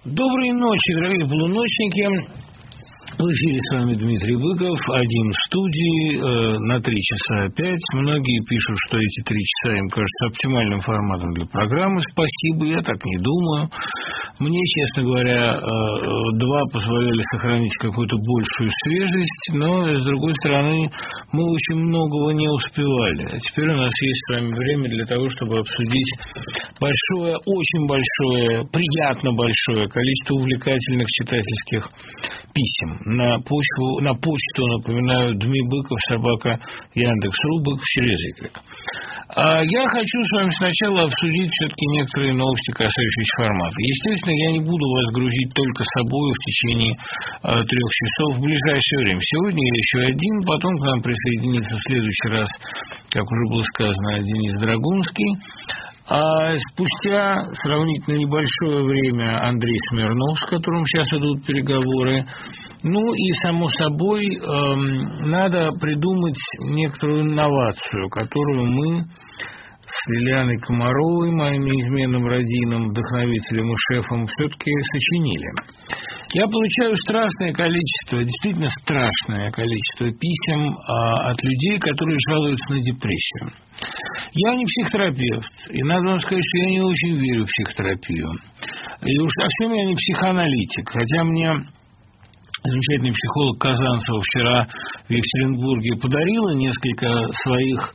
Доброй ночи, дорогие полуночники. В эфире с вами Дмитрий Быков, один в студии, на 3 часа опять. Многие пишут, что эти 3 часа им кажется оптимальным форматом для программы. Спасибо, я так не думаю. Мне, честно говоря, 2 позволяли сохранить какую-то большую свежесть, но, с другой стороны, мы очень многого не успевали. А теперь у нас есть с вами время для того, чтобы обсудить большое, очень большое, приятно большое количество увлекательных читательских писем. На почту, напоминаю, Дмибыков, @Яндекс.ру, Быков через Y. Я хочу с вами сначала обсудить все-таки некоторые новости, касающиеся формата. Естественно, я не буду вас грузить только собой в течение 3 часов в ближайшее время. Сегодня я еще один, потом к нам присоединится в следующий раз, как уже было сказано, Денис Драгунский. А спустя сравнительно небольшое время Андрей Смирнов, с которым сейчас идут переговоры. Ну и, само собой, надо придумать некоторую инновацию, которую мы с Лилианой Комаровой, моим неизменным родином, вдохновителем и шефом, все-таки сочинили. Я получаю страшное количество, действительно страшное количество писем от людей, которые жалуются на депрессию. Я не психотерапевт, и надо вам сказать, что я не очень верю в психотерапию. И уж совсем я не психоаналитик, хотя мне замечательный психолог Казанцева вчера в Екатеринбурге подарила несколько своих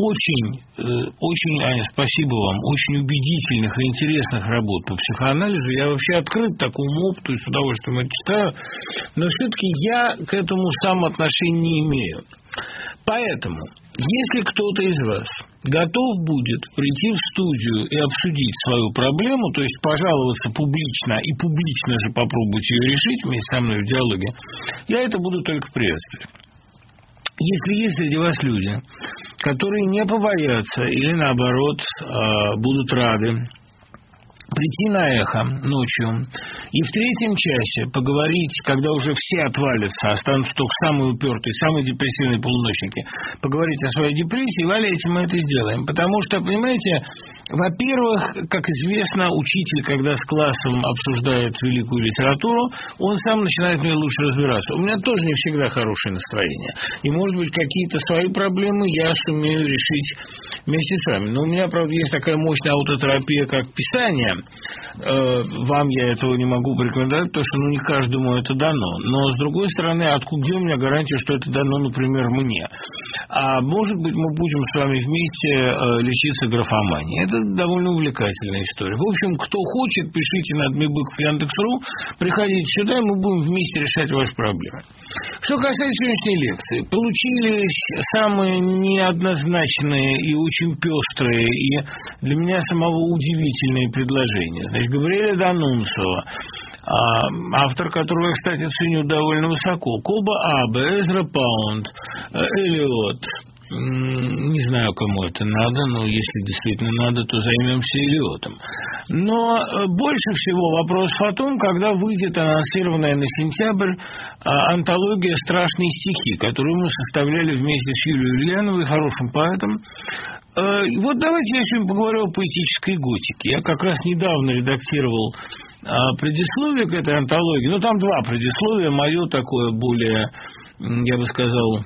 очень, Аня, спасибо вам, очень убедительных и интересных работ по психоанализу. Я вообще открыт такому опыту и с удовольствием это читаю, но все-таки я к этому сам отношения не имею. Поэтому, если кто-то из вас готов будет прийти в студию и обсудить свою проблему, то есть пожаловаться публично и публично же попробовать ее решить вместе со мной в диалоге, я это буду только приветствовать. Если есть среди вас люди, которые не побоятся или, наоборот, будут рады прийти на эхо ночью и в 3-м часе поговорить, когда уже все отвалятся, останутся только самые упертые, самые депрессивные полуночники, поговорить о своей депрессии, валяйте, мы это сделаем. Потому что, понимаете, во-первых, как известно, учитель, когда с классом обсуждает великую литературу, он сам начинает в ней лучше разбираться. У меня тоже не всегда хорошее настроение. И, может быть, какие-то свои проблемы я сумею решить вместе с вами. Но у меня, правда, есть такая мощная аутотерапия, как писание. Вам я этого не могу порекомендовать, потому что не каждому это дано. Но, с другой стороны, где у меня гарантия, что это дано, например, мне? А может быть, мы будем с вами вместе лечиться графоманией. Это довольно увлекательная история. В общем, кто хочет, пишите на Дмибыков Яндекс.ру, приходите сюда, и мы будем вместе решать ваши проблемы. Что касается сегодняшней лекции, получились самые неоднозначные и очень пестрые, и для меня самого удивительные предложения. Значит, Габриэля Данунцева, автор которого я, кстати, ценю довольно высоко, Коба Абе, Эзра Паунд, Элиот. Не знаю, кому это надо, но если действительно надо, то займемся Элиотом. Но больше всего вопросов о том, когда выйдет анонсированная на сентябрь антология «Страшные стихи», которую мы составляли вместе с Юлией Ульяновой, хорошим поэтом. Вот давайте я сегодня поговорю о поэтической готике. Я как раз недавно редактировал предисловие к этой антологии. Ну, там 2 предисловия. Мое такое более, я бы сказал,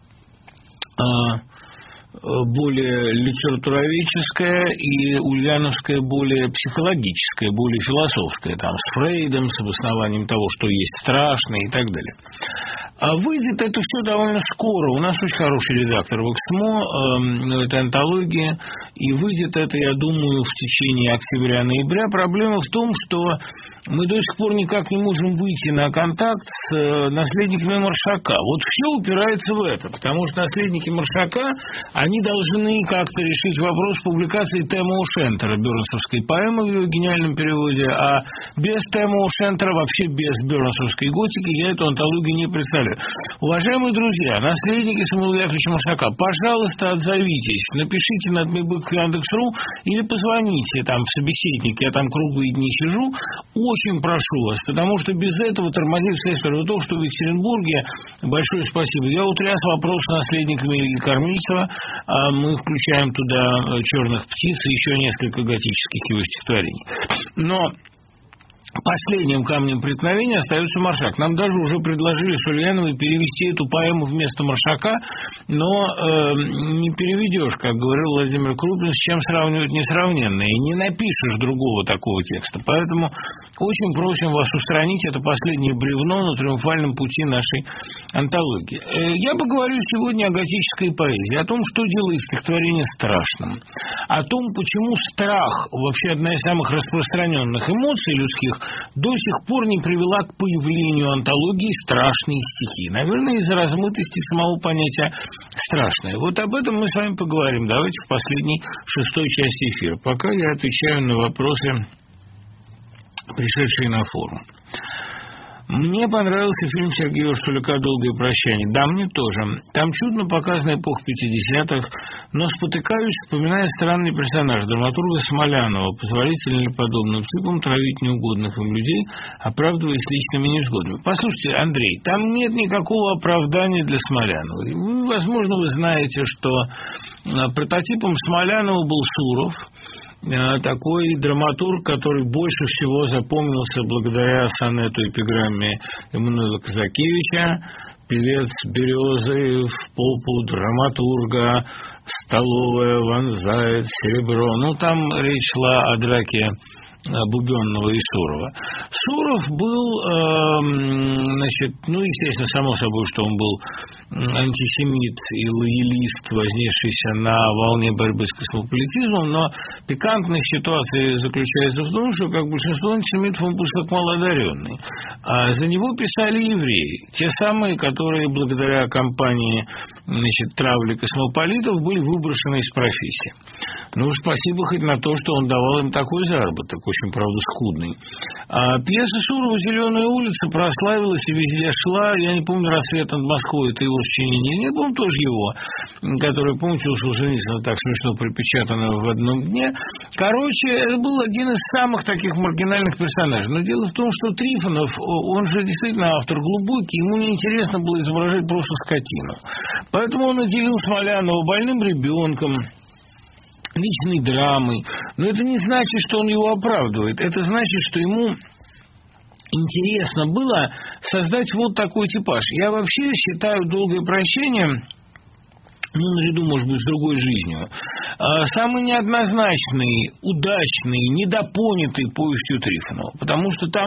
более литературоведческое, и ульяновское более психологическое, более философское, там, с Фрейдом, с обоснованием того, что есть страшное и так далее. А выйдет это все довольно скоро. У нас очень хороший редактор в Эксмо этой антологии, и выйдет это, я думаю, в течение октября-ноября. Проблема в том, что мы до сих пор никак не можем выйти на контакт с наследниками Маршака. Вот все упирается в это, потому что наследники Маршака, они должны как-то решить вопрос публикации Тема Ушентера, бёрнсовской поэмы в ее гениальном переводе, а без Тема Ушентера, вообще без бёрнсовской готики, я эту антологию не представляю. Уважаемые друзья, наследники Самуила Яковлевича Маршака, пожалуйста, отзовитесь, напишите на Дмибыков Яндекс.ру или позвоните там в собеседнике, я там круглые дни сижу. Очень прошу вас, потому что без этого тормозит вся история. То, что в Екатеринбурге, большое спасибо. Я утряс вопрос с наследниками Ильи Кормильцева. Мы включаем туда «Черных птиц» и еще несколько готических его стихотворений. Но последним камнем преткновения остается Маршак. Нам даже уже предложили с Ульяновой перевести эту поэму вместо Маршака, но не переведешь, как говорил Владимир Крупин, с чем сравнивать несравненное, и не напишешь другого такого текста. Поэтому очень просим вас устранить это последнее бревно на триумфальном пути нашей антологии. Я поговорю сегодня о готической поэзии, о том, что делает стихотворение страшным, о том, почему страх, вообще одна из самых распространенных эмоций людских, до сих пор не привела к появлению антологии «Страшные стихи». Наверное, из-за размытости самого понятия «страшное». Вот об этом мы с вами поговорим. Давайте в последней, шестой части эфира. Пока я отвечаю на вопросы, пришедшие на форум. Мне понравился фильм Сергея Урсуляка «Долгое прощание». Да, мне тоже. Там чудно показана эпоха 50-х, но спотыкаюсь, вспоминая странный персонаж драматурга Смолянова, позволительно ли подобным типам травить неугодных им людей, оправдываясь личными невзгодами. Послушайте, Андрей, там нет никакого оправдания для Смолянова. Возможно, вы знаете, что прототипом Смолянова был Суров, такой драматург, который больше всего запомнился благодаря сонету эпиграмме Эммануила Казакевича, певец березы в попу драматурга, столовая вонзает серебро. Ну, там речь шла о драке Бубенного и Сурова. Суров был, естественно, само собой, что он был антисемит и лоялист, вознесшийся на волне борьбы с космополитизмом, но пикантность ситуации заключается в том, что, как большинство антисемитов, он был как малоодаренный. А за него писали евреи, те самые, которые благодаря кампании травли космополитов были выброшены из профессии. Ну, спасибо хоть на то, что он давал им такой заработок, очень, правда, скудный. А пьеса Сурова «Зеленая улица» прославилась и везде шла. Я не помню «Рассвет над Москвой», это его сочинение. Не помню тоже его, которое, помните, у Солженицына так смешно припечатано в одном дне. Короче, это был один из самых таких маргинальных персонажей. Но дело в том, что Трифонов, он же действительно автор глубокий, ему неинтересно было изображать просто скотину. Поэтому он наделил Смолянова больным ребенком, личной драмой. Но это не значит, что он его оправдывает. Это значит, что ему интересно было создать вот такой типаж. Я вообще считаю «Долгое прощение», наряду, может быть, с другой жизнью, самый неоднозначный, удачный, недопонятый повестью Трифонова, потому что там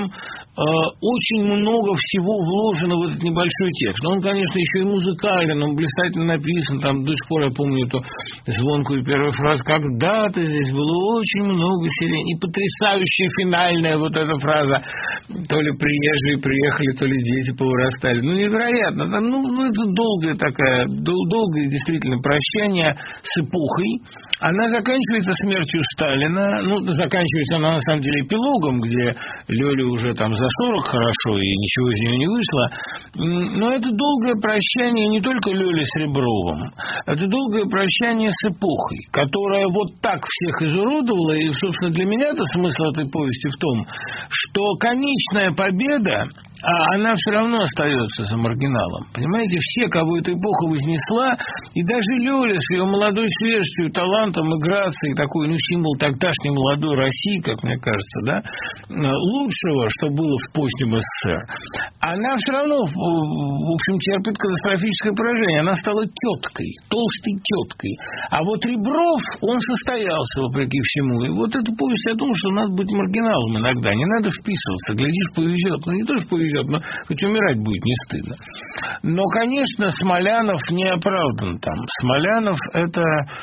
очень много всего вложено в этот небольшой текст. Но он, конечно, еще и музыкален, он блистательно написан, там до сих пор я помню эту звонкую первую фразу: «Когда-то здесь было очень много сирен», и потрясающая финальная вот эта фраза: «То ли приезжие приехали, то ли дети повырастали». Ну, невероятно. Там, это долгая такая, долгая действительно прощание с эпохой. Она заканчивается смертью Сталина. Заканчивается она на самом деле эпилогом, где Лёля уже там за 40 хорошо, и ничего из нее не вышло. Но это долгое прощание не только Лёли с Ребровым. Это долгое прощание с эпохой, которая вот так всех изуродовала. И, собственно, для меня-то смысл этой повести в том, что конечная победа, она все равно остается за маргиналом. Понимаете, все, кого эта эпоха вознесла, и даже Лёля с ее молодой свежестью, талантом и грацией, такой, символ тогдашней молодой России, как мне кажется, да, лучшего, что было в позднем СССР, она все равно, в общем, терпит катастрофическое поражение. Она стала теткой, толстой теткой. А вот Ребров, он состоялся вопреки всему. И вот эту повесть о том, что надо быть маргиналом иногда, не надо вписываться, глядишь, повезет. Не то, что повезет, но хоть умирать будет не стыдно. Но, конечно, Смолянов не оправдан там. Смолянов – это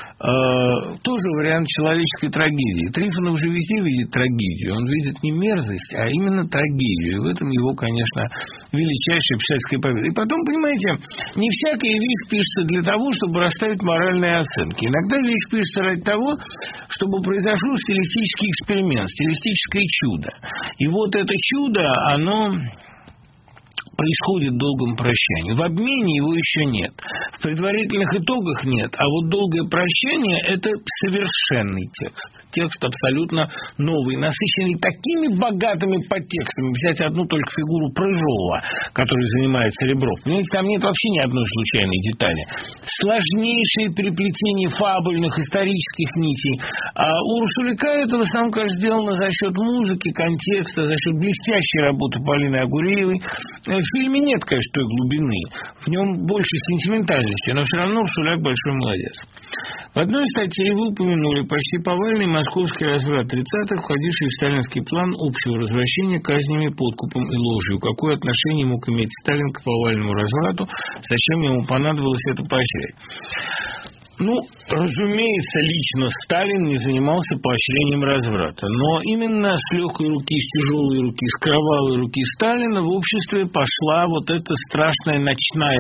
тоже вариант человеческой трагедии. Трифонов же везде видит трагедию. Он видит не мерзость, а именно трагедию. И в этом его, конечно, величайшая писательская победа. И потом, понимаете, не всякая вещь пишется для того, чтобы расставить моральные оценки. Иногда вещь пишется ради того, чтобы произошел стилистический эксперимент, стилистическое чудо. И вот это чудо, оно происходит в долгом прощании. В обмене его еще нет. В предварительных итогах нет. А вот долгое прощание – это совершенный текст. Текст абсолютно новый, насыщенный такими богатыми подтекстами. Взять одну только фигуру Прыжова, который занимается Ребров. Понимаете, там нет вообще ни одной случайной детали. Сложнейшие переплетения фабульных, исторических нитей. А у Русуляка это в основном, конечно, сделано за счет музыки, контекста, за счет блестящей работы Полины Агуреевой. В фильме нет, конечно, той глубины. В нем больше сентиментальности, но все равно Русуляк большой молодец. В одной статье вы упомянули почти повальный московский разврат 30-х, входивший в сталинский план общего развращения казнями, подкупом и ложью. Какое отношение мог иметь Сталин к повальному разврату? Зачем ему понадобилось это поощрять? Ну, разумеется, лично Сталин не занимался поощрением разврата. Но именно с легкой руки, с тяжелой руки, с кровавой руки Сталина в обществе пошла вот эта страшная ночная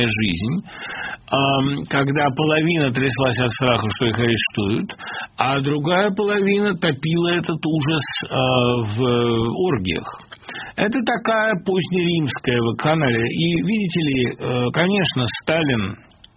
жизнь, когда половина тряслась от страха, что их арестуют, а другая половина топила этот ужас в оргиях. Это такая позднеримская вакханалия. И, видите ли, конечно, Сталин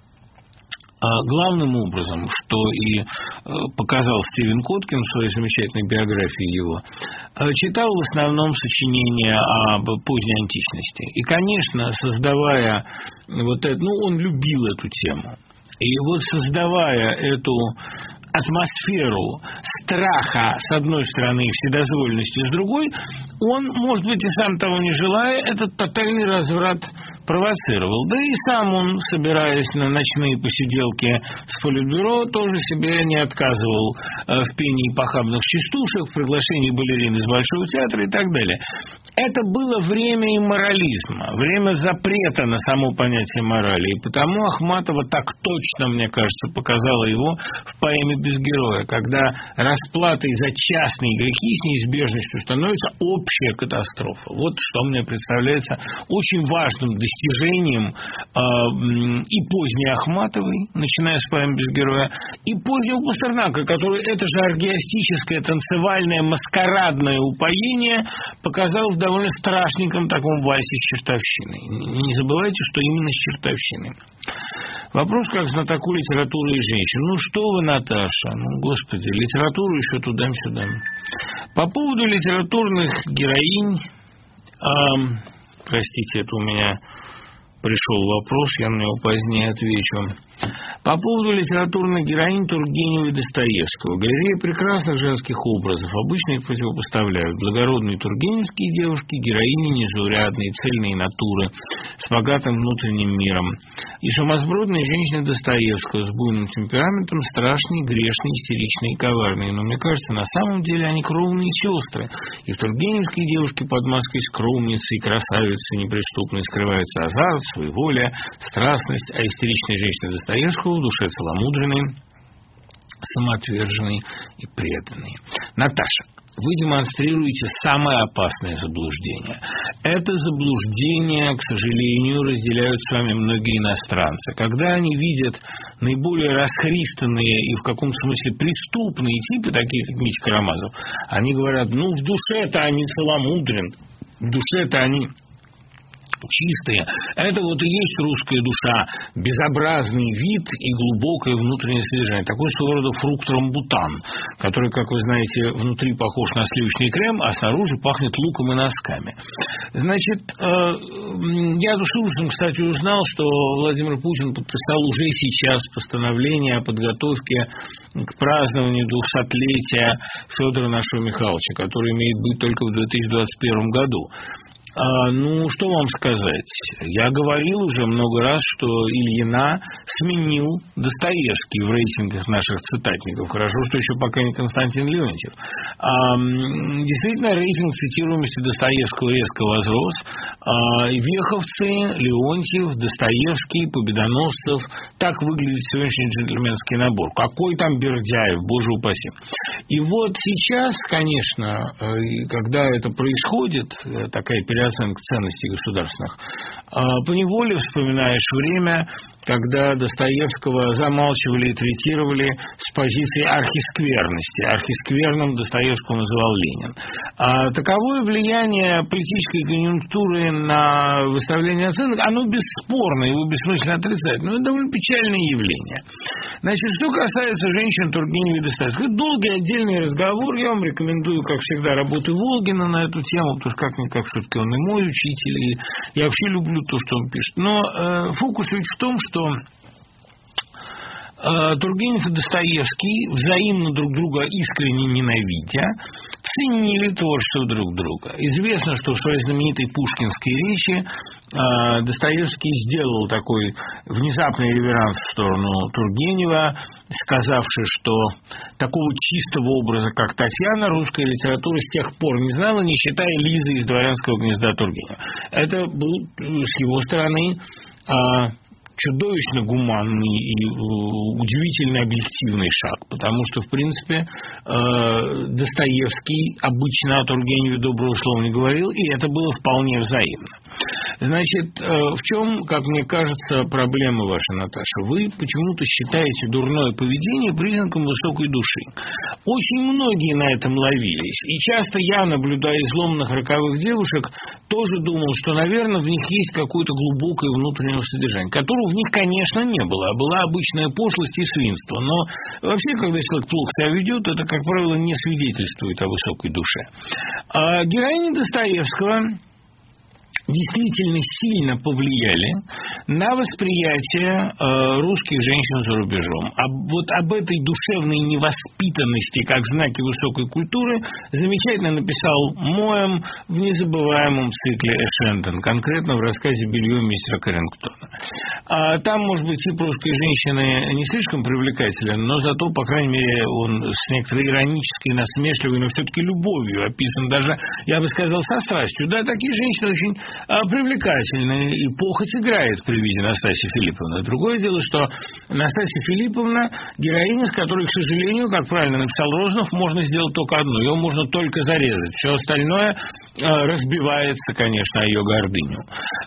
главным образом, что и показал Стивен Коткин в своей замечательной биографии его, читал в основном сочинения об поздней античности. И, конечно, создавая вот это, он любил эту тему. И вот создавая эту атмосферу страха, с одной стороны, и вседозволенности, с другой, он, может быть, и сам того не желая, этот тотальный разврат провоцировал. Да и сам он, собираясь на ночные посиделки с Политбюро, тоже себе не отказывал в пении похабных частушек, в приглашении балерин из Большого театра и так далее. Это было время имморализма, время запрета на само понятие морали. И потому Ахматова так точно, мне кажется, показала его в поэме «Без героя», когда расплатой за частные грехи с неизбежностью становится общая катастрофа. Вот что мне представляется очень важным достижением и поздней Ахматовой, начиная с поэмы «Без героя», и позднего Пастернака, который это же оргиастическое, танцевальное, маскарадное упоение показал в довольно страшненьком таком вальсе с чертовщиной. Не забывайте, что именно с чертовщиной. Вопрос как знатоку литературы и женщин. Ну что вы, Наташа? Ну, господи, литературу еще туда-сюда. По поводу литературных героинь, простите, это у меня пришел вопрос, я на него позднее отвечу. По поводу литературных героинь Тургенева и Достоевского. Галерея прекрасных женских образов. Обычно их противопоставляют. Благородные тургеневские девушки, героини незаурядные, цельные натуры, с богатым внутренним миром. И сумасбродные женщины Достоевского с буйным темпераментом, страшные, грешные, истеричные и коварные. Но мне кажется, на самом деле они кровные сестры. И в тургеневские девушки под маской скромницы и красавицы неприступной скрывается азарт, своеволие, страстность, а истеричные женщины Достоевского в душе целомудренные, самоотверженные и преданные. Наташа, вы демонстрируете самое опасное заблуждение. Это заблуждение, к сожалению, разделяют с вами многие иностранцы. Когда они видят наиболее расхристанные и в каком-то смысле преступные типы, такие как Митя Карамазов, они говорят, в душе-то они целомудрен, в душе-то они чистые. Это вот и есть русская душа. Безобразный вид и глубокое внутреннее содержание. Такой своего рода фрукт рамбутан, который, как вы знаете, внутри похож на сливочный крем, а снаружи пахнет луком и носками. Значит, я с ужасом, кстати, узнал, что Владимир Путин подписал уже сейчас постановление о подготовке к празднованию 200-летия Федора нашего Михайловича, который имеет быть только в 2021 году. Что вам сказать? Я говорил уже много раз, что Ильина сменил Достоевский в рейтингах наших цитатников. Хорошо, что еще пока не Константин Леонтьев. Действительно, рейтинг цитируемости Достоевского резко возрос. Веховцы, Леонтьев, Достоевский, Победоносцев. Так выглядит сегодняшний джентльменский набор. Какой там Бердяев, боже упаси. И вот сейчас, конечно, когда это происходит, такая переоценка ценностей государственных, поневоле вспоминаешь время, когда Достоевского замалчивали и третировали с позиции архискверности. Архискверным Достоевского называл Ленин. Таковое влияние политической конъюнктуры на выставление оценок, оно бесспорно, его бессмысленно отрицать, но это довольно печальное явление. Значит, что касается женщин Тургенева и Достоевского, это долгий отдельный разговор. Я вам рекомендую, как всегда, работы Волгина на эту тему, потому что как-никак все-таки он и мой учитель, и я вообще люблю то, что он пишет. Но фокус ведь в том, что Тургенев и Достоевский, взаимно друг друга искренне ненавидя, ценили творчество друг друга. Известно, что в своей знаменитой пушкинской речи Достоевский сделал такой внезапный реверанс в сторону Тургенева, сказавший, что такого чистого образа, как Татьяна, русская литература с тех пор не знала, не считая Лизы из «Дворянского гнезда» Тургенева. Это был с его стороны чудовищно гуманный и удивительно объективный шаг, потому что, в принципе, Достоевский обычно о Тургеневе доброго слова не говорил, и это было вполне взаимно. Значит, в чем, как мне кажется, проблема ваша, Наташа? Вы почему-то считаете дурное поведение признаком высокой души. Очень многие на этом ловились, и часто я, наблюдая изломанных роковых девушек, тоже думал, что, наверное, в них есть какое-то глубокое внутреннее содержание, которого в них, конечно, не было, а была обычная пошлость и свинство. Но вообще, когда человек плохо себя ведет, это, как правило, не свидетельствует о высокой душе. Героини Достоевского действительно сильно повлияли на восприятие русских женщин за рубежом. Вот об этой душевной невоспитанности, как знаки высокой культуры, замечательно написал Моэм в незабываемом цикле Эшенден, конкретно в рассказе «Белье мистера Каррингтона». Там, может быть, тип русской женщины не слишком привлекателен, но зато, по крайней мере, он с некоторой иронической, насмешливой, но все-таки любовью описан, даже, я бы сказал, со страстью. Да, такие женщины очень привлекательная, и похоть играет при виде Настасьи Филипповны. Другое дело, что Настасья Филипповна героиня, с которой, к сожалению, как правильно написал Розанов, можно сделать только одну. Ее можно только зарезать. Все остальное разбивается, конечно, о ее гордыню.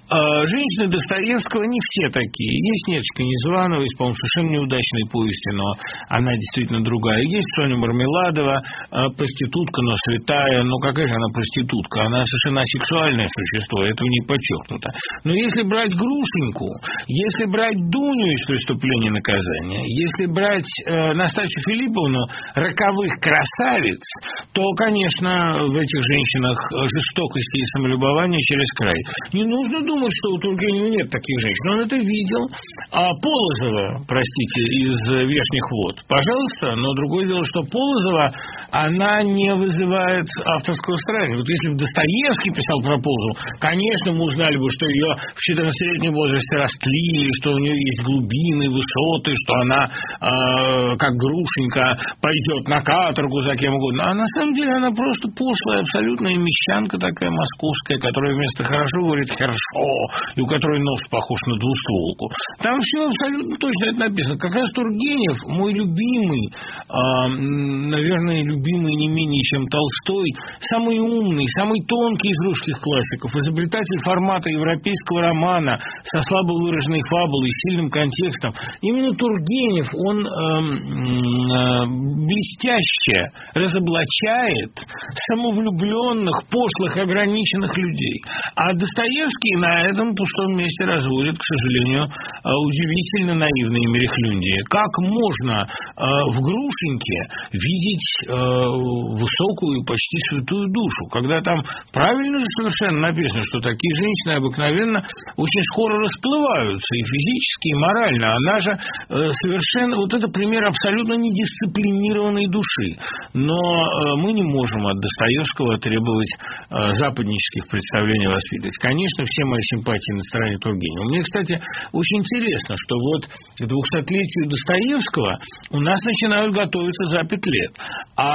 Женщины Достоевского не все такие. Есть Неточка Незванова, есть, по-моему, совершенно неудачные повести, но она действительно другая. Есть Соня Мармеладова, проститутка, но святая. Ну, какая же она проститутка? Она совершенно асексуальное существо. Это не подчеркнуто. Но если брать Грушеньку, если брать Дуню из «Преступления и наказания», если брать Настасью Филипповну, роковых красавиц, то, конечно, в этих женщинах жестокости и самолюбования через край. Не нужно думать, что у Тургенева нет таких женщин. Он это видел. А Полозова, простите, из «Вешних вод», пожалуйста, но другое дело, что Полозова, она не вызывает авторского страха. Вот если бы Достоевский писал про Полозову, конечно, мы узнали бы, что ее в 14-летнем возрасте растлили, что у нее есть глубины, высоты, что она, как Грушенька, пойдет на каторгу за кем угодно. А на самом деле она просто пошлая, абсолютная мещанка такая московская, которая вместо «хорошо» говорит «хорошо», и у которой нос похож на двустволку. Там все абсолютно точно это написано. Как раз Тургенев, мой любимый, наверное, любимый не менее, чем Толстой, самый умный, самый тонкий из русских классиков, изобретатель формата европейского романа со слабо выраженной фабулой, сильным контекстом. Именно Тургенев, он блестяще разоблачает самовлюбленных, пошлых, ограниченных людей. А Достоевский на этом пустом месте разводит, к сожалению, удивительно наивные мерехлюндии. Как можно в Грушеньке видеть высокую, почти святую душу, когда там правильно же совершенно написано, что такие женщины обыкновенно очень скоро расплываются и физически, и морально. Она же совершенно... Вот это пример абсолютно недисциплинированной души. Но мы не можем от Достоевского требовать западнических представлений о воспитанности. Конечно, все мои симпатии на стороне Тургенева. Мне, кстати, очень интересно, что вот к 200-летию Достоевского у нас начинают готовиться за 5 лет. А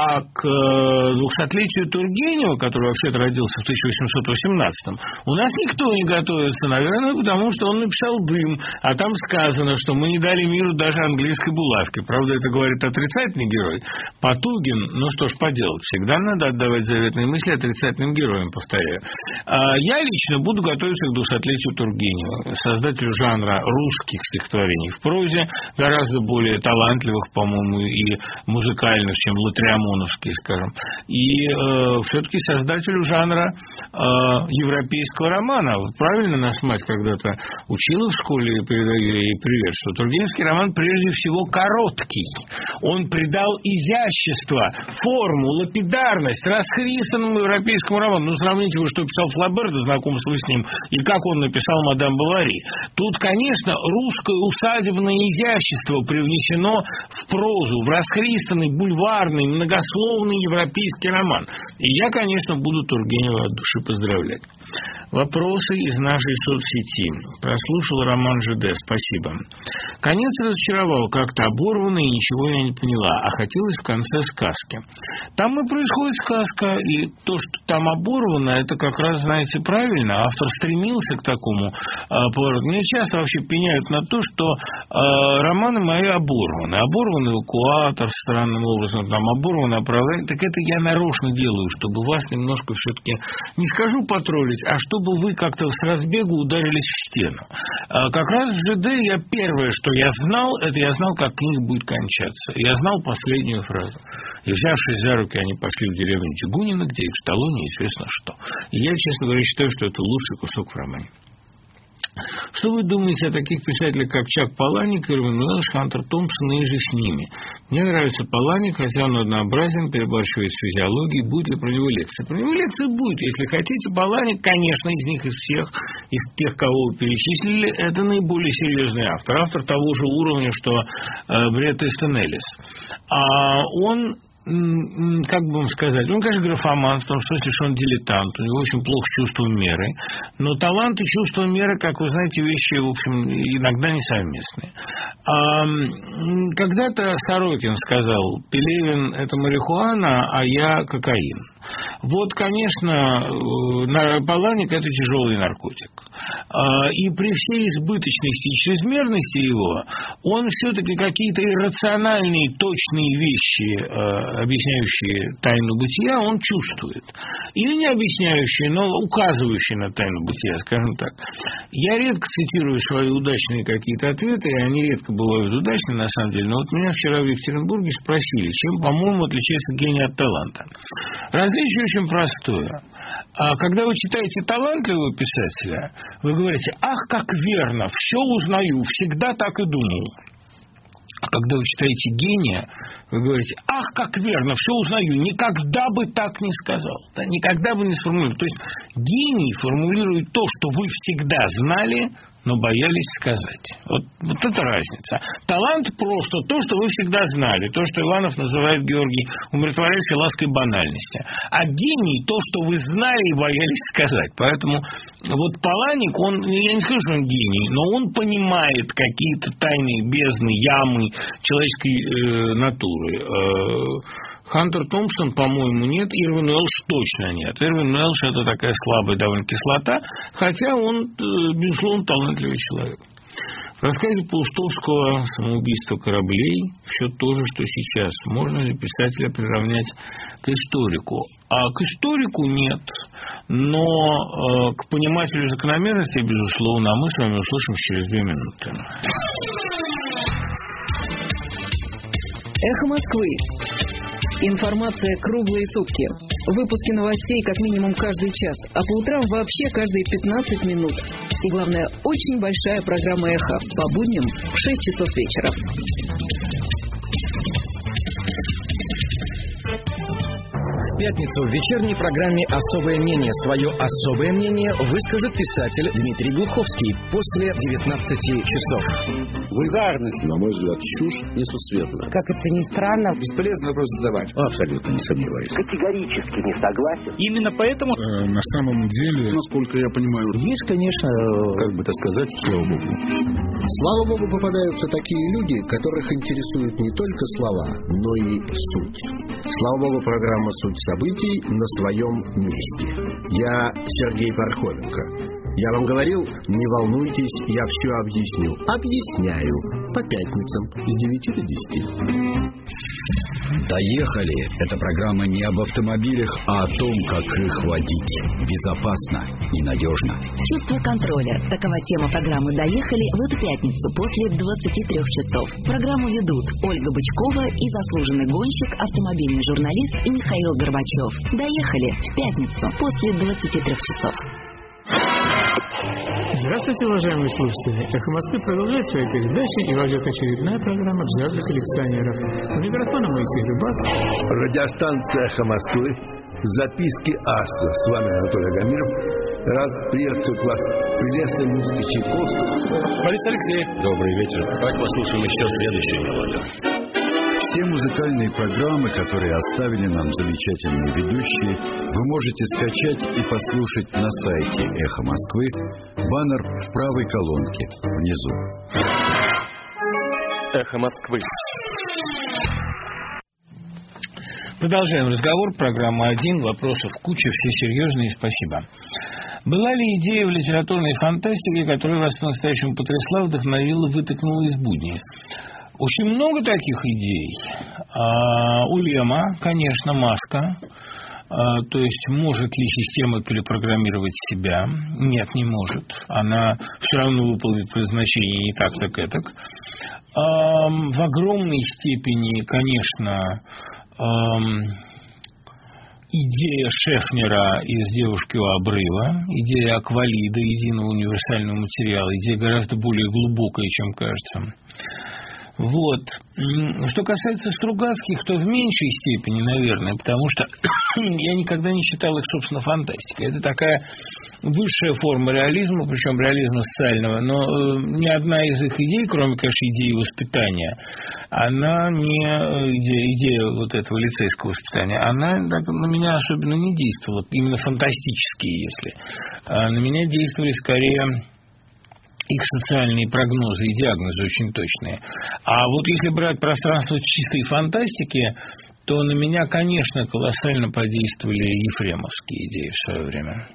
А к 200-летию Тургенева, который вообще-то родился в 1818-м, у нас никто не готовится, наверное, потому что он написал «Дым», а там сказано, что мы не дали миру даже английской булавки. Правда, это говорит отрицательный герой. Потугин, ну что ж поделать, всегда надо отдавать заветные мысли отрицательным героям, повторяю. Я лично буду готовиться к 200-летию Тургенева, создателю жанра русских стихотворений в прозе, гораздо более талантливых, по-моему, и музыкальных, чем латриамоновские, скажем. И все-таки создателю жанра европейского романа. Правильно нас мать когда-то учила в школе, передаю ей привет, что тургеневский роман прежде всего короткий. Он придал изящество, форму, лапидарность расхристанному европейскому роману. Ну, сравните вы, что писал Флабер до знакомства с ним, и как он написал «Мадам Бовари». Тут, конечно, русское усадебное изящество привнесено в прозу, в расхристанный, бульварный, многословный европейский роман. И я, конечно, буду Тургенева от души поздравлять. Вопросы из нашей соцсети. Прослушал роман ЖД, спасибо. Конец разочаровал, как-то оборванно, и ничего я не поняла, а хотелось в конце сказки. Там и происходит сказка, и то, что там оборвано, это как раз, знаете, правильно. Автор стремился к такому повороту. Мне часто вообще пеняют на то, что романы мои оборваны. Оборван «Эвакуатор» странным образом, там оборвано «Оправдание». Так это я нарочно делаю, чтобы вас немножко все-таки, не скажу потроллить, а чтобы вы как-то с разбегу ударились в стену. Как раз в ЖД я первое, что я знал, это я знал, как книга будет кончаться. Я знал последнюю фразу. И, взявшись за руки, они пошли в деревню Тягунина, где их ждало неизвестно что. И я, честно говоря, считаю, что это лучший кусок в романе. Что вы думаете о таких писателях, как Чак Паланик, Ирвин Уэлш, Хантер Томпсон и же с ними? Мне нравится Паланик, хотя он однообразен, перебарщивает с физиологией. Будет ли про него лекция? Про него лекция будет. Если хотите, Паланик, конечно, из них, из всех, из тех, кого вы перечислили, это наиболее серьезный автор. Автор того же уровня, что Брэд Истон Эллис. А он... как бы вам сказать, он, конечно, графоман, в том смысле, что он дилетант, у него очень плохо чувство меры, но талант и чувство меры, как вы знаете, вещи, в общем, иногда несовместные. Когда-то Сорокин сказал: Пелевин – это марихуана, а я кокаин. Вот, конечно, Паланик – это тяжелый наркотик. И при всей избыточности и чрезмерности его, он все-таки какие-то иррациональные, точные вещи, объясняющие тайну бытия, он чувствует. Или не объясняющие, но указывающие на тайну бытия, скажем так. Я редко цитирую свои удачные какие-то ответы, и они редко бывают удачными, на самом деле. Но вот меня вчера в Екатеринбурге спросили, чем, по-моему, отличается гений от таланта. Различие очень простое. Когда вы читаете талантливого писателя, вы говорите: ах, как верно, все узнаю, всегда так и думал. А когда вы читаете гения, вы говорите: ах, как верно, все узнаю, никогда бы так не сказал, да, никогда бы не сформулировал. То есть гений формулирует то, что вы всегда знали, но боялись сказать. Вот это разница. Талант просто то, что вы всегда знали, то, что Иванов называет, Георгий, умиротворяющей лаской банальности. А гений то, что вы знали и боялись сказать. Поэтому вот Паланик, он, я не скажу, что он гений, но он понимает какие-то тайные бездны, ямы человеческой натуры. Хантер Томпсон, по-моему, нет. Ирвин Уэлш точно нет. Ирвин Уэлш – это такая слабая довольно кислота, хотя он, безусловно, талантливый человек. В рассказе Паустовского «Самоубийство кораблей» все то же, что сейчас. Можно ли писателя приравнять к историку? А к историку нет. Но к понимателю закономерностей, безусловно. А мы с вами услышим через 2 минуты. Эхо Москвы. Информация круглые сутки. Выпуски новостей как минимум каждый час, а по утрам вообще каждые 15 минут. И главное, очень большая программа «Эхо» по будням в 6 часов вечера. В пятницу в вечерней программе «Особое мнение». Свое особое мнение выскажет писатель Дмитрий Глуховский после 19 часов. Вульгарность, на мой взгляд, чушь несусветная. Как это ни странно. Бесполезный вопрос задавать. Абсолютно не сомневаюсь. Категорически не согласен. Именно поэтому... На самом деле, насколько я понимаю, есть, конечно, как бы так сказать, слава богу. Слава богу, попадаются такие люди, которых интересуют не только слова, но и суть. Слава богу, программа «Суть событий» на своем месте. Я Сергей Пархоменко. Я вам говорил, не волнуйтесь, я все объясню. Объясняю. По пятницам с 9 до 10. Доехали. Эта программа не об автомобилях, а о том, как их водить. Безопасно и надежно. Чувство контроля. Такова тема программы «Доехали» в эту пятницу после 23 часов. Программу ведут Ольга Бычкова и заслуженный гонщик, автомобильный журналист Михаил Горбачев. Доехали в пятницу после 23 часов. Здравствуйте, уважаемые слушатели. «Эхо Москвы» продолжает свои передачи, и вас ждет очередная программа «Джазовых коллекционеров». У микрофона Моисей Рыбак. Радиостанция «Эхо Москвы». Записки Астра. С вами Анатолий Агамиров. Рад приветствовать вас в прелестной музыке Чайковского. Борис Алексеев. Добрый вечер. Так, послушаем еще следующую мелодию. Все музыкальные программы, которые оставили нам замечательные ведущие, вы можете скачать и послушать на сайте «Эхо Москвы». Баннер в правой колонке внизу. «Эхо Москвы». Продолжаем разговор. Программа 1. Вопросов куча, все серьезные. Спасибо. Была ли идея в литературной фантастике, которая вас по-настоящему потрясла, вдохновила, вытолкнула из будни? Очень много таких идей. У Лема, конечно, маска. То есть, может ли система перепрограммировать себя? Нет, не может. Она все равно выполнит предназначение не так, так этак. В огромной степени, конечно, идея Шефнера из «Девушки у обрыва», идея аквалида, единого универсального материала, идея гораздо более глубокая, чем кажется. Вот. Что касается Стругацких, то в меньшей степени, наверное, потому что я никогда не считал их, собственно, фантастикой. Это такая высшая форма реализма, причем реализма социального, но ни одна из их идей, кроме, конечно, идеи воспитания, она не идея вот этого лицейского воспитания, она так, на меня особенно не действовала, именно фантастические, если. На меня действовали скорее их социальные прогнозы и диагнозы очень точные. А вот если брать пространство чистой фантастики, то на меня, конечно, колоссально подействовали ефремовские идеи в свое время.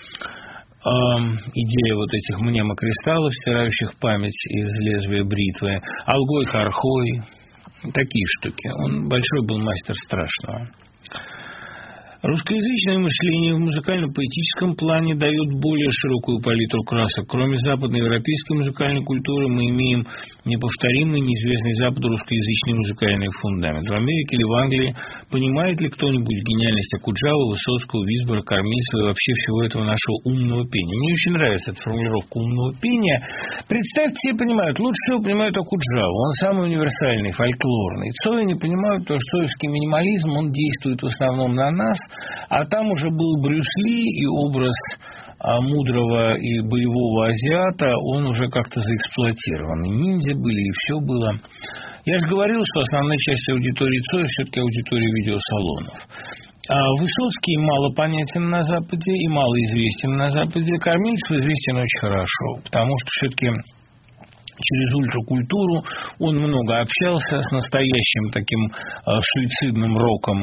Идея вот этих мнемокристаллов, стирающих память из лезвия бритвы, Алгой Хархой, такие штуки. Он большой был мастер страшного. Русскоязычное мышление в музыкально-поэтическом плане дает более широкую палитру красок. Кроме западноевропейской музыкальной культуры, мы имеем неповторимый, неизвестный Западу русскоязычный музыкальный фундамент. В Америке или в Англии понимает ли кто-нибудь гениальность Окуджавы, Высоцкого, Висбора, Кормильцева и вообще всего этого нашего умного пения? Мне очень нравится эта формулировка умного пения. Представьте себе, понимают, лучше всего понимают Окуджаву. Он самый универсальный, фольклорный. Цоя не понимают, потому что цоевский минимализм, он действует в основном на нас. А там уже был Брюс Ли, и образ мудрого и боевого азиата, он уже как-то заэксплуатирован. И ниндзя были, и все было. Я же говорил, что основная часть аудитории Цоя все-таки аудитория видеосалонов. Высоцкий мало понятен на Западе и мало известен на Западе. Кормильцев известен очень хорошо, потому что все-таки через ультракультуру он много общался с настоящим таким суицидным роком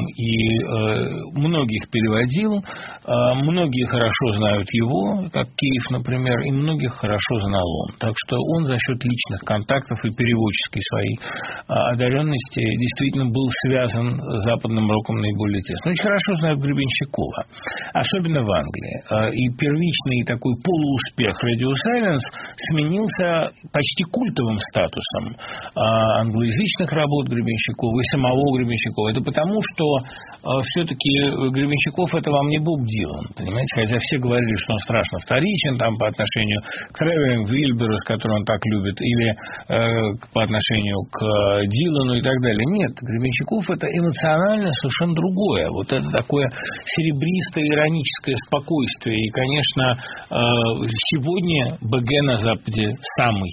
и многих переводил. Многие хорошо знают его, как Киев, например, и многих хорошо знал он. Так что он за счет личных контактов и переводческой своей одаренности действительно был связан с западным роком наиболее тесно. Очень хорошо знают Гребенщикова, особенно в Англии. И первичный такой полууспех Radio Silence сменился почти культовым статусом англоязычных работ Гребенщикова и самого Гребенщикова. Это потому, что все-таки Гребенщиков — это вам не Боб Дилан, понимаете? Хотя все говорили, что он страшно вторичен там, по отношению к Тревелинг Вильберу, с которым он так любит, или по отношению к Дилану и так далее. Нет, Гребенщиков — это эмоционально совершенно другое. Вот это такое серебристое, ироническое спокойствие. И, конечно, сегодня БГ на Западе самый известный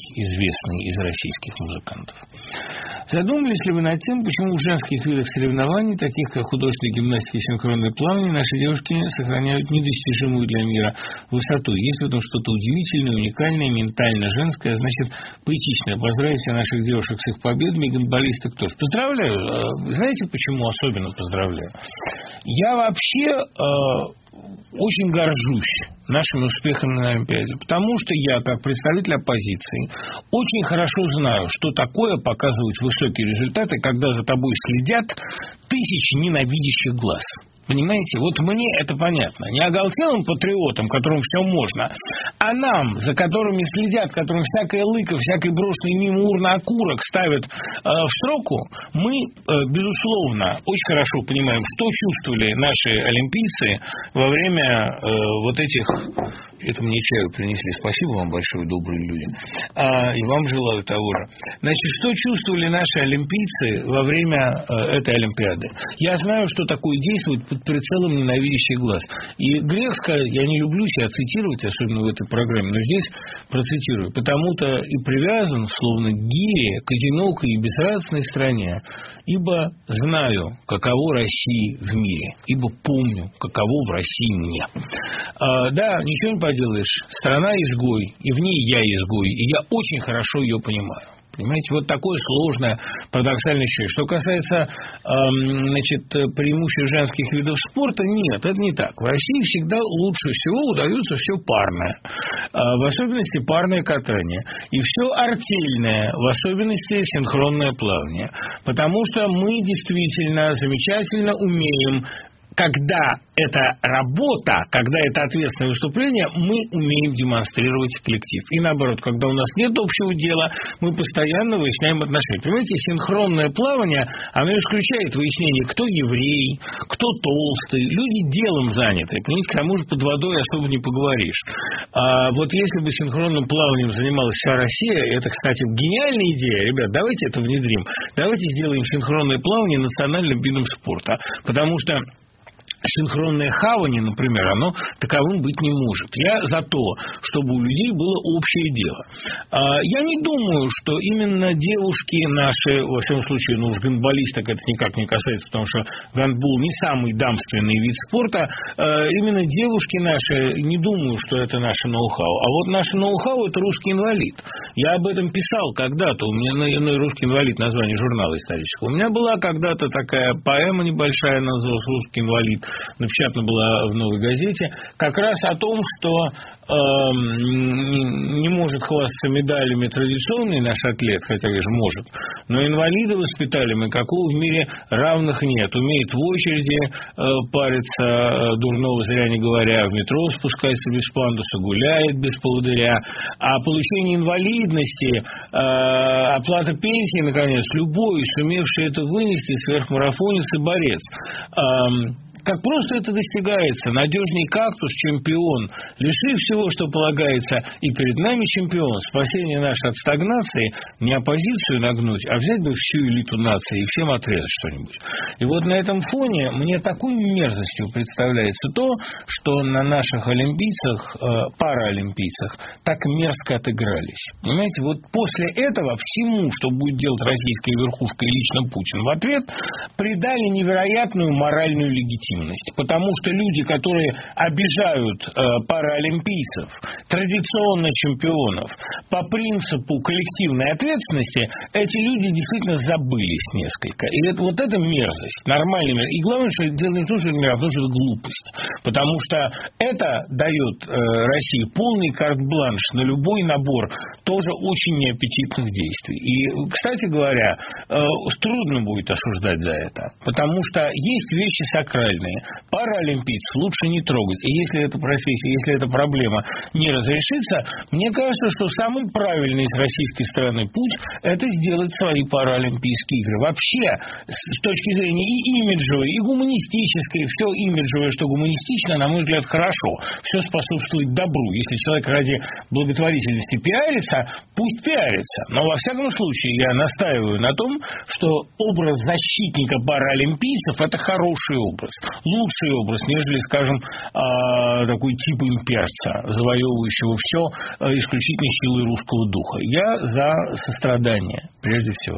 известный из российских музыкантов. Задумались ли вы над тем, почему в женских видах соревнований, таких как художественная гимнастика и синхронное плавание, наши девушки сохраняют недостижимую для мира высоту? Есть в этом что-то удивительное, уникальное, ментально женское, а значит, поэтичное. Поздравить наших девушек с их победами, и гандболисток тоже. Поздравляю. Знаете, почему особенно поздравляю? Я вообще очень горжусь нашими успехами на Олимпиаде, потому что я, как представитель оппозиции, очень хорошо знаю, что такое показывать высокие результаты, когда за тобой следят тысячи ненавидящих глаз. Понимаете? Вот мне это понятно. Не оголтелым патриотам, которым все можно, а нам, за которыми следят, которым всякая лыка, всякий брошенный мимо урна окурок ставят в строку, мы, безусловно, очень хорошо понимаем, что чувствовали наши олимпийцы во время вот этих... Это мне чаю принесли. Спасибо вам большое, добрые люди. И вам желаю того же. Значит, что чувствовали наши олимпийцы во время этой Олимпиады? Я знаю, что такое действует под прицелом ненавидящих глаз. И грех сказать, я не люблю себя цитировать, особенно в этой программе, но здесь процитирую. Потому-то и привязан, словно к гире, к одинокой и безрадостной стране, ибо знаю, каково России в мире, ибо помню, каково в России мне. Да, ничего не поделаешь, страна изгой, и в ней я изгой, и я очень хорошо ее понимаю. Понимаете, вот такое сложное, парадоксальное ощущение. Что касается преимуществ женских видов спорта, нет, это не так. В России всегда лучше всего удается все парное, в особенности парное катание, и все артельное, в особенности синхронное плавание. Потому что мы действительно замечательно умеем, когда это работа, когда это ответственное выступление, мы умеем демонстрировать коллектив. И наоборот, когда у нас нет общего дела, мы постоянно выясняем отношения. Понимаете, синхронное плавание, оно исключает выяснение, кто еврей, кто толстый. Люди делом заняты. Понимаете, к тому же под водой особо не поговоришь. А вот если бы синхронным плаванием занималась вся Россия, это, кстати, гениальная идея. Ребят, давайте это внедрим. Давайте сделаем синхронное плавание национальным видом спорта. Потому что синхронное хавание, например, оно таковым быть не может. Я за то, чтобы у людей было общее дело. Я не думаю, что именно девушки наши, во всяком случае, уж гандболисток это никак не касается, потому что гандбол не самый дамственный вид спорта, именно девушки наши, не думаю, что это наше ноу-хау. А вот наше ноу-хау – это «Русский инвалид». Я об этом писал когда-то. У меня «Русский инвалид» название журнала исторического. У меня была когда-то такая поэма небольшая, называлась «Русский инвалид». Напечатана была в «Новой газете», как раз о том, что не может хвастаться медалями традиционный наш атлет, хотя, конечно, может, но инвалида воспитали мы, какого в мире равных нет. Умеет в очереди париться, дурного зря не говоря, в метро спускается без пандуса, гуляет без поводыря. А получение инвалидности, оплата пенсии, наконец, любой, сумевший это вынести, сверхмарафонец и борец. Как просто это достигается? Надежный кактус, чемпион. Лиши всего, что полагается, и перед нами чемпион. Спасение наше от стагнации, не оппозицию нагнуть, а взять бы всю элиту нации и всем отрезать что-нибудь. И вот на этом фоне мне такой мерзостью представляется то, что на наших олимпийцах, параолимпийцах, так мерзко отыгрались. Понимаете, вот после этого всему, что будет делать российская верхушка и лично Путин в ответ, придали невероятную моральную легитимность. Потому что люди, которые обижают параолимпийцев, традиционно чемпионов, по принципу коллективной ответственности, эти люди действительно забылись несколько. И это, вот эта мерзость, нормальная мерзость. И главное, что дело не в том, что это мерзость, а в том, что это глупость. Потому что это дает России полный карт-бланш на любой набор тоже очень неаппетитных действий. И, кстати говоря, трудно будет осуждать за это. Потому что есть вещи сакральные. Параолимпийцев лучше не трогать. И если эта профессия, если эта проблема не разрешится, мне кажется, что самый правильный с российской стороны путь – это сделать свои параолимпийские игры. Вообще, с точки зрения и имиджевой, и гуманистической, все имиджевое, что гуманистично, на мой взгляд, хорошо. Все способствует добру. Если человек ради благотворительности пиарится, пусть пиарится. Но, во всяком случае, я настаиваю на том, что образ защитника параолимпийцев – это хороший образ. лучший образ, нежели, скажем, такой тип имперца, завоевывающего все исключительно силой русского духа. Я за сострадание, прежде всего.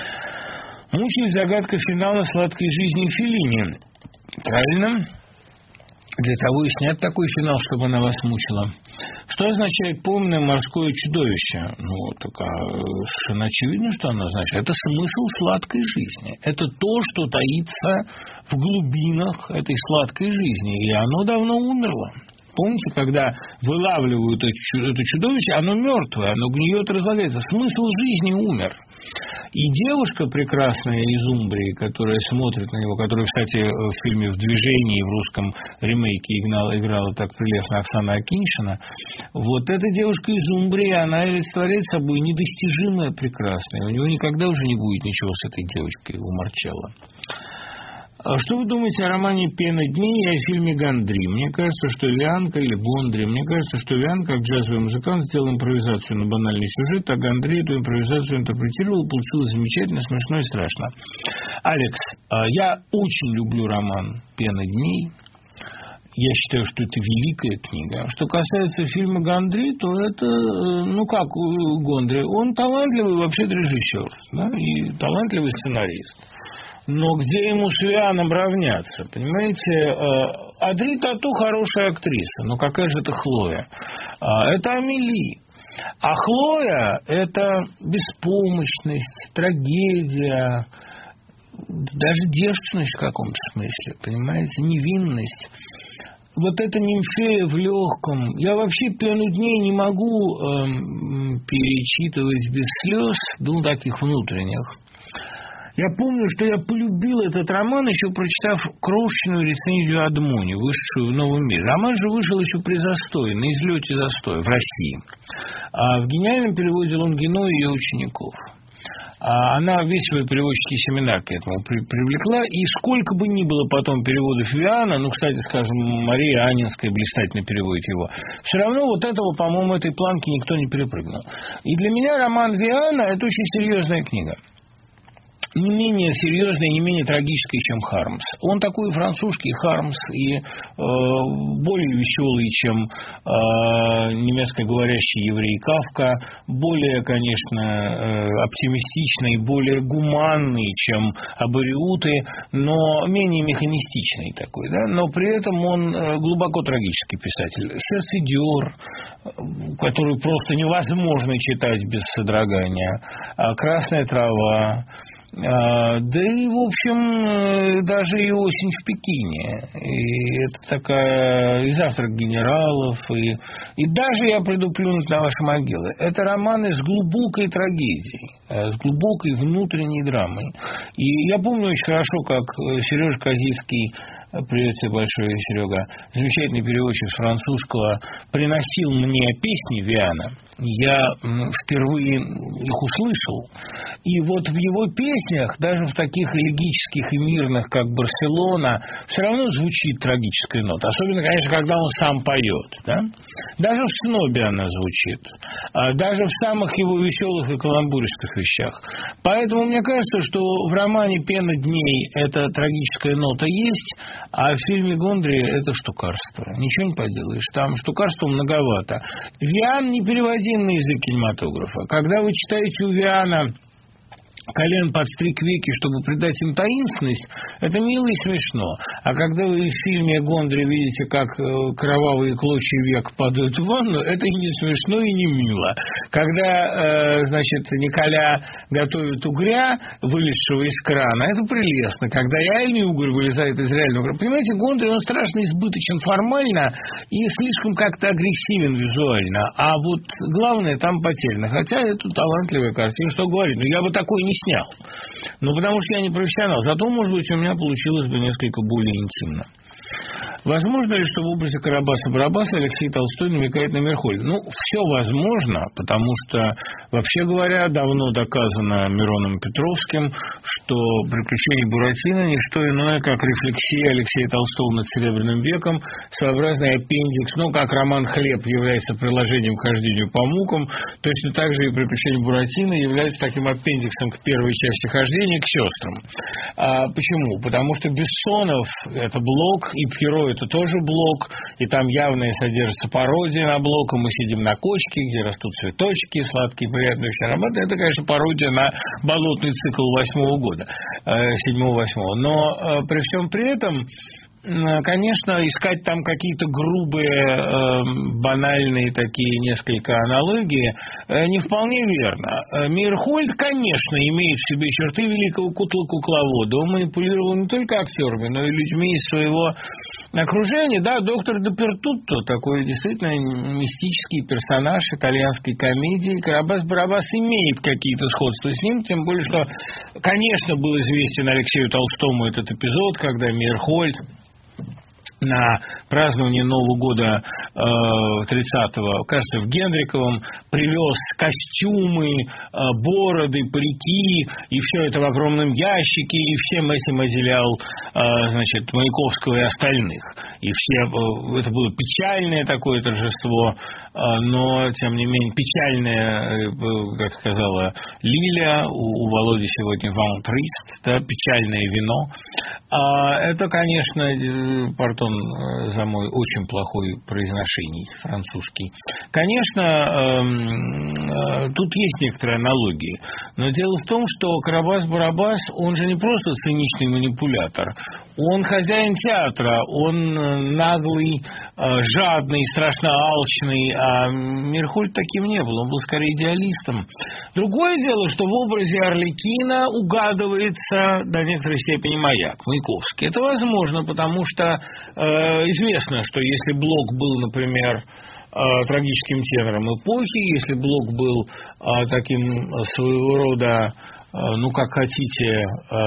Мучает загадка финала «Сладкой жизни» Феллини. Правильно? Для того и снят такой финал, чтобы она вас мучила. Что означает «помное морское чудовище»? Ну, так совершенно очевидно, что оно означает. Это смысл сладкой жизни. Это то, что таится в глубинах этой сладкой жизни. И оно давно умерло. Помните, когда вылавливают это чудовище, оно мертвое, оно гниет и разлагается. Смысл жизни умер. И девушка прекрасная из Умбрии, которая смотрит на него, которая, кстати, в фильме «В движении» в русском ремейке играла так прелестно Оксана Акиньшина, вот эта девушка из Умбрии, она олицетворяет собой недостижимое прекрасное. У него никогда уже не будет ничего с этой девочкой, у Марчелло. Что вы думаете о романе «Пена дней» и о фильме «Гондри»? Мне кажется, что Вианка или Гондри, мне кажется, что Виан, как джазовый музыкант, сделал импровизацию на банальный сюжет, а Гондри эту импровизацию интерпретировал, получилось замечательно, смешно и страшно. Алекс, я очень люблю роман «Пена дней». Я считаю, что это великая книга. Что касается фильма «Гондри», то это, ну как Гондри, он талантливый вообще-то режиссер, да, и талантливый сценарист. Но где ему с Вианом равняться, понимаете? Адри Тату хорошая актриса, но какая же это Хлоя? Это Амели. А Хлоя – это беспомощность, трагедия, даже девственность в каком-то смысле, понимаете, невинность. Вот это нимфея в легком. Я вообще «Пену дней» не могу перечитывать без слез, ну, таких внутренних. Я помню, что я полюбил этот роман, еще прочитав крошечную рецензию Адмони, вышедшую в «Новом мире». Роман же вышел еще при застое, на излете застоя в России. А в гениальном переводе Лонгино и ее учеников. Она весь свой переводческий семинар к этому привлекла, и сколько бы ни было потом переводов Виана, ну, кстати, скажем, Мария Анинская блистательно переводит его, все равно вот этого, по-моему, этой планки никто не перепрыгнул. И для меня роман Виана – это очень серьезная книга. Не менее серьезный, не менее трагический, чем Хармс. Он такой французский Хармс и более веселый, чем немецкоговорящий еврей Кафка, более, конечно, оптимистичный, более гуманный, чем Абориуты, но менее механистичный такой, да? Но при этом он глубоко трагический писатель. «Сердце Диор», которую просто невозможно читать без содрогания, «Красная трава», да и, в общем, даже и «Осень в Пекине», и это такая, и «Завтрак генералов», и даже «Я приду плюнуть на ваши могилы». Это романы с глубокой трагедией, с глубокой внутренней драмой. И я помню очень хорошо, как Сережа Козицкий, привет тебе большой, Серега, замечательный переводчик с французского, приносил мне песни Виана. Я впервые их услышал. И вот в его песнях, даже в таких элегических и мирных, как «Барселона», все равно звучит трагическая нота. Особенно, конечно, когда он сам поет. Да? Даже в «Снобе» она звучит. Даже в самых его веселых и каламбуристых вещах. Поэтому мне кажется, что в романе «Пена дней» эта трагическая нота есть, а в фильме «Гондри» это штукарство. Ничего не поделаешь. Там штукарства многовато. Виан не переводил на язык кинематографа. Когда вы читаете у Виана колен подстриг веки, чтобы придать им таинственность, это мило и смешно. А когда вы в фильме «Гондри» видите, как кровавые клочья век падают в ванну, это и не смешно, и не мило. Когда, значит, Николя готовит угря, вылезшего из крана, это прелестно. Когда реальный угорь вылезает из реального угря. Понимаете, «Гондри», он страшно избыточен формально и слишком как-то агрессивен визуально. А вот главное там потеряно. Хотя это талантливая картина, что говорит. Но я бы такой не снял. Ну, потому что я не профессионал. Зато, может быть, у меня получилось бы несколько более интимно. Возможно ли, что в образе Карабаса-Барабаса Алексей Толстой намекает на Мирхольда? Ну, все возможно, потому что, вообще говоря, давно доказано Мироном Петровским, что «Приключения Буратино» – не что иное, как рефлексия Алексея Толстого над Серебряным веком, своеобразный аппендикс, ну, как роман «Хлеб» является приложением к хождению по мукам, точно так же и «Приключения Буратино» является таким аппендиксом к первой части хождения, к сестрам. Почему? Потому что Бессонов – это Блок, и Пьеро – это тоже Блок, и там явно содержится пародия на Блока. Мы сидим на кочке, где растут цветочки, сладкие, приятные все ароматы. Это, конечно, пародия на болотный цикл 8-го года, 7-8. Но при всем при этом, конечно, искать там какие-то грубые, банальные такие несколько аналогии не вполне верно. Мирхольд, конечно, имеет в себе черты великого кукловода. Он манипулировал не только актерами, но и людьми из своего окружения. Да, доктор Дапертутто, такой действительно мистический персонаж итальянской комедии. Карабас-Барабас имеет какие-то сходства с ним, тем более, что, конечно, был известен Алексею Толстому этот эпизод, когда Мирхольд на празднование Нового года 30-го, кажется, в Генриковом, привез костюмы, бороды, парики, и все это в огромном ящике, и всем этим отделял, значит, Маяковского и остальных. И все, это было печальное такое торжество, но, тем не менее, печальное, как сказала Лиля, у Володи сегодня «Ван Трист», да, печальное вино. Это, конечно, пардон за мой очень плохой произношение французский. Конечно, тут есть некоторые аналогии, но дело в том, что Карабас-Барабас, он же не просто циничный манипулятор, он хозяин театра, он наглый, жадный, страшно алчный, а Мирхольд таким не был, он был скорее идеалистом. Другое дело, что в образе Арлекина угадывается до некоторой степени Маяк, Маяковский. Это возможно, потому что известно, что если Блок был, например, трагическим тенором эпохи, если Блок был таким своего рода, ну, как хотите,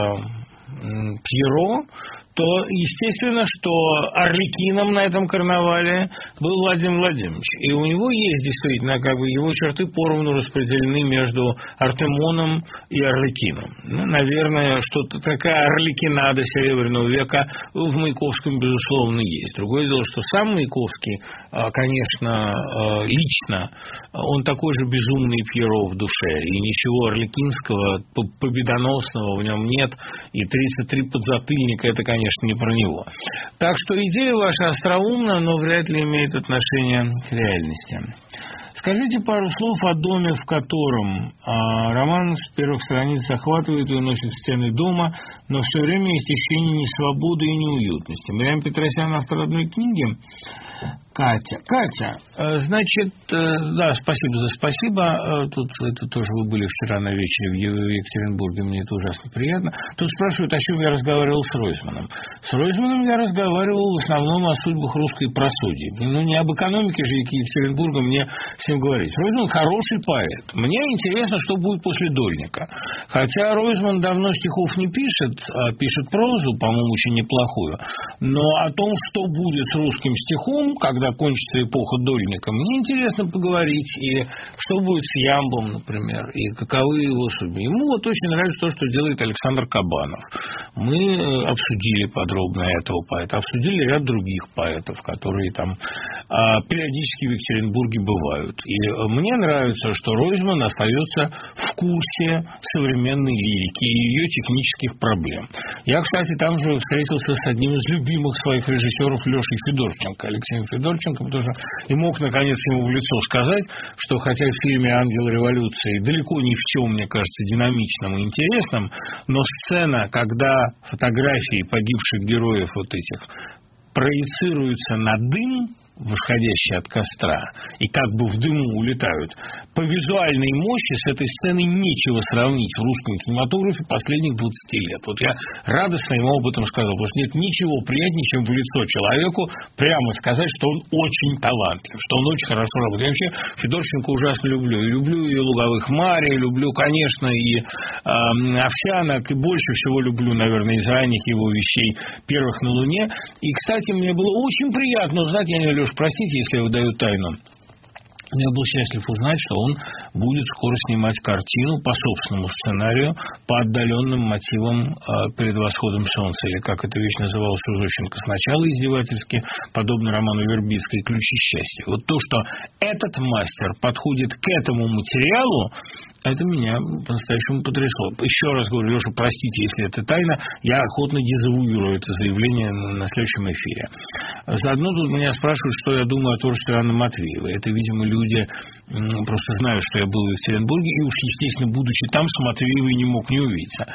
Пьеро, то естественно, что Арлекином на этом карнавале был Владимир Владимирович. И у него есть действительно, как бы, его черты поровну распределены между Артемоном и Арлекином. Ну, наверное, что-то такая Арлекинада Серебряного века в Маяковском, безусловно, есть. Другое дело, что сам Маяковский, конечно, лично, он такой же безумный Пьеро в душе, и ничего арлекинского, победоносного в нем нет, и 33 подзатыльника – это, конечно, не про него. Так что идея ваша остроумна, но вряд ли имеет отношение к реальности. Скажите пару слов о доме, в котором роман с первых страниц захватывает и уносит в стены дома, но все время есть ощущение несвободы и неуютности. Мариам Петросян, автор одной книги. Катя, значит, да, спасибо за спасибо. Тут это тоже вы были вчера на вечере в Екатеринбурге, мне это ужасно приятно. Тут спрашивают, о чем я разговаривал с Ройзманом. С Ройзманом я разговаривал в основном о судьбах русской просодии. Ну, не об экономике же Екатеринбурга мне с ним говорить. Ройзман хороший поэт. Мне интересно, что будет после Дольника. Хотя Ройзман давно стихов не пишет, а пишет прозу, по-моему, очень неплохую. Но о том, что будет с русским стихом, когда кончится эпоха Дольника, мне интересно поговорить, и что будет с Ямбом, например, и каковы его судьбы. Ему вот очень нравится то, что делает Александр Кабанов. Мы обсудили подробно этого поэта, обсудили ряд других поэтов, которые там периодически в Екатеринбурге бывают. И мне нравится, что Ройзман остается в курсе современной лирики и ее технических проблем. Я, кстати, там же встретился с одним из любимых своих режиссеров Лешей Федорченко, Алексеем Федорченко, потому что и мог, наконец, ему в лицо сказать, что хотя в фильме «Ангел революции» далеко ни в чем, мне кажется, динамичным и интересным, но сцена, когда фотографии погибших героев вот этих проецируются на дым, восходящие от костра, и как бы в дыму улетают. По визуальной мощи с этой сценой нечего сравнить в русском кинематографе последних 20 лет. Вот я радостно ему об этом сказал, потому что нет ничего приятнее, чем в лицо человеку прямо сказать, что он очень талантлив, что он очень хорошо работает. Я вообще Федорченко ужасно люблю. И люблю и «Луговых Марий», люблю, конечно, и «Овсянок», и больше всего люблю, наверное, из ранних его вещей «Первых на Луне». И, кстати, мне было очень приятно узнать, я не Леш, простите, если я выдаю тайну, я был счастлив узнать, что он будет скоро снимать картину по собственному сценарию, по отдаленным мотивам «Перед восходом солнца», или как эта вещь называлась у Зощенко сначала издевательски, подобно роману Вербицкой «Ключи счастья». Вот то, что этот мастер подходит к этому материалу, это меня по-настоящему потрясло. Еще раз говорю, Леша, простите, если это тайна, я охотно дезавуирую это заявление на следующем эфире. Заодно тут меня спрашивают, что я думаю о творчестве Анны Матвеевой. Это, видимо, люди просто знают, что я был в Екатеринбурге, и уж, естественно, будучи там, с Матвеевой не мог не увидеться.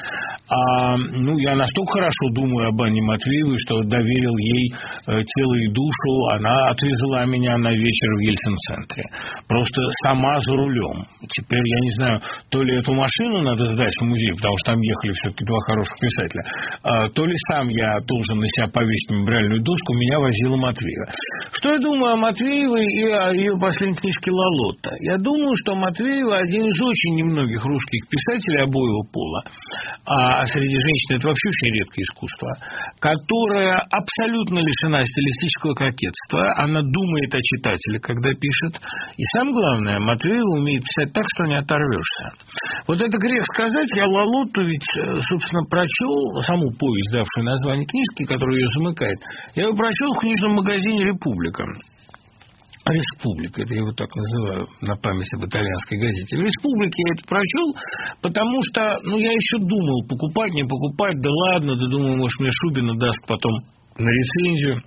Я настолько хорошо думаю об Анне Матвеевой, что доверил ей тело и душу. Она отвезла меня на вечер в Ельцин-центре. Просто сама за рулем. Теперь я не знаю, то ли эту машину надо сдать в музей, потому что там ехали все-таки два хороших писателя, то ли сам я должен на себя повесить мемориальную доску, меня возила Матвеева. Что я думаю о Матвеевой и о ее последней книжке «Лолота»? Я думаю, что Матвеева один из очень немногих русских писателей обоего пола, а среди женщин это вообще очень редкое искусство, которая абсолютно лишена стилистического кокетства, она думает о читателе, когда пишет, и самое главное, Матвеева умеет писать так, что не оторвешь. Вот это грех сказать, я «Лолоту» ведь, собственно, прочел, саму повесть, давшую название книжки, которая ее замыкает, я ее прочел в книжном магазине «Республика». «Республика», это я его так называю, на память об итальянской газете. В «Республике» я это прочел, потому что, я еще думал, покупать, не покупать, да ладно, да думаю, может, мне Шубина даст потом на рецензию.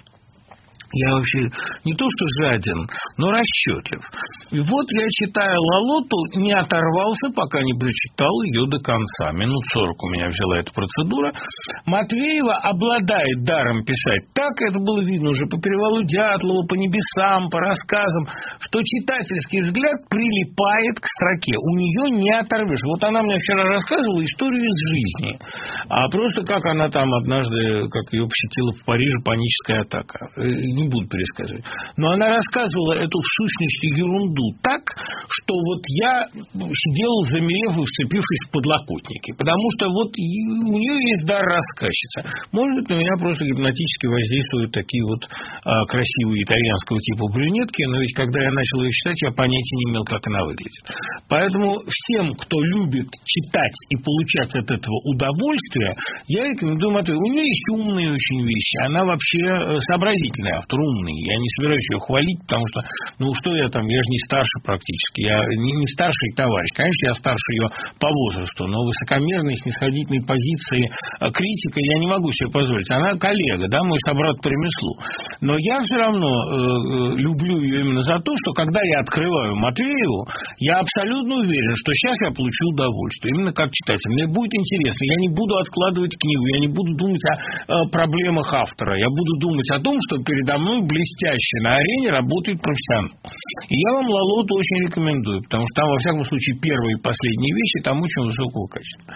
Я вообще не то что жаден, но расчетлив. И вот я, читая «Лолоту», не оторвался, пока не прочитал ее до конца. Минут 40 у меня взяла эта процедура. Матвеева обладает даром писать так, это было видно уже по «Перевалу Дятлова», по «Небесам», по рассказам, что читательский взгляд прилипает к строке. У нее не оторвешь. Вот она мне вчера рассказывала историю из жизни. А просто как она там однажды, как ее посетила в Париже паническая атака. Не буду пересказывать. Но она рассказывала эту в сущности ерунду так, что вот я сидел, замерев и вцепившись в подлокотники. Потому что вот у нее есть дар рассказчицы. Может быть, на меня просто гипнотически воздействуют такие вот красивые итальянского типа брюнетки, но ведь когда я начал ее читать, я понятия не имел, как она выглядит. Поэтому всем, кто любит читать и получать от этого удовольствие, я рекомендую Матвееву. У нее есть умные очень вещи. Она вообще сообразительный автор, умный. Я не собираюсь ее хвалить, потому что, что я там, я же не старше практически. Я не старший товарищ. Конечно, я старше ее по возрасту, но высокомерной, снисходительной позиции критика я не могу себе позволить. Она коллега, да, мой собрат по ремеслу. Но я все равно люблю ее именно за то, что когда я открываю Матвееву, я абсолютно уверен, что сейчас я получу удовольствие. Именно как читатель. Мне будет интересно. Я не буду откладывать книгу, я не буду думать о проблемах автора. Я буду думать о том, что передо мной блестяще на арене работает профессионал. И я вам «Лолоту» очень рекомендую, потому что там, во всяком случае, первые и последние вещи там очень высокого качества.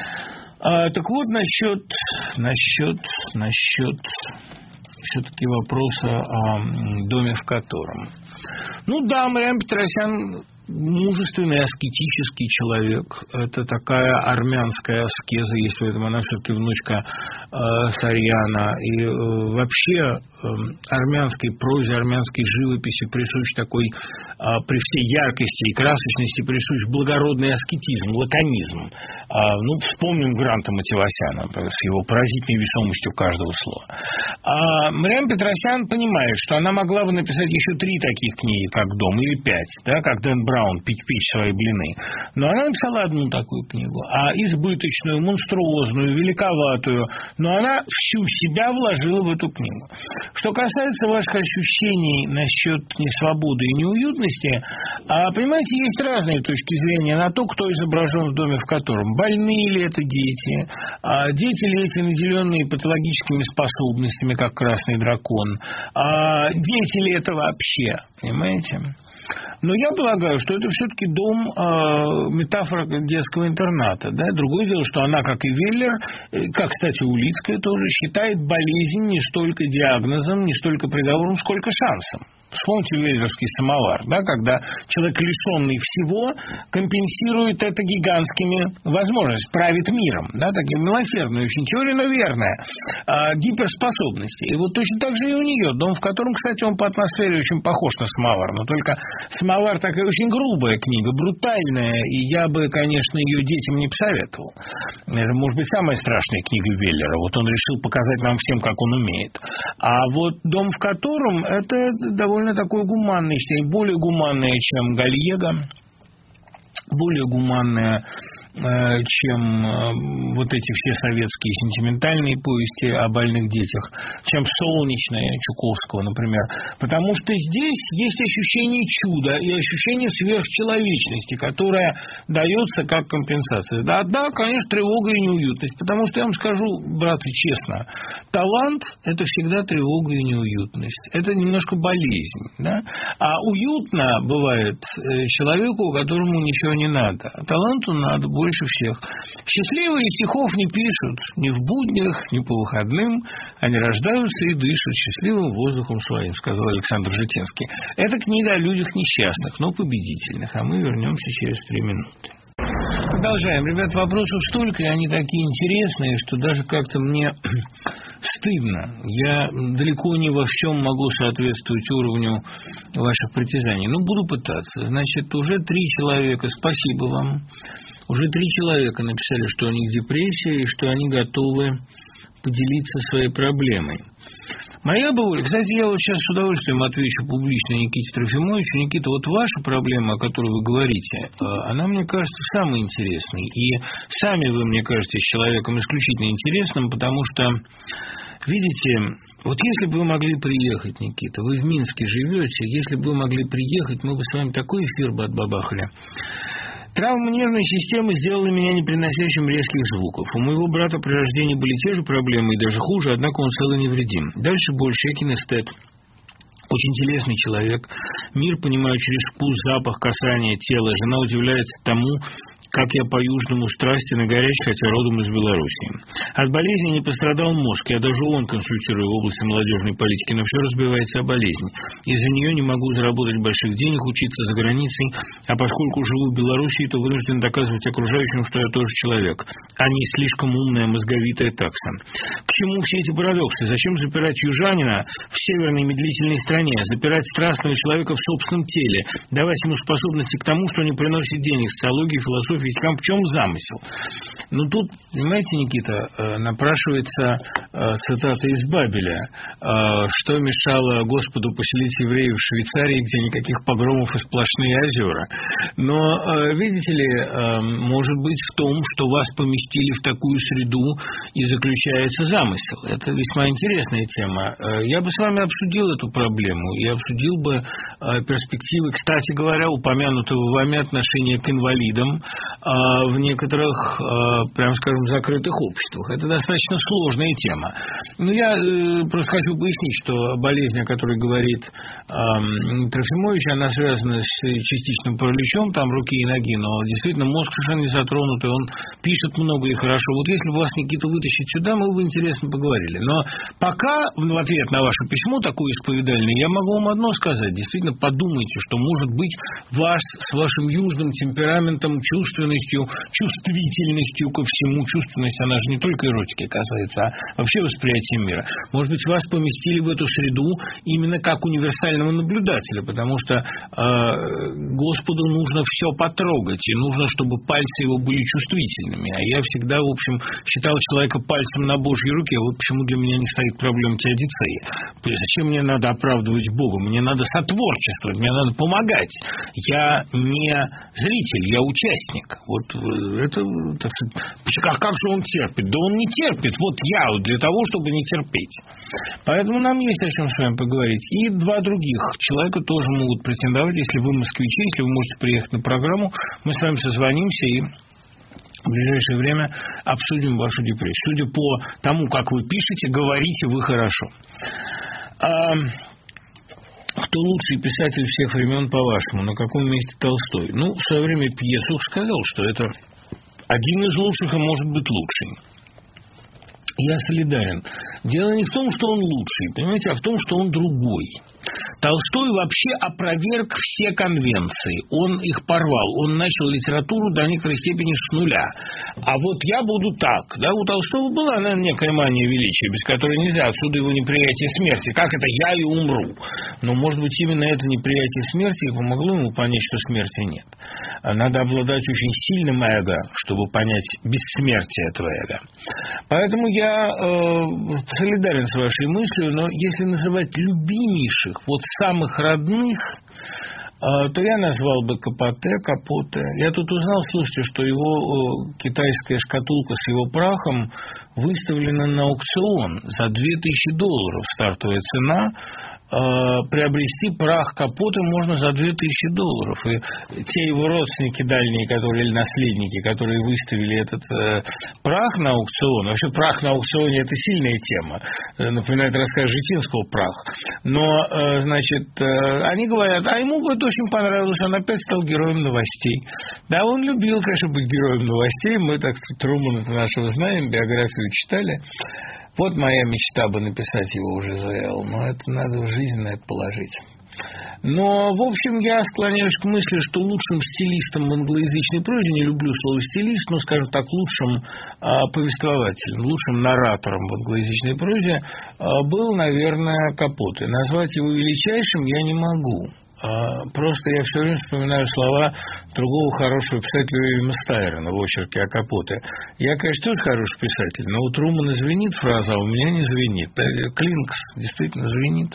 Так вот, насчет все-таки вопроса о доме, в котором. Да, Мариам Петросян мужественный, аскетический человек. Это такая армянская аскеза, если в этом она все-таки внучка Сарьяна. И вообще армянской прозе, армянской живописи присущ такой, при всей яркости и красочности, присущ благородный аскетизм, лаконизм. Вспомним Гранта Матевосяна с его поразительной весомостью каждого слова. Мариам Петросян понимает, что она могла бы написать еще 3 таких книги, как «Дом», или 5, да, как Дэн Браун андеграунд, печь свои блины. Но она написала одну такую книгу, а избыточную, монструозную, великоватую, но она всю себя вложила в эту книгу. Что касается ваших ощущений насчет несвободы и неуютности, понимаете, есть разные точки зрения на то, кто изображен в доме, в котором. Больные ли это дети, дети ли эти, наделенные патологическими способностями, как красный дракон, дети ли это вообще, понимаете? Но я полагаю, что это все-таки дом, метафора детского интерната. Да? Другое дело, что она, как и Веллер, как, кстати, Улицкая тоже, считает болезнь не столько диагнозом, не столько приговором, сколько шансом. Вспомните веллеровский самовар, да, когда человек, лишенный всего, компенсирует это гигантскими возможностями, правит миром. Да, такая милосердная очень теория, но верная. Гиперспособности. И вот точно так же и у нее. Дом, в котором, кстати, он по атмосфере очень похож на самовар. Но только самовар такая очень грубая книга, брутальная. И я бы, конечно, ее детям не посоветовал. Это, может быть, самая страшная книга Веллера. Вот он решил показать нам всем, как он умеет. А вот дом, в котором, это довольно такое гуманное чтение, более гуманное, чем Гальего, более гуманное, чем вот эти все советские сентиментальные повести о больных детях, чем «Солнечная» Чуковского, например. Потому что здесь есть ощущение чуда и ощущение сверхчеловечности, которое дается как компенсация. Да, конечно, тревога и неуютность. Потому что я вам скажу, братцы, честно, талант – это всегда тревога и неуютность. Это немножко болезнь. Да? А уютно бывает человеку, которому ничего не надо. А таланту надо больше всех. Счастливые стихов не пишут ни в буднях, ни по выходным. Они рождаются и дышат счастливым воздухом своим, сказал Александр Житинский. Это книга о людях несчастных, но победительных. А мы вернемся через 3 минуты. Продолжаем. Ребят, вопросов столько, и они такие интересные, что даже как-то мне стыдно. Я далеко не во всем могу соответствовать уровню ваших притязаний. Но буду пытаться. Значит, уже 3 человека, спасибо вам, уже 3 человека написали, что у них депрессия, и что они готовы поделиться своей проблемой. Моя бы воля, кстати, я вот сейчас с удовольствием отвечу публично Никите Трофимовичу. Никита, вот ваша проблема, о которой вы говорите, она, мне кажется, самой интересной. И сами вы, мне кажетесь, человеком исключительно интересным, потому что, видите, вот если бы вы могли приехать, Никита, вы в Минске живете, если бы вы могли приехать, мы бы с вами такой эфир бы отбабахали. Травма нервной системы сделала меня непереносящим резких звуков. У моего брата при рождении были те же проблемы, и даже хуже, однако он цел и невредим. Дальше больше. Я кинестет. Очень телесный человек. Мир понимаю через вкус, запах, касание тела. Жена удивляется тому, как я по-южному страсти на горячий, хотя родом из Белоруссии. От болезни не пострадал мозг. Я даже ООН консультирую в области молодежной политики, но все разбивается о болезни. Из-за нее не могу заработать больших денег, учиться за границей, а поскольку живу в Белоруссии, то вынужден доказывать окружающим, что я тоже человек, а не слишком умная мозговитая такса. К чему все эти парадоксы? Зачем запирать южанина в северной медлительной стране, запирать страстного человека в собственном теле, давать ему способности к тому, что не приносит денег, социологии, философии, в чем замысел? Ну, тут, понимаете, Никита, напрашивается цитата из Бабеля. Что мешало Господу поселить евреев в Швейцарии, где никаких погромов и сплошные озера? Но, видите ли, может быть в том, что вас поместили в такую среду, и заключается замысел. Это весьма интересная тема. Я бы с вами обсудил эту проблему и обсудил бы перспективы, кстати говоря, упомянутого вами отношения к инвалидам в некоторых, прямо скажем, закрытых обществах. Это достаточно сложная тема. Но я просто хочу пояснить, что болезнь, о которой говорит Трофимович, она связана с частичным параличом, там руки и ноги, но действительно мозг совершенно не затронут, и он пишет много и хорошо. Вот если бы вас, Никита, вытащить сюда, мы бы интересно поговорили. Но пока, в ответ на ваше письмо, такое исповедальное, я могу вам одно сказать. Действительно, подумайте, что, может быть, вас с вашим южным темпераментом, чувством чувственностью, чувствительностью ко всему. Чувственность, она же не только эротики касается, а вообще восприятия мира. Может быть, вас поместили в эту среду именно как универсального наблюдателя, потому что Господу нужно все потрогать, и нужно, чтобы пальцы его были чувствительными. А я всегда, в общем, считал человека пальцем на Божьей руке. Вот почему для меня не стоит проблема теодицеи. Зачем мне надо оправдывать Бога? Мне надо сотворчествовать, мне надо помогать. Я не зритель, я участник. Вот это, так сказать, как же он терпит? Да он не терпит. Вот я для того, чтобы не терпеть. Поэтому нам есть о чем с вами поговорить. И два других человека тоже могут претендовать. Если вы москвичи, если вы можете приехать на программу, мы с вами созвонимся и в ближайшее время обсудим вашу депрессию. Судя по тому, как вы пишете, говорите вы хорошо. Кто лучший писатель всех времен, по-вашему? На каком месте Толстой? Ну, в свое время Пьесух сказал, что это один из лучших и может быть лучший. Я солидарен. Дело не в том, что он лучший, понимаете, а в том, что он другой. Толстой вообще опроверг все конвенции. Он их порвал. Он начал литературу до некоторой степени с нуля. А вот я буду так. Да, у Толстого была, наверное, некая мания величия, без которой нельзя. Отсюда его неприятие смерти. Как это я и умру? Но, может быть, именно это неприятие смерти и помогло ему понять, что смерти нет. Надо обладать очень сильным эго, чтобы понять бессмертие этого эго. Поэтому я солидарен с вашей мыслью, но если называть любимейших, вот самых родных, то я назвал бы Капоте. Я тут узнал, слушайте, что его китайская шкатулка с его прахом выставлена на аукцион за $2000. Стартовая цена. Приобрести прах Капоте можно за $2000. И те его родственники дальние, которые, или наследники, которые выставили этот прах на аукцион, вообще прах на аукционе – это сильная тема, напоминает рассказ Житинского «Прах». Но, значит, они говорят, а ему это очень понравилось, он опять стал героем новостей. Да, он любил, конечно, быть героем новостей, мы, так сказать, Трумана нашего знаем, биографию читали. Вот моя мечта бы написать его уже ЗЛ, но это надо в жизнь на это положить. Но, в общем, я склоняюсь к мысли, что лучшим стилистом в англоязычной прозе, не люблю слово стилист, но, скажем так, лучшим повествователем, лучшим наратором в англоязычной прозе был, наверное, Капоте. Назвать его величайшим я не могу. Просто я все время вспоминаю слова другого хорошего писателя Уильяма Стайрона в очерке о Капоте. Я, конечно, тоже хороший писатель, но у Трумана звенит фраза, а у меня не звенит. Клинкс действительно звенит.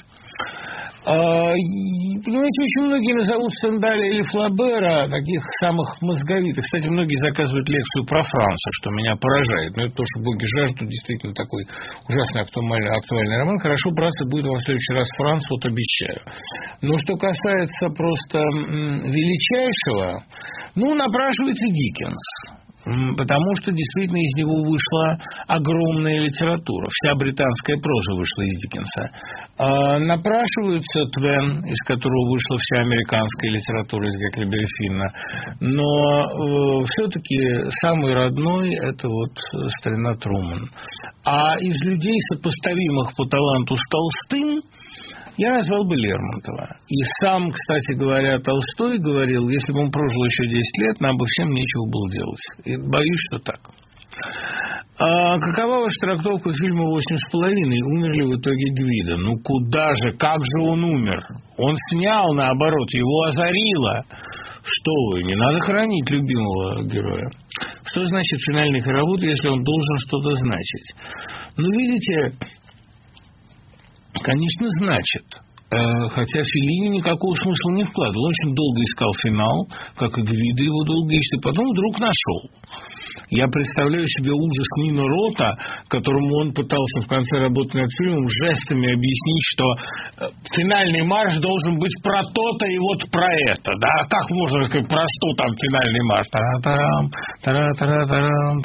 Понимаете, очень многие назовут Стендаля или Флабера таких самых мозговитых. Кстати, многие заказывают лекцию про Франца, что меня поражает. Но это то, что «Боги жаждут», действительно такой ужасно актуальный роман. Хорошо, браться будет в следующий раз Франц, вот обещаю. Но что касается просто величайшего, напрашивается Диккенс. Потому что действительно из него вышла огромная литература. Вся британская проза вышла из Диккенса. Напрашивается Твен, из которого вышла вся американская литература из Геклибери Финна. Но все-таки самый родной – это вот старина Труман. А из людей, сопоставимых по таланту с Толстым, я назвал бы Лермонтова. И сам, кстати говоря, Толстой говорил, если бы он прожил еще 10 лет, нам бы всем нечего было делать. И боюсь, что так. Какова ваша трактовка фильма «8,5»? Умер ли в итоге Гвидо? Ну куда же? Как же он умер? Он снял, наоборот, его озарило. Что вы, не надо хоронить любимого героя. Что значит финальный хоровод, если он должен что-то значить? Ну, видите... Конечно, значит. Хотя Феллини никакого смысла не вкладывал. Он очень долго искал финал, как и Гвидо его долго ищет, и потом вдруг нашел. Я представляю себе ужас Нино Рота, которому он пытался в конце работы над фильмом жестами объяснить, что финальный марш должен быть про то-то и вот про это. Да? Как можно сказать, про что там финальный марш? Та-та-тарам, та-та-та-тарам,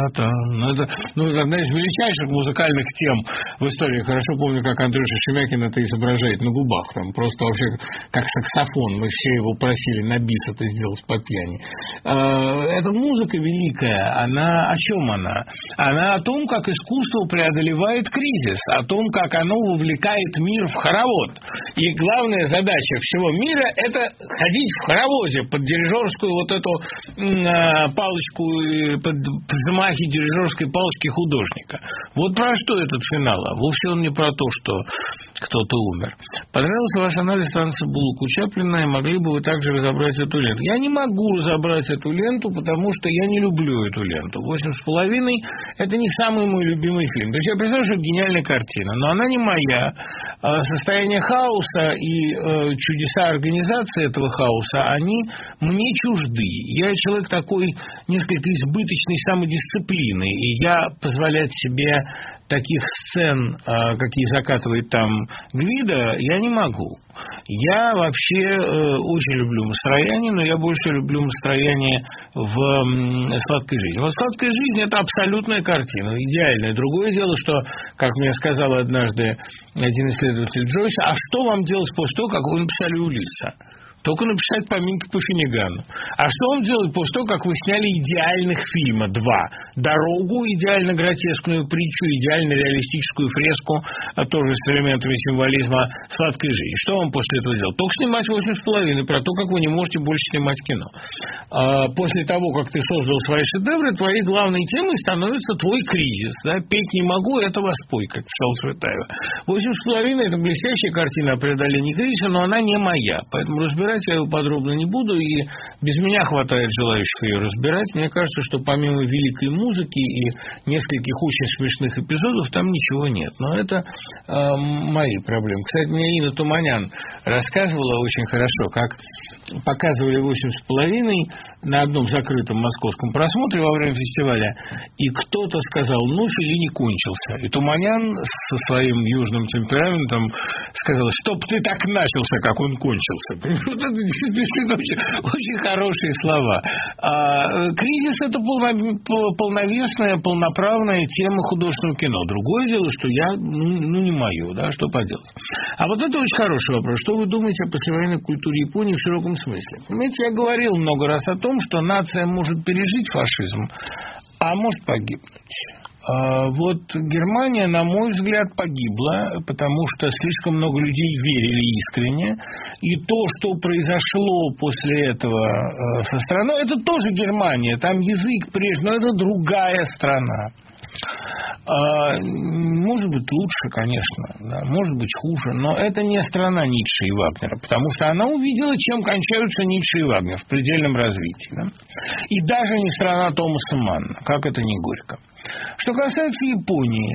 та-та-та-та-та-та. Это одна из величайших музыкальных тем в истории. Хорошо помню, как Андрюша Шемякин это это изображает на губах, там просто вообще как саксофон, мы все его просили на бис это сделать по пьяни. Эта музыка великая, она о чем она? Она о том, как искусство преодолевает кризис, о том, как оно вовлекает мир в хоровод. И главная задача всего мира – это ходить в хороводе под дирижерскую вот эту палочку, под взмахи дирижерской палочки художника. Вот про что этот финал? А вовсе он не про то, что кто-то умер. Понравился ваш анализ танца Буллок у Чаплина, и могли бы вы также разобрать эту ленту? Я не могу разобрать эту ленту, потому что я не люблю эту ленту. «8,5» – это не самый мой любимый фильм. То есть я признаю, что это гениальная картина, но она не моя. Состояние хаоса и чудеса организации этого хаоса, они мне чужды. Я человек такой несколько избыточной самодисциплины, и я позволять себе таких сцен, какие закатывает там Гвидо, я не могу. Я вообще очень люблю Мастрояни, но я больше люблю Мастрояни в «Сладкой жизни». Вот «Сладкая жизнь» – это абсолютная картина, идеальная. Другое дело, что, как мне сказал однажды один исследователь Джойс, а что вам делать после того, как вы написали «Улисса»? Только написать поминки по Финнигану. А что вам делать после того, как вы сняли идеальных фильма? 2. «Дорогу», идеально гротескную притчу, идеально реалистическую фреску, тоже с элементами символизма «Сладкой жизни». Что вам после этого делать? Только снимать 8,5, про то, как вы не можете больше снимать кино. После того, как ты создал свои шедевры, твоей главной темой становится твой кризис. Да? «Петь не могу, это воспой», как писал Цветаева. 8,5 – это блестящая картина о преодолении кризиса, но она не моя. Поэтому разбирать я ее подробно не буду, и без меня хватает желающих ее разбирать. Мне кажется, что помимо великой музыки и нескольких очень смешных эпизодов, там ничего нет. Но это мои проблемы. Кстати, мне Инна Туманян рассказывала очень хорошо, как показывали 8,5 на одном закрытом московском просмотре во время фестиваля, и кто-то сказал: ну, Феллини кончился. И Туманян со своим южным темпераментом сказал: чтоб ты так начался, как он кончился. Это действительно очень хорошие слова. Кризис – это полновесная, полноправная тема художественного кино. Другое дело, что я, не мое, да, что поделать. А вот это очень хороший вопрос. Что вы думаете о послевоенной культуре Японии в широком смысле? Понимаете, я говорил много раз о том, что нация может пережить фашизм, а может погибнуть. Вот Германия, на мой взгляд, погибла, потому что слишком много людей верили искренне, и то, что произошло после этого со страной, это тоже Германия, там язык прежний, но это другая страна. Может быть, лучше, конечно, да, может быть, хуже, но это не страна Ницше и Вагнера, потому что она увидела, чем кончаются Ницше и Вагнер в предельном развитии. Да? И даже не страна Томаса Манна, как это не горько. Что касается Японии,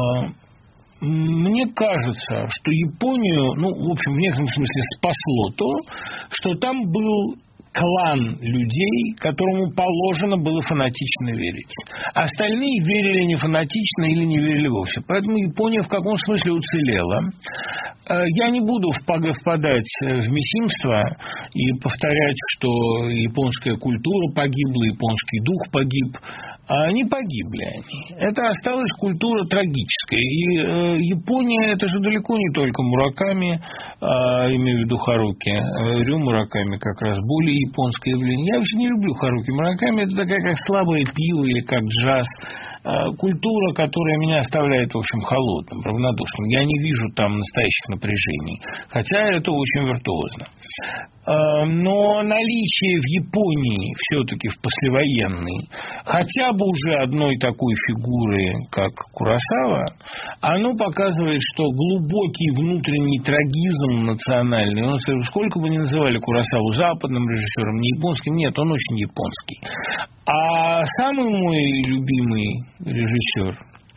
мне кажется, что Японию, в общем, в некотором смысле спасло то, что там был клан людей, которому положено было фанатично верить. Остальные верили не фанатично или не верили вовсе. Поэтому Япония в каком смысле уцелела. Я не буду впадать в мессимство и повторять, что японская культура погибла, японский дух погиб. Не погибли они. Это осталась культура трагическая. И Япония – это же далеко не только Мураками, имею в виду Харуки. Рю Мураками как раз более японское явление. Я вообще не люблю Харуки Мураками. Это такая, как слабое пиво или как джаз. Культура, которая меня оставляет, в общем, холодным, равнодушным. Я не вижу там настоящих напряжений. Хотя это очень виртуозно. Но наличие в Японии все-таки в послевоенной хотя бы уже одной такой фигуры, как Куросава, оно показывает, что глубокий внутренний трагизм национальный, он, сколько бы ни называли Куросаву западным режиссером, не японским, нет, он очень японский. А самый мой любимый режиссер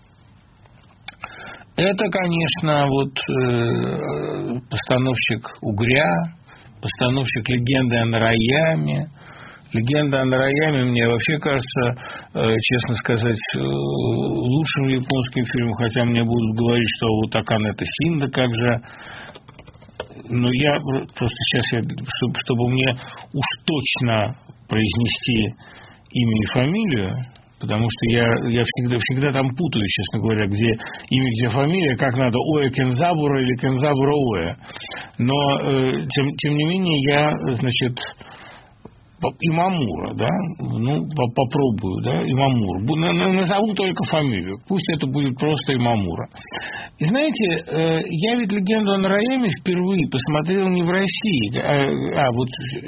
– это, конечно, постановщик «Угря», постановщик «Легенды о Нараяме». «Легенда о Нараяме» мне вообще кажется, честно сказать, лучшим японским фильмом, хотя мне будут говорить, что вот Аканета Синда, как же. Но я просто сейчас, чтобы мне уж точно произнести имя и фамилию, потому что я всегда там путаю, честно говоря, где имя, где фамилия, как надо, Оя Кензабура или Кензабура Оя. Но, тем не менее, я, значит, Имамура, да, ну, попробую, да, Имамур. Назову только фамилию, пусть это будет просто Имамура. И знаете, я ведь «Легенду о Нараяме» впервые посмотрел не в России, вот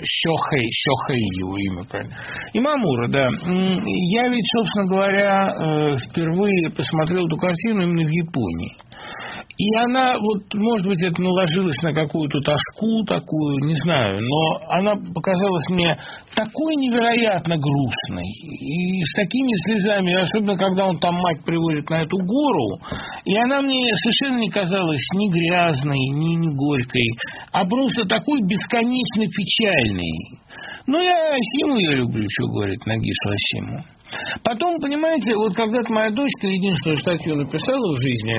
Сёхэй его имя, правильно. Имамура, да. Я ведь, собственно говоря, впервые посмотрел эту картину именно в Японии. И она, вот, может быть, это наложилось на какую-то тоску такую, не знаю, но она показалась мне такой невероятно грустной и с такими слезами, особенно когда он там мать приводит на эту гору, и она мне совершенно не казалась ни грязной, ни горькой, а просто такой бесконечно печальной. Ну, я Асиму я люблю, что говорит Нагишу Асиму. Потом, понимаете, вот когда-то моя дочка единственную статью написала в жизни,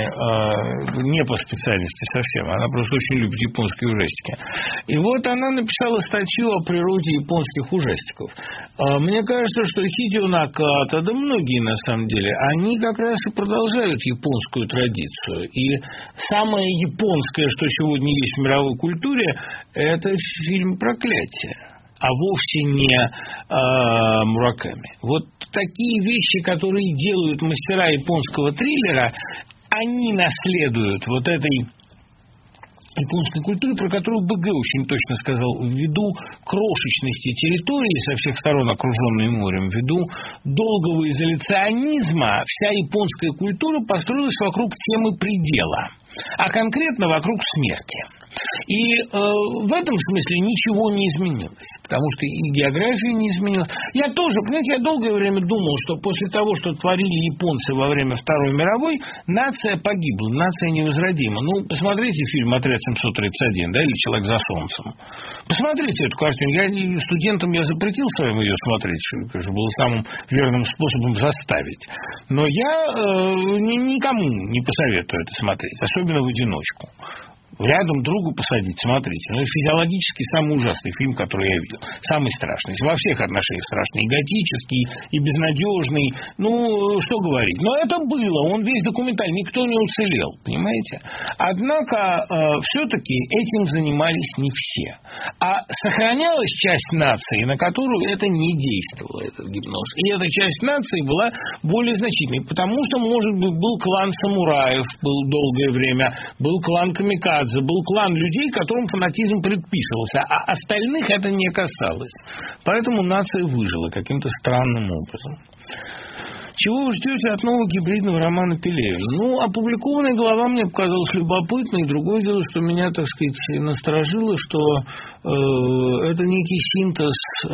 не по специальности совсем, она просто очень любит японские ужастики. И вот она написала статью о природе японских ужастиков. Мне кажется, что Хидео Наката, да многие на самом деле, они как раз и продолжают японскую традицию. И самое японское, что сегодня есть в мировой культуре, это фильм «Проклятие», а вовсе не Мураками. Вот такие вещи, которые делают мастера японского триллера, они наследуют вот этой японской культуры, про которую БГ очень точно сказал, ввиду крошечности территории, со всех сторон окруженной морем, ввиду долгого изоляционизма, вся японская культура построилась вокруг темы предела, а конкретно вокруг смерти. И в этом смысле ничего не изменилось, потому что и география не изменилась. Я тоже, понимаете, я долгое время думал, что после того, что творили японцы во время Второй мировой, нация погибла, нация невозродима. Ну, посмотрите фильм «Отряд 731», да, или «Человек за солнцем». Посмотрите эту картину. Студентам я запретил своим ее смотреть, что, конечно, было самым верным способом заставить. Но я никому не посоветую это смотреть, особенно в одиночку. Рядом другу посадить, смотрите. Ну, физиологически самый ужасный фильм, который я видел. Самый страшный. Во всех отношениях страшный. И готический, и безнадежный. Ну, что говорить. Но это было. Он весь документальный. Никто не уцелел. Понимаете? Однако, все-таки этим занимались не все. А сохранялась часть нации, на которую это не действовало, этот гипноз. И эта часть нации была более значительной. Потому что, может быть, был клан самураев, был долгое время, был клан камикадзе, был клан людей, которым фанатизм предписывался, а остальных это не касалось. Поэтому нация выжила каким-то странным образом. Чего вы ждете от нового гибридного романа Пелевина? Ну, опубликованная глава мне показалась любопытной. Другое дело, что меня, так сказать, насторожило, что это некий синтез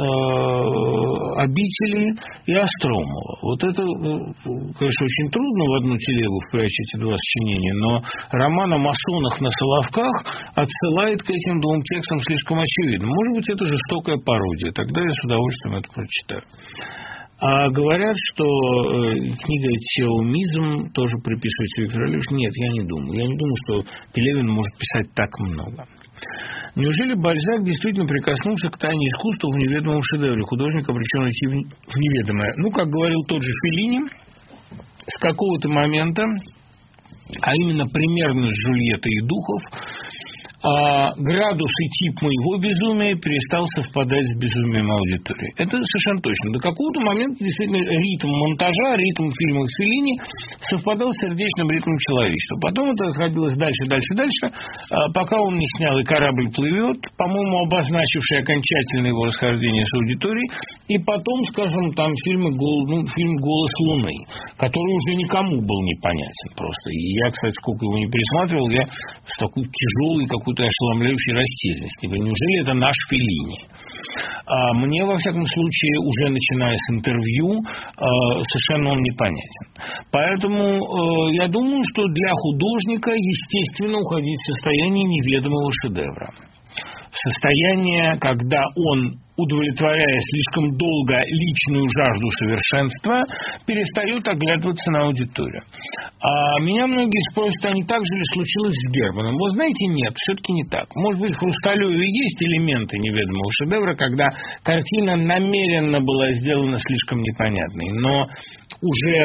Обители и Остромова. Вот это, конечно, очень трудно в одну телегу впрячь эти два сочинения, но роман о масонах на Соловках отсылает к этим двум текстам слишком очевидно. Может быть, это жестокая пародия. Тогда я с удовольствием это прочитаю. А говорят, что книга «Теомизм» тоже приписывается Виктору Алексеевичу. Нет, я не думаю. Я не думаю, что Пелевин может писать так много. Неужели Бальзак действительно прикоснулся к тайне искусства в неведомом шедевре? Художник обречен идти в неведомое. Ну, как говорил тот же Феллини, с какого-то момента, а именно примерность Джульетты и духов, градус и тип моего безумия перестал совпадать с безумием аудитории. Это совершенно точно. До какого-то момента действительно ритм монтажа, ритм фильмов Феллини совпадал с сердечным ритмом человечества. Потом это расходилось дальше, пока он не снял «И корабль плывет», по-моему, обозначивший окончательное его расхождение с аудиторией, и потом, скажем, там фильм «Голос Луны», который уже никому был непонятен просто. И я, кстати, сколько его не пересматривал, я с такой тяжелой какой-то ошеломляющей растерянности. Неужели это наш Феллини? Мне, во всяком случае, уже начиная с интервью, совершенно он непонятен. Поэтому я думаю, что для художника естественно уходить в состояние неведомого шедевра. В состояние, когда он удовлетворяя слишком долго личную жажду совершенства, перестают оглядываться на аудиторию. А меня многие спросят, а не так же ли случилось с Германом? Вот знаете, нет, все-таки не так. Может быть, в Хрусталеве есть элементы неведомого шедевра, когда картина намеренно была сделана слишком непонятной, но уже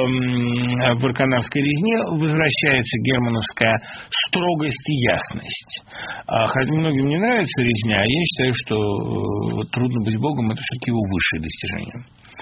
в «Арканавской резне» возвращается германовская строгость и ясность. Хотя многим не нравится резня, а я считаю, что «Трудно быть Богом» — это все-таки его высшее достижение.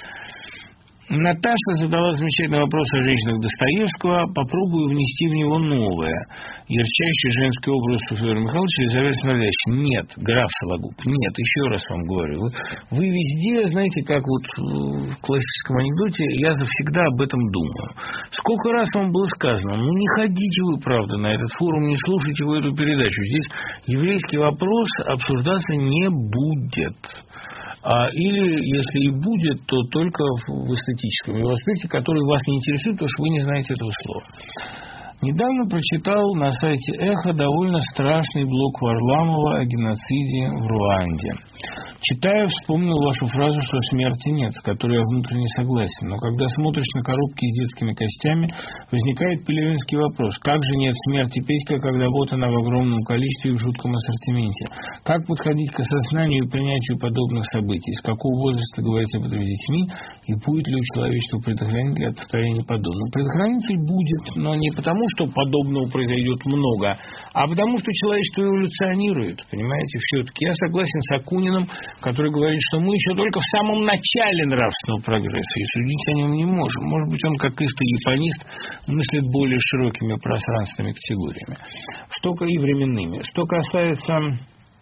Наташа задала замечательный вопрос о женщинах Достоевского. Попробую внести в него новое. Ярчайший женский образ Федора Михайловича Елизавета Смердящая. Нет, граф Сологуб. Нет, еще раз вам говорю. Вы везде, знаете, как вот в классическом анекдоте, я завсегда об этом думаю. Сколько раз вам было сказано, ну не ходите вы, правда, на этот форум, не слушайте вы эту передачу. Здесь еврейский вопрос обсуждаться не будет. Или, если и будет, то только в эстетическом его аспекте, который вас не интересует, потому что вы не знаете этого слова. Недавно прочитал на сайте «Эхо» довольно страшный блог Варламова о геноциде в Руанде. Читая, вспомнил вашу фразу, что смерти нет, с которой я внутренне согласен. Но когда смотришь на коробки с детскими костями, возникает пелевинский вопрос. Как же нет смерти, Петька, когда вот она в огромном количестве и в жутком ассортименте? Как подходить к осознанию и принятию подобных событий? С какого возраста говорить об этом с детьми? И будет ли у человечества предохранитель от повторения подобного? Предохранитель будет, но не потому, что подобного произойдет много, а потому, что человечество эволюционирует. Понимаете, все-таки я согласен с Акуниным, который говорит, что мы еще только в самом начале нравственного прогресса и судить о нем не можем. Может быть, он, как истый японист, мыслит более широкими пространственными категориями и временными. Что касается,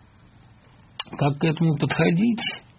как к этому подходить,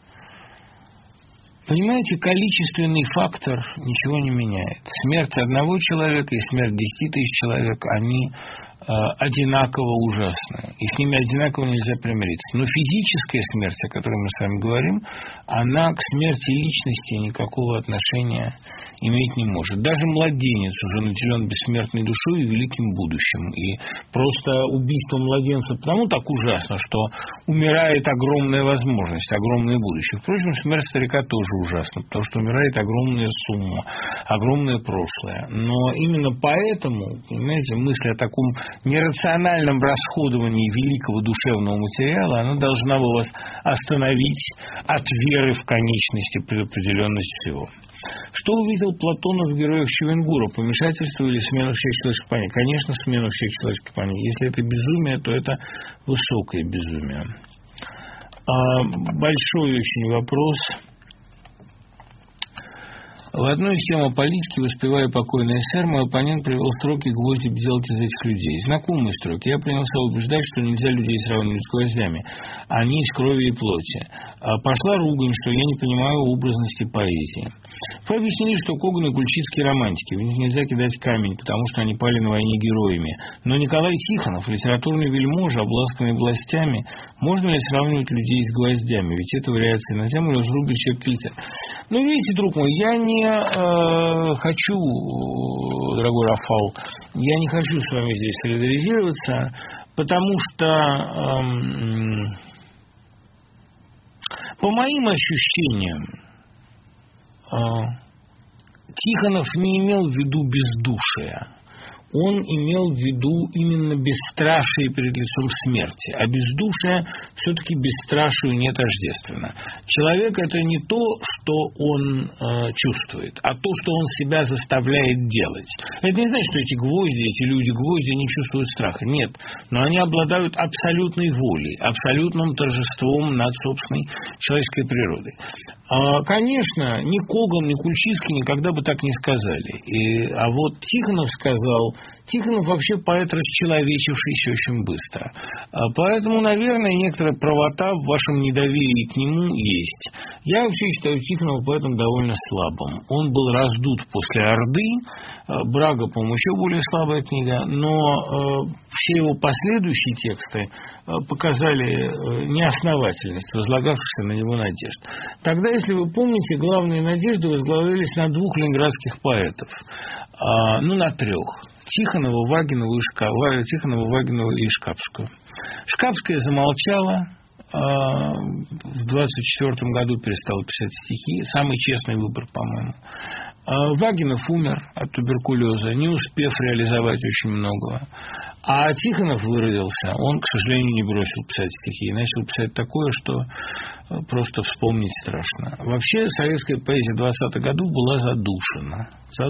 понимаете, количественный фактор ничего не меняет. Смерть одного человека и смерть 10 тысяч человек, они одинаково ужасны. И с ними одинаково нельзя примириться. Но физическая смерть, о которой мы с вами говорим, она к смерти личности никакого отношения иметь не может. Даже младенец уже наделен бессмертной душой и великим будущим. И просто убийство младенца потому так ужасно, что умирает огромная возможность, огромное будущее. Впрочем, смерть старика тоже ужасна, потому что умирает огромная сумма, огромное прошлое. Но именно поэтому, понимаете, мысль о таком нерациональном расходовании великого душевного материала, она должна была вас остановить от веры в конечность и предопределенность всего. Что увидел Платонов в героях Чевенгура? Помешательство или смену всех человеческих понятий? Конечно, смену всех человеческих понятий. Если это безумие, то это высокое безумие. Большой очень вопрос. В одной из тем о политике, воспевая покойный СССР, мой оппонент привел строки «Гвозди делать из этих людей». Знакомые строки. Я принялся убеждать, что нельзя людей сравнивать с гвоздями. Они из крови и плоти. Пошла ругань, что я не понимаю образности поэзии. Вы объяснили, что Коган и Гульчицкий романтики. В них нельзя кидать камень, потому что они пали на войне героями. Но Николай Тихонов, литературный вельможа, обласканный властями, можно ли сравнивать людей с гвоздями? Ведь это вариация на тему разрубить щепки лица. Ну, видите, друг мой, я не хочу, дорогой Рафал, я не хочу с вами здесь солидаризироваться, потому что, по моим ощущениям, Тихонов не имел в виду бездушие. Он имел в виду именно бесстрашие перед лицом смерти. А бездушие все-таки бесстрашию не тождественно. Человек – это не то, что он чувствует, а то, что он себя заставляет делать. Это не значит, что эти гвозди, эти люди-гвозди не чувствуют страха. Нет. Но они обладают абсолютной волей, абсолютным торжеством над собственной человеческой природой. Конечно, ни Коган, ни Кульчицкий никогда бы так не сказали. А вот Тихонов сказал... Тихонов вообще поэт, расчеловечившийся очень быстро. Поэтому, наверное, некоторая правота в вашем недоверии к нему есть. Я вообще считаю Тихонова поэтом довольно слабым. Он был раздут после Орды. Брага, по-моему, еще более слабая книга. Но все его последующие тексты показали неосновательность возлагавшихся на него надежд. Тогда, если вы помните, главные надежды возглавлялись на двух ленинградских поэтов. На трех. Тихонова, Вагинова и Шкапскую. Шкапская замолчала в 24 году перестала писать стихи. Самый честный выбор, по-моему. Вагинов умер от туберкулеза, не успев реализовать очень многого. А Тихонов выродился. Он, к сожалению, не бросил писать стихи. И начал писать такое, что просто вспомнить страшно. Вообще, советская поэзия 20-х годов была задушена.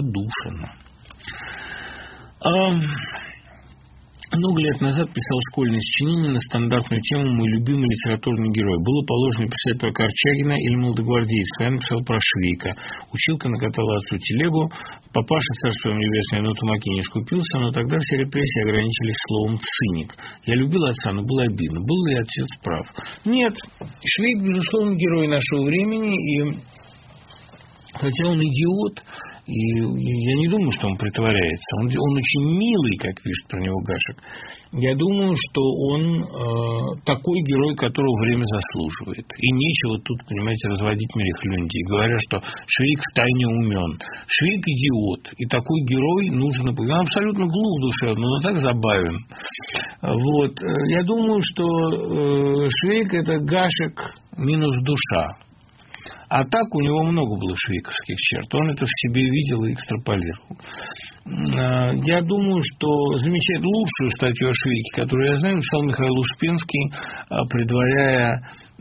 Много лет назад писал школьное сочинение на стандартную тему «Мой любимый литературный герой». Было положено писать про Корчагина или молодогвардейцев. Я написал про Швейка. Училка накатала отцу телегу. Папаша, царство ему небесное, на тумаке не скупился, но тогда все репрессии ограничились словом «циник». Я любил отца, но было обидно. Был ли отец прав? Нет. Швейк, безусловно, герой нашего времени. И хотя он идиот, и я не думаю, что он притворяется. Он очень милый, как пишет про него Гашек. Я думаю, что он такой герой, которого время заслуживает. И нечего тут, понимаете, разводить мерехлюндии, говоря, что Швейк втайне умен. Швейк идиот. И такой герой нужен. Он абсолютно глуп душевно, но так забавен. Вот. Я думаю, что Швейк – это Гашек минус душа. А так у него много было швейковских черт. Он это в себе видел и экстраполировал. Я думаю, что замечательно лучшую статью о Швейке, которую я знаю, написал Михаил Успенский, предваряя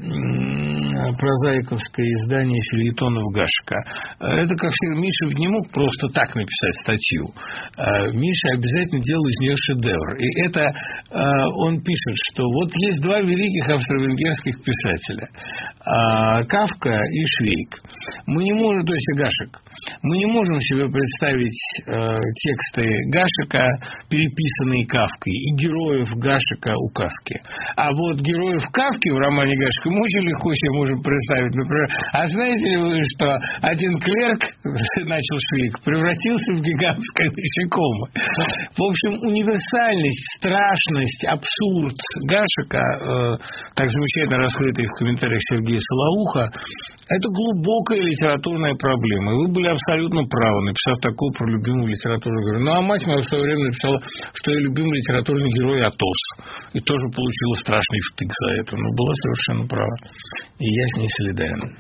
прозаиковское издание фельетонов Гашека. Это, как всегда, Миша не мог просто так написать статью. Миша обязательно делал из нее шедевр. И это он пишет, что вот есть два великих австро-венгерских писателя. Кафка и Швейк. Мы не можем, то есть и Гашек. Мы не можем себе представить тексты Гашека, переписанные Кафкой, и героев Гашека у Кафки. А вот героев Кафки в романе Гашека мы очень легко себе можем представить. Например, а знаете ли вы, что один клерк, начал Швейк, превратился в гигантское насекомое? В общем, универсальность, страшность, абсурд Гашека, так замечательно раскрытый в комментариях Сергея Солоуха, это глубокая литературная проблема. И вы были абсолютно правы, написав такое про любимого литературного героя. Ну, а мать моя в свое время написала, что я любимый литературный герой Атос. И тоже получила страшный втык за это. Но была совершенно права. И я с ней солидарен.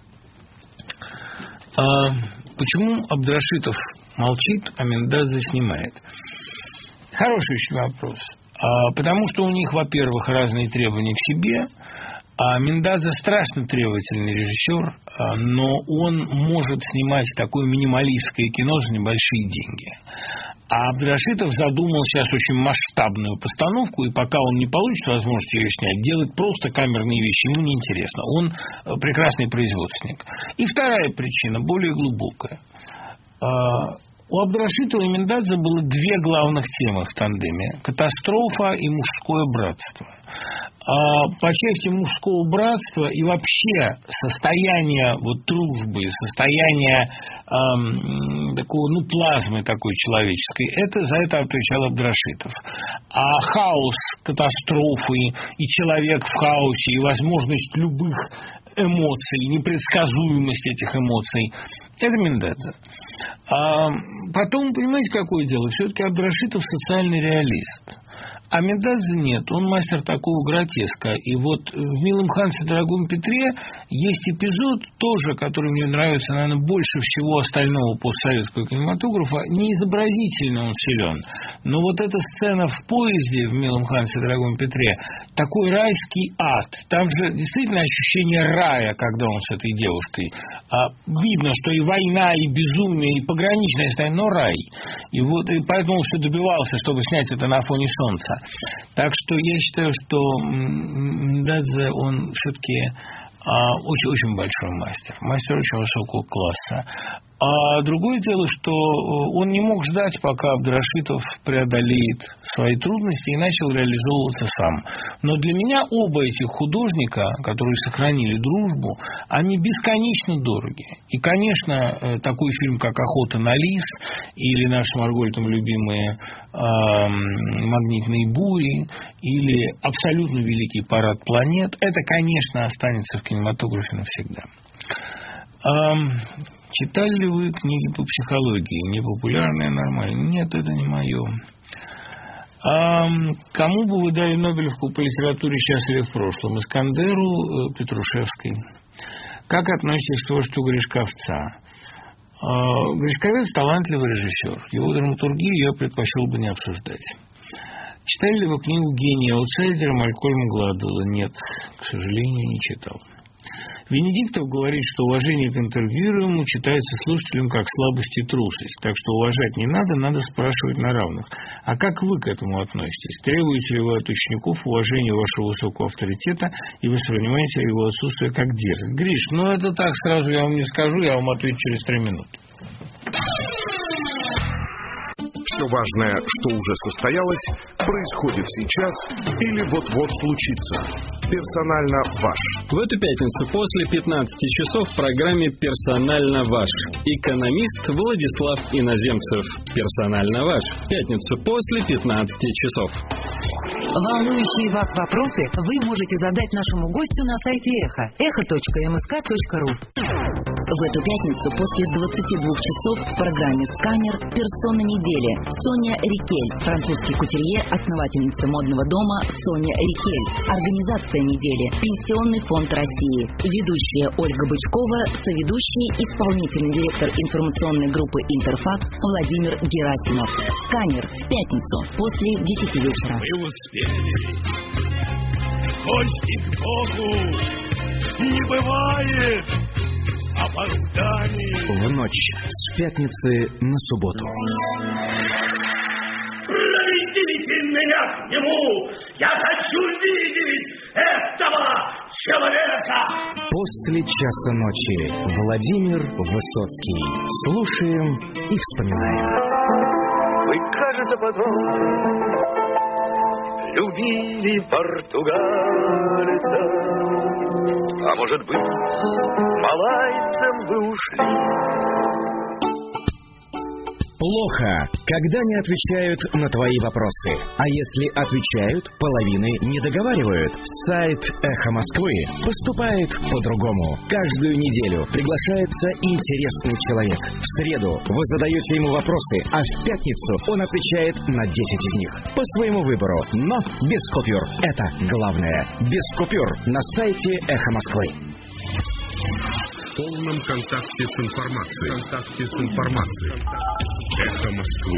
Почему Абдрашитов молчит, а Мендадзе снимает? Хороший очень вопрос. Потому что у них, во-первых, разные требования к себе. Мендадзе страшно требовательный режиссер, но он может снимать такое минималистское кино за небольшие деньги. А Абдрашитов задумал сейчас очень масштабную постановку, и пока он не получит возможности ее снять, делает просто камерные вещи, ему неинтересно. Он прекрасный производственник. И вторая причина, более глубокая. У Абдрашитова и Мендадзе было две главных темы в тандеме – катастрофа и мужское братство. По части мужского братства и вообще состояние вот дружбы, состояние такого, плазмы такой человеческой, за это отвечал Абдрашитов. А хаос, катастрофы и человек в хаосе, и возможность любых эмоций, непредсказуемость этих эмоций – это Мендадзе. Потом, понимаете, какое дело? Все-таки Абдрашитов социальный реалист. А Мендадзе нет, он мастер такого гротеска. И вот в «Милом Хансе, дорогом Петре» есть эпизод тоже, который мне нравится, наверное, больше всего остального постсоветского кинематографа. Не изобразительно он силен, но вот эта сцена в поезде в «Милом Хансе, дорогом Петре» такой райский ад. Там же действительно ощущение рая, когда он с этой девушкой. Видно, что и война, и безумие, и пограничное состояние, но рай. И поэтому он все добивался, чтобы снять это на фоне солнца. Так что я считаю, что Мендадзе, он все-таки очень большой мастер. Мастер очень высокого класса. А другое дело, что он не мог ждать, пока Абдрашитов преодолеет свои трудности и начал реализовываться сам. Но для меня оба этих художника, которые сохранили дружбу, они бесконечно дороги. И, конечно, такой фильм, как «Охота на лис» или наши с Маргольтом любимые «Магнитные бури» или абсолютно великий «Парад планет», это, конечно, останется в кинематографе навсегда. Читали ли вы книги по психологии? Непопулярные, нормальные? Нет, это не мое. Кому бы вы дали Нобелевку по литературе сейчас или в прошлом? Искандеру, Петрушевской. Как относитесь к творчеству Гришковца? Гришковец – талантливый режиссер. Его драматургию я предпочел бы не обсуждать. Читали ли вы книгу «Гений аутсайдера» Малькольма Гладуэлла? Нет, к сожалению, не читал. Венедиктов говорит, что уважение к интервьюируемому читается слушателям как слабость и трусость. Так что уважать не надо, надо спрашивать на равных. А как вы к этому относитесь? Требуете ли вы от учеников уважения вашего высокого авторитета и воспринимаете ли его отсутствие как дерзость? Гриш, это так сразу я вам не скажу, я вам отвечу через 3 минуты. Все важное, что уже состоялось, происходит сейчас или вот-вот случится. Персонально ваш. В эту пятницу после 15 часов в программе «Персонально ваш» экономист Владислав Иноземцев. «Персонально ваш». В пятницу после 15 часов. Волнующие вас вопросы вы можете задать нашему гостю на сайте Эхо. echo.msk.ru. В эту пятницу после 22 часов в программе «Сканер» «Персона недели» Соня Рикель, французский кутюрье, основательница модного дома Соня Рикель. Организация недели «Пенсионный фонд России». Ведущая Ольга Бычкова, соведущий, исполнительный директор информационной группы «Интерфакс» Владимир Герасимов. «Сканер» в пятницу после 10 вечера. Мы успели. В гости к Богу не бывает опозданий. В ночь с пятницы на субботу. Проведите меня к нему! Я хочу видеть этого человека! После часа ночи Владимир Высоцкий. Слушаем и вспоминаем. Вы, кажется, потом любили португальца, а может быть, с малайцем вы ушли. Плохо, когда не отвечают на твои вопросы. А если отвечают, половины не договаривают. Сайт «Эхо Москвы» поступает по-другому. Каждую неделю приглашается интересный человек. В среду вы задаете ему вопросы, а в пятницу он отвечает на 10 из них. По своему выбору, но без купюр. Это главное. Без купюр на сайте «Эхо Москвы». В полном контакте с информацией. Эхо Москвы.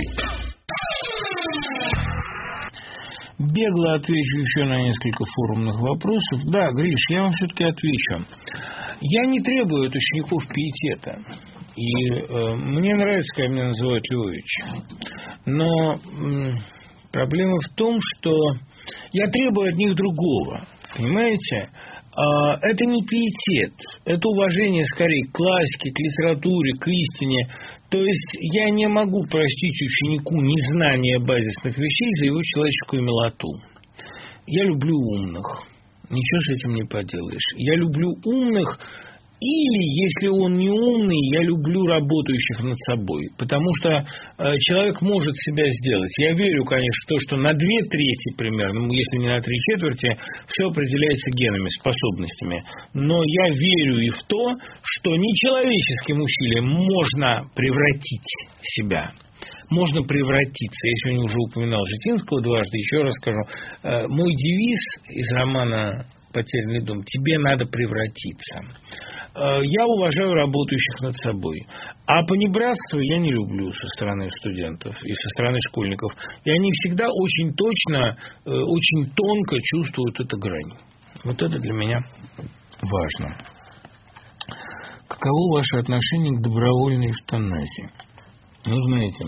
Бегло отвечу еще на несколько форумных вопросов. Да, Гриш, я вам все-таки отвечу. Я не требую от учеников пиетета. И мне нравится, когда меня называют Львович. Но проблема в том, что я требую от них другого. Понимаете? Это не пиетет, это уважение скорее к классике, к литературе, к истине. То есть я не могу простить ученику незнание базисных вещей за его человеческую милоту. Я люблю умных, ничего с этим не поделаешь. Я люблю умных, или, если он не умный, я люблю работающих над собой. Потому что человек может себя сделать. Я верю, конечно, в то, что на 2/3 примерно, если не на 3/4, все определяется генами, способностями. Но я верю и в то, что нечеловеческим усилием можно превратить себя. Можно превратиться. Я сегодня уже упоминал Житинского дважды, еще раз скажу. Мой девиз из романа «Потерянный дом» – тебе надо превратиться. Я уважаю работающих над собой. А понебратство я не люблю со стороны студентов и со стороны школьников. И они всегда очень точно, очень тонко чувствуют эту грань. Вот это для меня важно. Каково ваше отношение к добровольной эвтаназии? Знаете,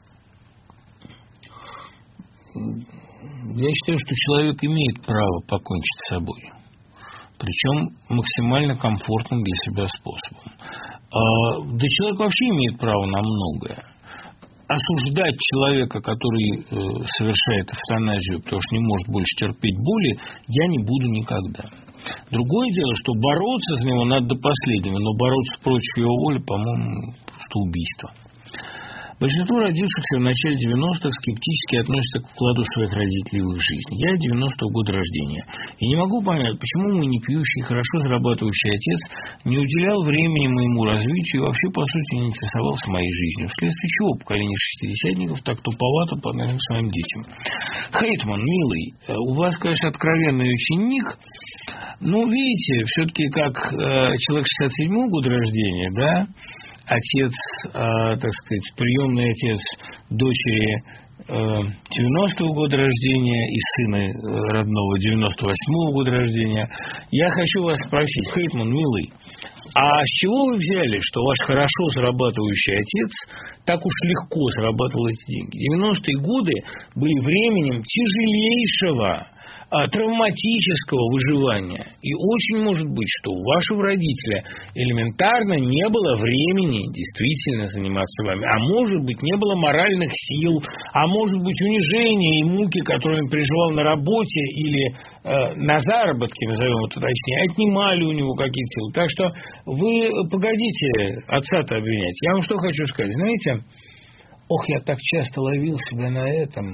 я считаю, что человек имеет право покончить с собой. Причем максимально комфортным для себя способом. Да человек вообще имеет право на многое. Осуждать человека, который совершает эвтаназию, потому что не может больше терпеть боли, я не буду никогда. Другое дело, что бороться за него надо до последнего, но бороться против его воли, по-моему, просто убийство. Большинство родившихся в начале 90-х скептически относятся к вкладу своих родителей в их жизнь. Я 90-го года рождения. И не могу понять, почему мой непьющий, хорошо зарабатывающий отец не уделял времени моему развитию и вообще, по сути, не интересовался моей жизнью. Вследствие чего поколение шестидесятников так туповато по отношению к своим детям. Хейтман, милый, у вас, конечно, откровенный ученик. Ну, видите, все-таки как человек 67-го года рождения, да, отец, так сказать, приемный отец дочери 90-го года рождения и сына родного 98-го года рождения. Я хочу вас спросить, Хейтман, милый, а с чего вы взяли, что ваш хорошо зарабатывающий отец так уж легко зарабатывал эти деньги? 90-е годы были временем тяжелейшего травматического выживания. И очень может быть, что у вашего родителя элементарно не было времени действительно заниматься вами. А может быть, не было моральных сил, а может быть, унижения и муки, которые он переживал на работе или на заработке, назовем это точнее, отнимали у него какие-то силы. Так что вы погодите отца-то обвинять. Я вам что хочу сказать. Знаете, я так часто ловил себя на этом.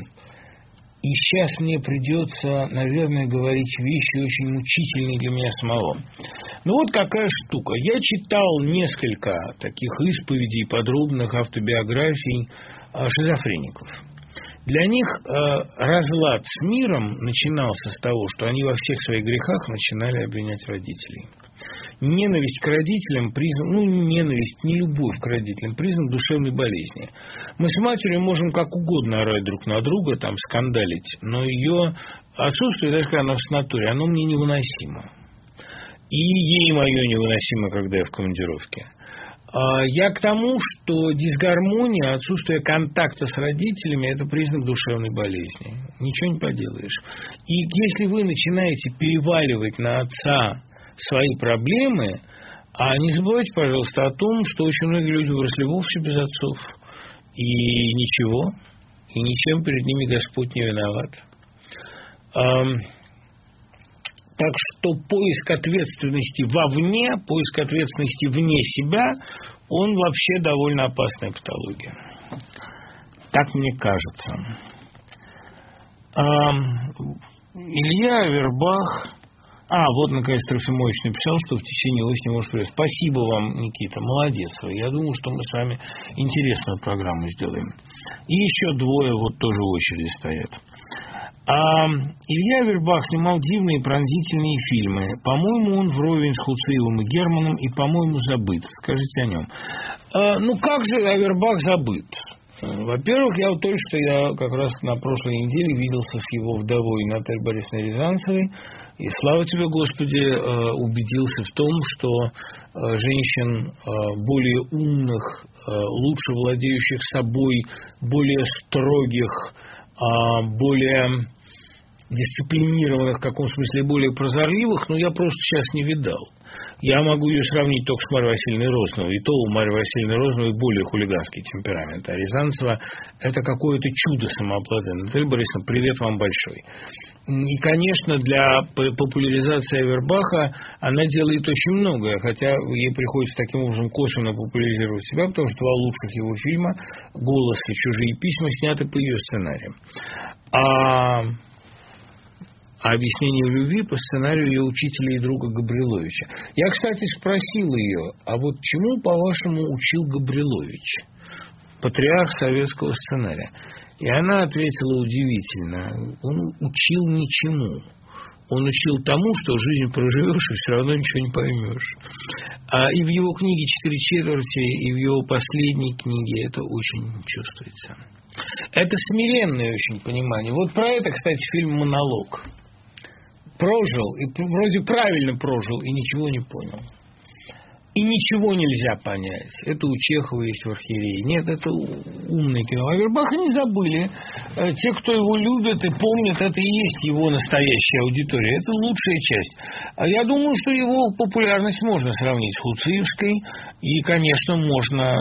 И сейчас мне придется, наверное, говорить вещи очень мучительные для меня самого. Ну вот какая штука. Я читал несколько таких исповедей, подробных автобиографий шизофреников. Для них разлад с миром начинался с того, что они во всех своих грехах начинали обвинять родителей. Ненависть к родителям признак, ненависть, не любовь к родителям, признак душевной болезни. Мы с матерью можем как угодно орать друг на друга, там скандалить, но ее отсутствие, даже когда она в санатории, оно мне невыносимо. И ей мое невыносимо, когда я в командировке. Я к тому, что дисгармония, отсутствие контакта с родителями – это признак душевной болезни. Ничего не поделаешь. И если вы начинаете переваливать на отца свои проблемы, не забывайте, пожалуйста, о том, что очень многие люди выросли вовсе без отцов. И ничего, и ничем перед ними Господь не виноват. Так что поиск ответственности вовне, поиск ответственности вне себя, он вообще довольно опасная патология. Так мне кажется. Илья Авербах. Вот, наконец, Трофимович написал, что в течение осени может прийти. Спасибо вам, Никита, молодец вы. Я думаю, что мы с вами интересную программу сделаем. И еще двое вот тоже в очереди стоят. Илья Авербах снимал дивные пронзительные фильмы. По-моему, он вровень с Хуцеевым и Германом, и, по-моему, забыт. Скажите о нем. Как же Авербах забыт? Во-первых, я только что как раз на прошлой неделе виделся с его вдовой Натальей Борисовной Рязанцевой, и, слава тебе, Господи, убедился в том, что женщин более умных, лучше владеющих собой, более строгих, более дисциплинированных, в каком смысле более прозорливых, я просто сейчас не видал. Я могу ее сравнить только с Марьей Васильевной Розановой, и то у Марьи Васильевны Розановой более хулиганский темперамент, а Рязанцева – это какое-то чудо самообладания. Наталья Борисовна, привет вам большой. И, конечно, для популяризации Авербаха она делает очень многое, хотя ей приходится таким образом косвенно популяризировать себя, потому что два лучших его фильма «Голос» и «Чужие письма» сняты по ее сценарию. А «Объяснение в любви» по сценарию ее учителя и друга Габриловича. Я, кстати, спросил ее, вот чему, по-вашему, учил Габрилович, патриарх советского сценария? И она ответила удивительно: он учил ничему. Он учил тому, что жизнь проживешь, и все равно ничего не поймешь. И в его книге «4/4», и в его последней книге это очень чувствуется. Это смиренное очень понимание. Вот про это, кстати, фильм «Монолог». Прожил, и вроде правильно прожил, и ничего не понял. И ничего нельзя понять. Это у Чехова есть в «Архиерее». Нет, это умное кино. Авербаха не забыли. Те, кто его любят и помнят, это и есть его настоящая аудитория. Это лучшая часть. Я думаю, что его популярность можно сравнить с Хуциевской. И, конечно, можно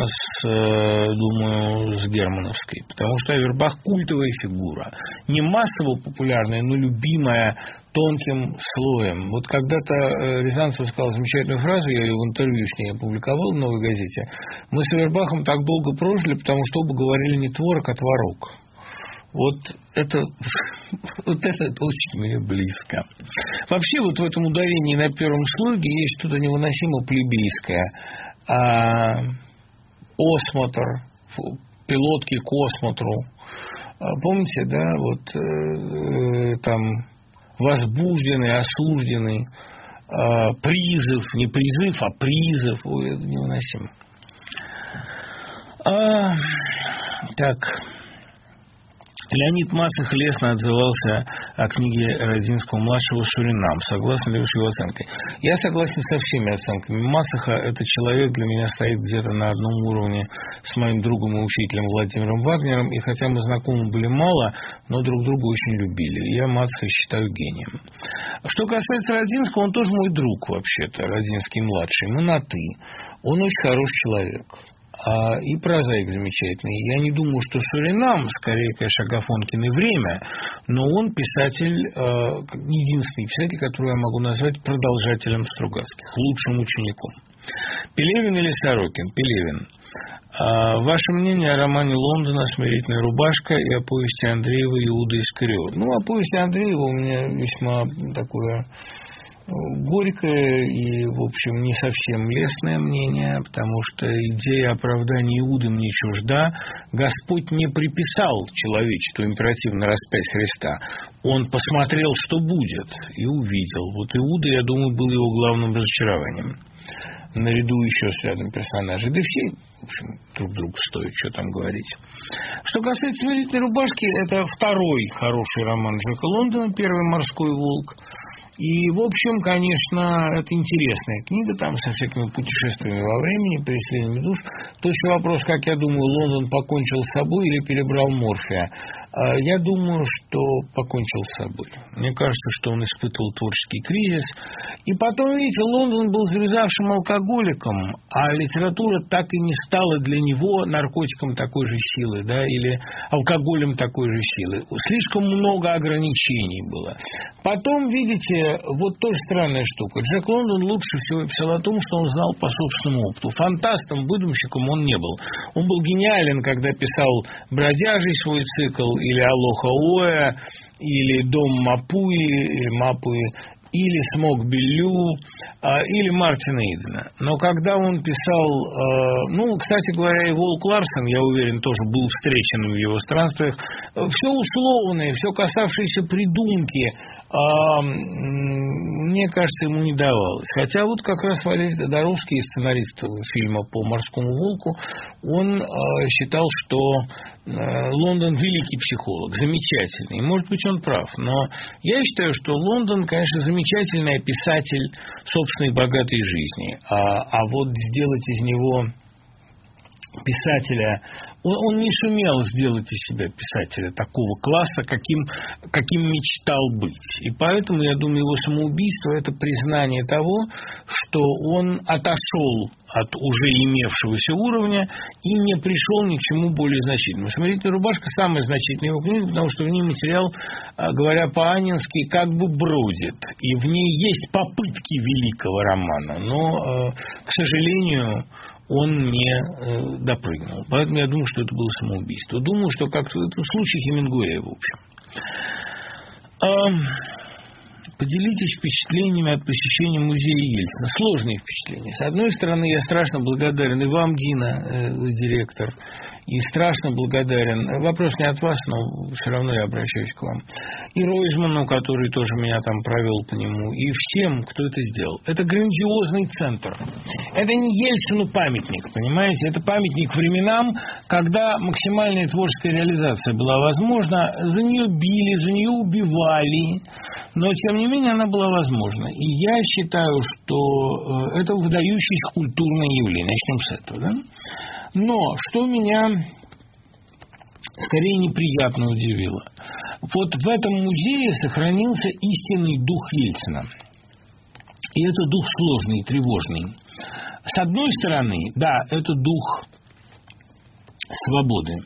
с Германовской. Потому что Авербах культовая фигура. Не массово популярная, но любимая тонким слоем. Вот когда-то Рязанцев сказал замечательную фразу, я ее в интервью с ней опубликовал в «Новой газете». Мы с Авербахом так долго прожили, потому что оба говорили не творог, а творог. Вот это очень мне близко. Вообще вот в этом ударении на первом слоге есть что-то невыносимо плебейское. Осмотр, пилотки к осмотру. Помните, да, вот там возбужденный, осужденный, призыв, не призыв, а призыв. Ой, это невыносимо. Так. Леонид Масых лестно отзывался о книге Родзинского-младшего «Суринам». Согласны ли вы с его оценкой? Я согласен со всеми оценками. Масыха – это человек, для меня стоит где-то на одном уровне с моим другом и учителем Владимиром Вагнером. И хотя мы знакомы были мало, но друг друга очень любили. Я Масыха считаю гением. Что касается Родзинского, он тоже мой друг вообще-то, Родзинский-младший. Мы на «ты». Он очень хороший человек. И прозаик замечательный. Я не думаю, что Суринам, скорее, конечно, Агафонкин и время, но он писатель, единственный писатель, которого я могу назвать продолжателем Стругацких, лучшим учеником. Пелевин или Сорокин? Пелевин. Ваше мнение о романе Лондона «Смирительная рубашка» и о повести Андреева «Иуда Искариот»? Ну, о повести Андреева у меня весьма такое горькое и, в общем, не совсем лестное мнение, потому что идея оправдания Иуды мне чужда. Господь не приписал человечеству императив на распять Христа. Он посмотрел, что будет, и увидел. Вот Иуда, я думаю, был его главным разочарованием. Наряду еще с рядом персонажей. Да все, в общем, друг другу стоит, что там говорить. Что касается «Смирительной рубашки», это второй хороший роман Джека Лондона, первый «Морской волк». И, в общем, конечно, это интересная книга, там со всякими путешествиями во времени, преследованиями душ. Точный вопрос, как я думаю, Лондон покончил с собой или перебрал морфия. Я думаю, что покончил с собой. Мне кажется, что он испытывал творческий кризис. И потом, видите, Лондон был завязавшим алкоголиком, а литература так и не стала для него наркотиком такой же силы, да, или алкоголем такой же силы. Слишком много ограничений было. Потом, видите, вот тоже странная штука. Джек Лондон лучше всего писал о том, что он знал по собственному опыту. Фантастом, выдумщиком он не был. Он был гениален, когда писал «Бродяжий» свой цикл, или «Алоха Оя», или «Дом Мапуи», или «Мапуи», или «Смок Беллю», или Мартина Идена. Но когда он писал, ну, кстати говоря, и Волк Ларсен, я уверен, тоже был встречен в его странствиях, все условное, все касавшееся придумки, мне кажется, ему не давалось. Хотя вот как раз Валерий Тодоровский, сценарист фильма по «Морскому волку», он считал, что Лондон великий психолог, замечательный. Может быть, он прав, но я считаю, что Лондон, конечно, замечательный писатель собственной богатой жизни. А вот сделать из него писателя, он не сумел сделать из себя писателя такого класса, каким мечтал быть. И поэтому, я думаю, его самоубийство – это признание того, что он отошел от уже имевшегося уровня и не пришел ни к чему более значительному. «Смирительная рубашка» – самая значительная его книга, потому что в ней материал, говоря по-анински, как бы бродит. И в ней есть попытки великого романа, но, к сожалению, он не допрыгнул. Поэтому я думаю, что это было самоубийство. Думаю, что как это случай Хемингуэя, в общем. Поделитесь впечатлениями от посещения музея Ельцина. Сложные впечатления. С одной стороны, я страшно благодарен и вам, Дина, директор, и страшно благодарен. Вопрос не от вас, но все равно я обращаюсь к вам. И Ройзману, который тоже меня там провел по нему, и всем, кто это сделал. Это грандиозный центр. Это не Ельцину памятник, понимаете? Это памятник временам, когда максимальная творческая реализация была возможна. За нее били, за нее убивали, но, тем не менее, она была возможна. И я считаю, что это выдающееся культурное явление. Начнем с этого, да? Но что меня скорее неприятно удивило. Вот в этом музее сохранился истинный дух Ельцина. И это дух сложный, тревожный. С одной стороны, да, это дух свободы.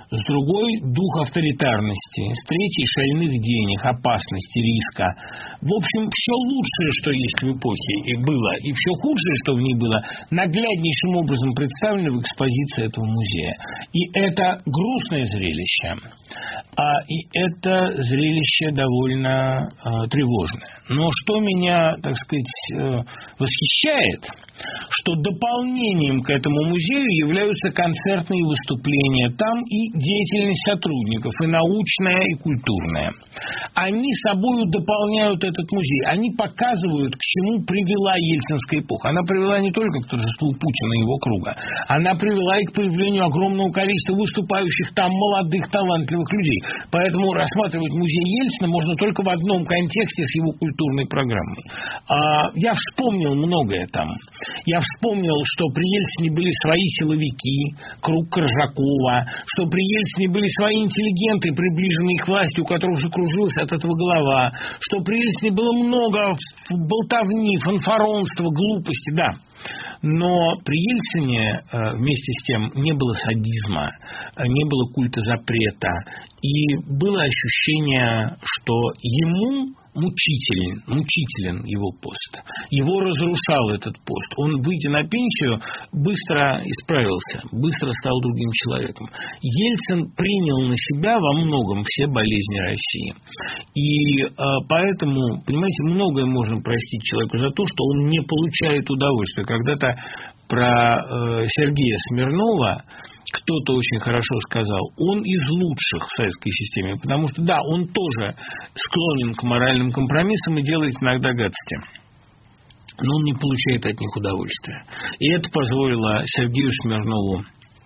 с другой – дух авторитарности, с третьей – шальных денег, опасности, риска. В общем, все лучшее, что есть в эпохе и было, и все худшее, что в ней было, нагляднейшим образом представлено в экспозиции этого музея. И это грустное зрелище, и это зрелище довольно тревожное. Но что меня, так сказать, восхищает, что дополнением к этому музею являются концертные выступления там и деятельность сотрудников, и научная, и культурная. Они собою дополняют этот музей, они показывают, к чему привела ельцинская эпоха. Она привела не только к торжеству Путина и его круга, она привела и к появлению огромного количества выступающих там молодых, талантливых людей. Поэтому рассматривать музей Ельцина можно только в одном контексте с его культурной программой. Я вспомнил многое там. Я вспомнил, что при Ельцине были свои силовики, круг Коржакова, что при Ельцине были свои интеллигенты, приближенные к власти, у которых же кружилась от этого голова, что при Ельцине было много болтовни, фанфаронства, глупости, да. Но при Ельцине вместе с тем не было садизма, не было культа запрета, и было ощущение, что ему мучителен его пост. Его разрушал этот пост. Он, выйдя на пенсию, быстро исправился, быстро стал другим человеком. Ельцин принял на себя во многом все болезни России. И поэтому, понимаете, многое можно простить человеку за то, что он не получает удовольствия. Когда-то про Сергея Смирнова кто-то очень хорошо сказал, он из лучших в советской системе, потому что, да, он тоже склонен к моральным компромиссам и делает иногда гадости, но он не получает от них удовольствия. И это позволило Сергею Смирнову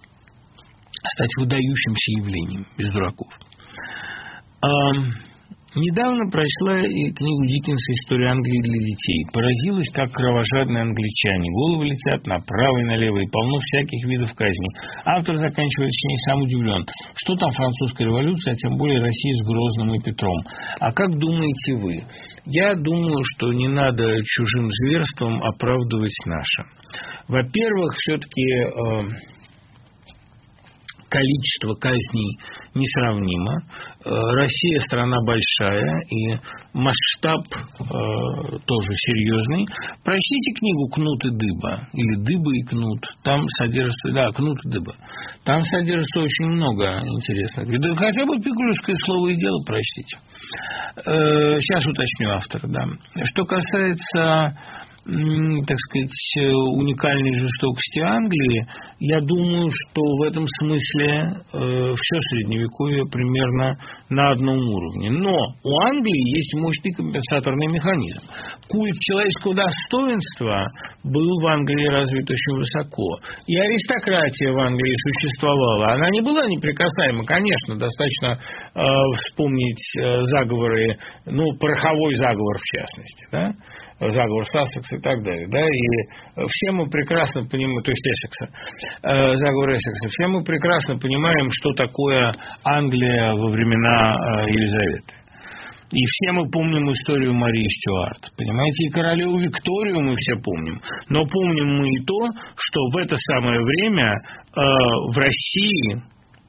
стать выдающимся явлением, без дураков. Недавно прочла и книгу Диккенса «История Англии для детей». Поразилась, как кровожадные англичане. Головы летят направо и налево, и полно всяких видов казней. Автор заканчивает сочинение сам удивлен. Что там французская революция, а тем более Россия с Грозным и Петром? А как думаете вы? Я думаю, что не надо чужим зверством оправдывать наше. Во-первых, все-таки количество казней несравнимо. Россия страна большая, и масштаб тоже серьезный. Прочтите книгу «Кнут и дыба» или «Дыба и кнут». Там содержится, да, «Кнут и дыба». Там содержится очень много интересных. Да хотя бы «Пикулевское слово и дело» прочтите. Сейчас уточню автора, да. Что касается, так сказать, уникальной жестокости Англии, я думаю, что в этом смысле все Средневековье примерно на одном уровне. Но у Англии есть мощный компенсаторный механизм. Культ человеческого достоинства был в Англии развит очень высоко. И аристократия в Англии существовала. Она не была неприкасаема, конечно, достаточно вспомнить заговоры, пороховой заговор в частности, да? Заговор Сассекса и так далее, да, и все мы прекрасно понимаем, то есть Эссекса, заговор Эссекса, все мы прекрасно понимаем, что такое Англия во времена Елизаветы. И все мы помним историю Марии Стюарт, понимаете, и королеву Викторию мы все помним, но помним мы и то, что в это самое время в России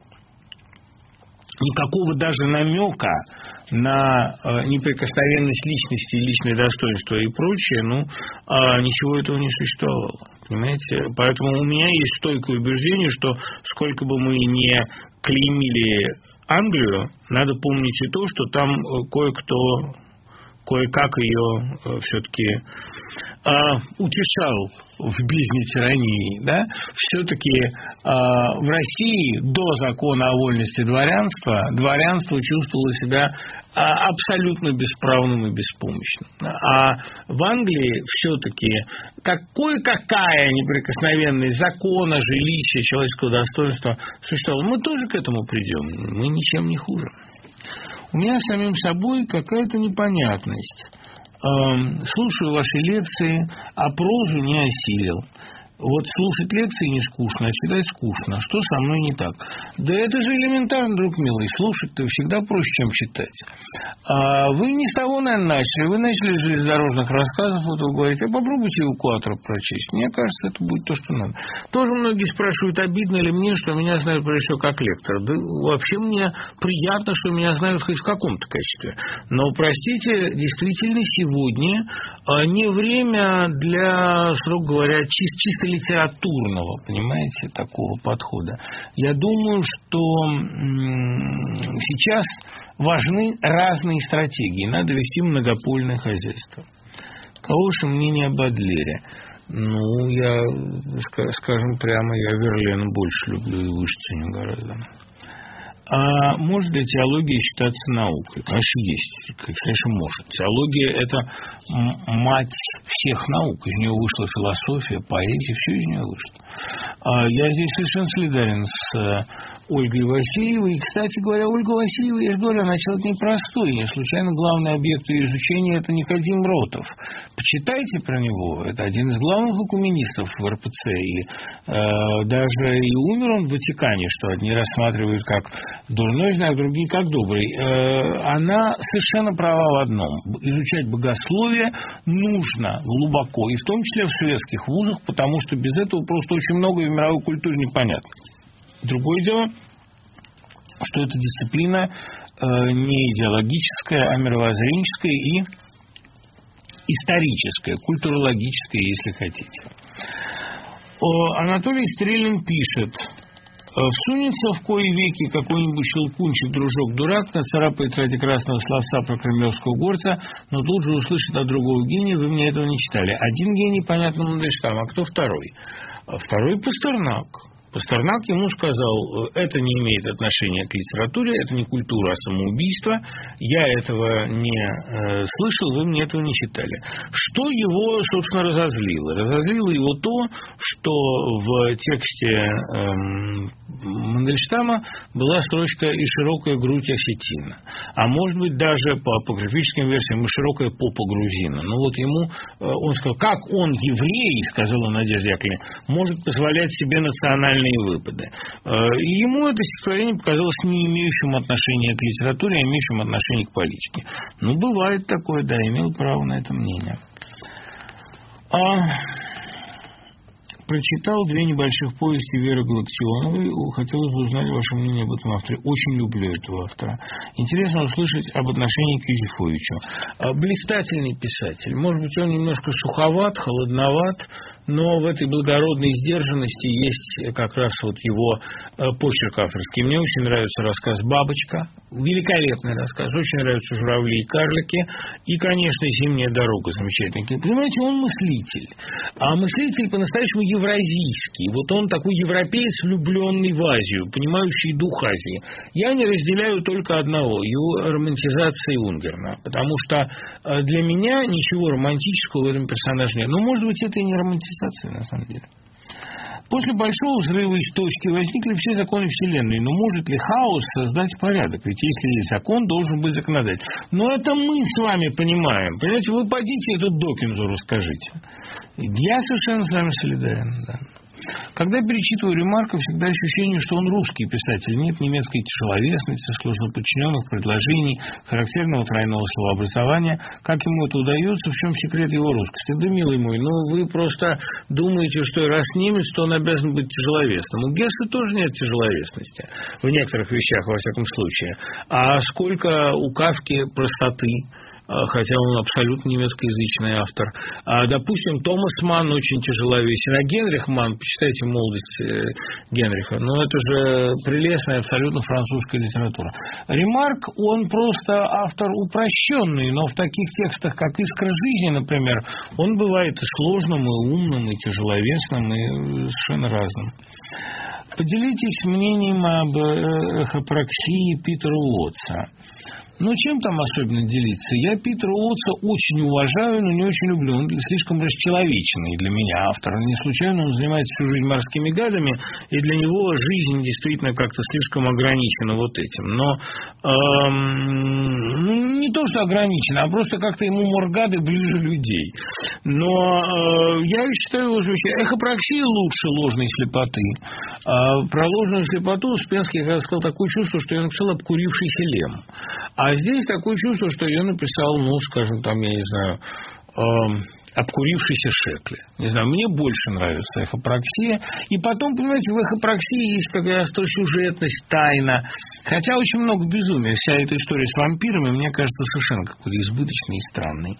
никакого даже намека на неприкосновенность личности, личное достоинство и прочее, ничего этого не существовало. Понимаете? Поэтому у меня есть стойкое убеждение, что сколько бы мы ни клеймили Англию, надо помнить и то, что там кое-как ее все-таки утешал в бездне тирании, да? Все-таки в России до закона о вольности дворянство чувствовало себя абсолютно бесправным и беспомощным. А в Англии все-таки какая неприкосновенность закона, жилища, человеческого достоинства существовала. Мы тоже к этому придем, мы ничем не хуже. У меня самим собой какая-то непонятность. Слушаю ваши лекции, а прозу не осилил. Вот слушать лекции не скучно, а читать скучно. Что со мной не так? Да это же элементарно, друг милый. Слушать-то всегда проще, чем читать. А вы не с того, наверное, начали. Вы начали с железнодорожных рассказов. Вот вы говорите, попробуйте эвакуатор прочесть. Мне кажется, это будет то, что надо. Тоже многие спрашивают, обидно ли мне, что меня знают, прежде всего, как лектора. Да вообще мне приятно, что меня знают хоть в каком-то качестве. Но, простите, действительно, сегодня не время для, строго говоря, чисто литературного, понимаете, такого подхода. Я думаю, что сейчас важны разные стратегии. Надо вести многопольное хозяйство. Хорошее мнение об Адлере. Ну, я, скажем прямо, я Верлена больше люблю и выше ценю гораздо. А может ли теология считаться наукой? Конечно, есть. Конечно, может. Теология – это мать всех наук. Из нее вышла философия, поэзия, все из нее вышло. Я здесь совершенно солидарен с Ольгой Васильевой. И, кстати говоря, Ольга Васильева, я же говорю, она человек непростой. Не случайно главный объект ее изучения – это Никодим Ротов. Почитайте про него. Это один из главных экуменистов в РПЦ. И даже и умер он в Ватикане, что одни рассматривают как дурной знак, другие как добрый. Она совершенно права в одном. Изучать богословие нужно глубоко, и в том числе в светских вузах, потому что без этого просто очень многое в мировой культуре непонятно. Другое дело, что эта дисциплина не идеологическая, а мировоззренческая и историческая, культурологическая, если хотите. Анатолий Стрелин пишет: всунется в кои веки какой-нибудь щелкунчик, дружок-дурак, нацарапает ради красного словца про кремлевского горца, но тут же услышит от другого гения: вы мне этого не читали. Один гений, понятно, Мандельштам, а кто второй? Второй Пастернак. Пастернак ему сказал: это не имеет отношения к литературе, это не культура, а самоубийство, я этого не слышал, вы мне этого не читали. Что его, собственно, разозлило? Разозлило его то, что в тексте Мандельштама была строчка «и широкая грудь осетина». А может быть, даже по апокрифическим версиям, и широкая попа грузина. Ну вот ему, он сказал, как он, еврей, сказала Надежда Яковлевна, может позволять себе национальные выпады. И ему это стихотворение показалось не имеющим отношения к литературе, а имеющим отношение к политике. Ну, бывает такое, да, имел право на это мнение. Прочитал 2 небольших повести Веры Галактионовой. Хотелось бы узнать ваше мнение об этом авторе. Очень люблю этого автора. Интересно услышать об отношении к Юзефовичу. Блистательный писатель. Может быть, он немножко суховат, холодноват, но в этой благородной сдержанности есть как раз вот его почерк авторский. Мне очень нравится рассказ «Бабочка». Великолепный рассказ. Очень нравятся «Журавли и карлики». И, конечно, «Зимняя дорога» замечательный. Понимаете, он мыслитель. А мыслитель по-настоящему евразийский. Вот он такой европеец, влюбленный в Азию, понимающий дух Азии. Я не разделяю только одного – его романтизации Унгерна. Потому что для меня ничего романтического в этом персонаже нет. Но, может быть, это и не романтизация, на самом деле. После большого взрыва из точки возникли все законы Вселенной. Но может ли хаос создать порядок? Ведь если есть закон, должен быть законодатель. Но это мы с вами понимаем. Понимаете, вы пойдите это Докинзу расскажите. Я совершенно с вами солидарен, да. Когда перечитываю Ремарка, всегда ощущение, что он русский писатель. Нет немецкой тяжеловесности, сложноподчиненных предложений, характерного тройного словообразования. Как ему это удается, в чем секрет его русскости? Да, милый мой, вы просто думаете, что раз немец, то он обязан быть тяжеловесным. У Гесса тоже нет тяжеловесности. В некоторых вещах, во всяком случае. А сколько у Кафки простоты, хотя он абсолютно немецкоязычный автор. Допустим, Томас Манн очень тяжеловесен. А Генрих Манн, почитайте «Молодость Генриха», это же прелестная абсолютно французская литература. Ремарк, он просто автор упрощенный, но в таких текстах, как «Искра жизни», например, он бывает и сложным, и умным, и тяжеловесным, и совершенно разным. Поделитесь мнением об эхопраксии Питера Уотса. Ну, чем там особенно делиться? Я Питера Уотса очень уважаю, но не очень люблю. Он слишком расчеловеченный для меня автор. Не случайно он занимается всю жизнь морскими гадами, и для него жизнь действительно как-то слишком ограничена вот этим. Но не то, что ограничена, а просто как-то ему моргады ближе людей. Но я считаю, что эхопраксия лучше ложной слепоты. Про ложную слепоту Успенский сказал такое чувство, что я написал «обкурившийся лем». А здесь такое чувство, что я написал, ну, скажем, там, я не знаю, обкурившийся Шекли. Не знаю, мне больше нравится эхопраксия. И потом, понимаете, в эхопраксии есть какая-то сюжетность, тайна. Хотя очень много безумия. Вся эта история с вампирами, мне кажется, совершенно какой-то избыточной и странной.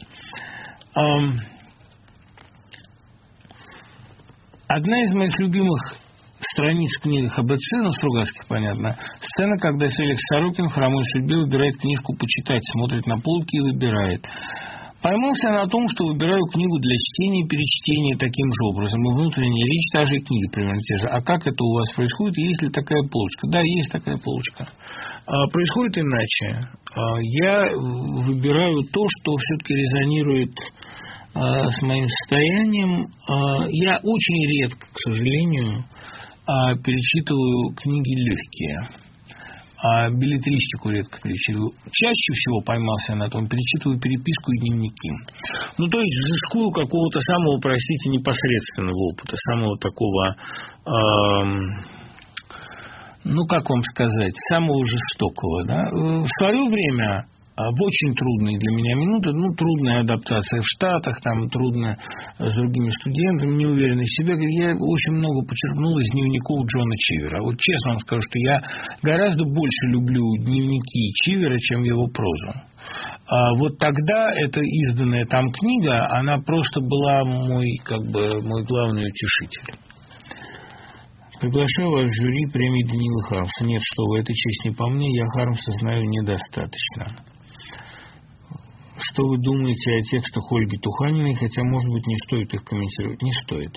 Одна из моих любимых страниц в книгах АБЦ, ну, Стругацких, понятно, сцена, когда Феликс Сорокин в хромой судьбе выбирает книжку почитать, смотрит на полки и выбирает. Поймался я на том, что выбираю книгу для чтения и перечтения таким же образом. И внутренняя речь, та же книги примерно те же. А как это у вас происходит? Есть ли такая полочка? Да, есть такая полочка. Происходит иначе. Я выбираю то, что все-таки резонирует с моим состоянием. Я очень редко, к сожалению, перечитываю книги легкие, а беллетристику редко перечитываю. Чаще всего поймался на том, перечитываю переписку и дневники. Ну, то есть взыскую какого-то самого, простите, непосредственного опыта, самого такого, ну, как вам сказать, самого жестокого. Да? В свое время, в очень трудные для меня минуты, ну, трудная адаптация в Штатах, там, трудно с другими студентами, неуверенность в себе. Я очень много почерпнул из дневников Джона Чивера. Вот честно вам скажу, что я гораздо больше люблю дневники Чивера, чем его прозу. Вот тогда эта изданная там книга, она просто была мой главный утешитель. Приглашаю вас в жюри премии Даниила Хармса. Нет, что вы, эта честь не по мне, я Хармса знаю недостаточно. Что вы думаете о текстах Ольги Туханиной, хотя, может быть, не стоит их комментировать? Не стоит.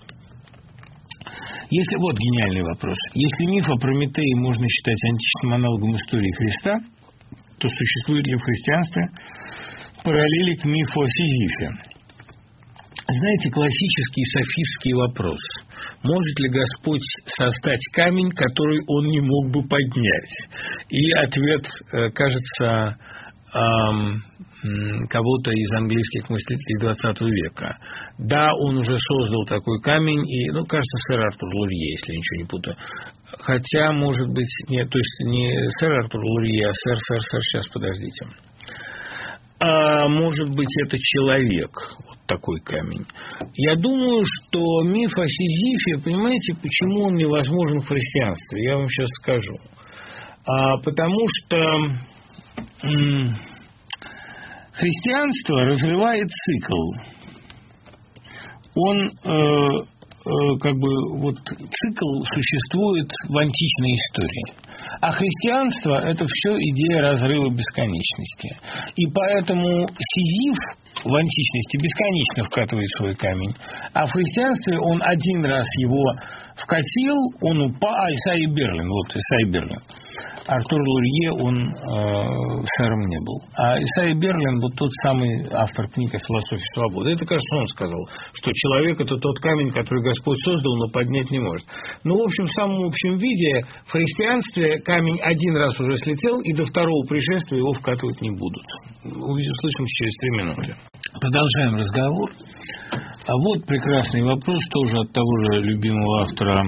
Если, вот гениальный вопрос. Если миф о Прометее можно считать античным аналогом истории Христа, то существует ли в христианстве параллели к мифу о Сизифе? Знаете, классический софистский вопрос. Может ли Господь создать камень, который Он не мог бы поднять? И ответ, кажется, кого-то из английских мыслителей XX века. Да, он уже создал такой камень, и, ну, кажется, сэр Артур Лурье, если я ничего не путаю. Хотя, может быть, нет, то есть не сэр Артур Лурье, а сэр, сейчас, подождите. Может быть, это человек, вот такой камень. Я думаю, что миф о Сизифе, понимаете, почему он невозможен в христианстве? Я вам сейчас скажу. Потому что христианство разрывает цикл. Он, цикл существует в античной истории. А христианство – это все идея разрыва бесконечности. И поэтому Сизиф в античности бесконечно вкатывает свой камень. А в христианстве он один раз его вкатил, он упал. Исайя Берлин. Артур Лурье, он сэром не был. А Исайя Берлин, вот тот самый автор книг о философии свободы. Это, кажется, он сказал, что человек – это тот камень, который Господь создал, но поднять не может. Ну, в общем, в самом общем виде в христианстве камень один раз уже слетел, и до второго пришествия его вкатывать не будут. Услышимся через 3 минуты. Продолжаем разговор. А вот прекрасный вопрос, тоже от того же любимого автора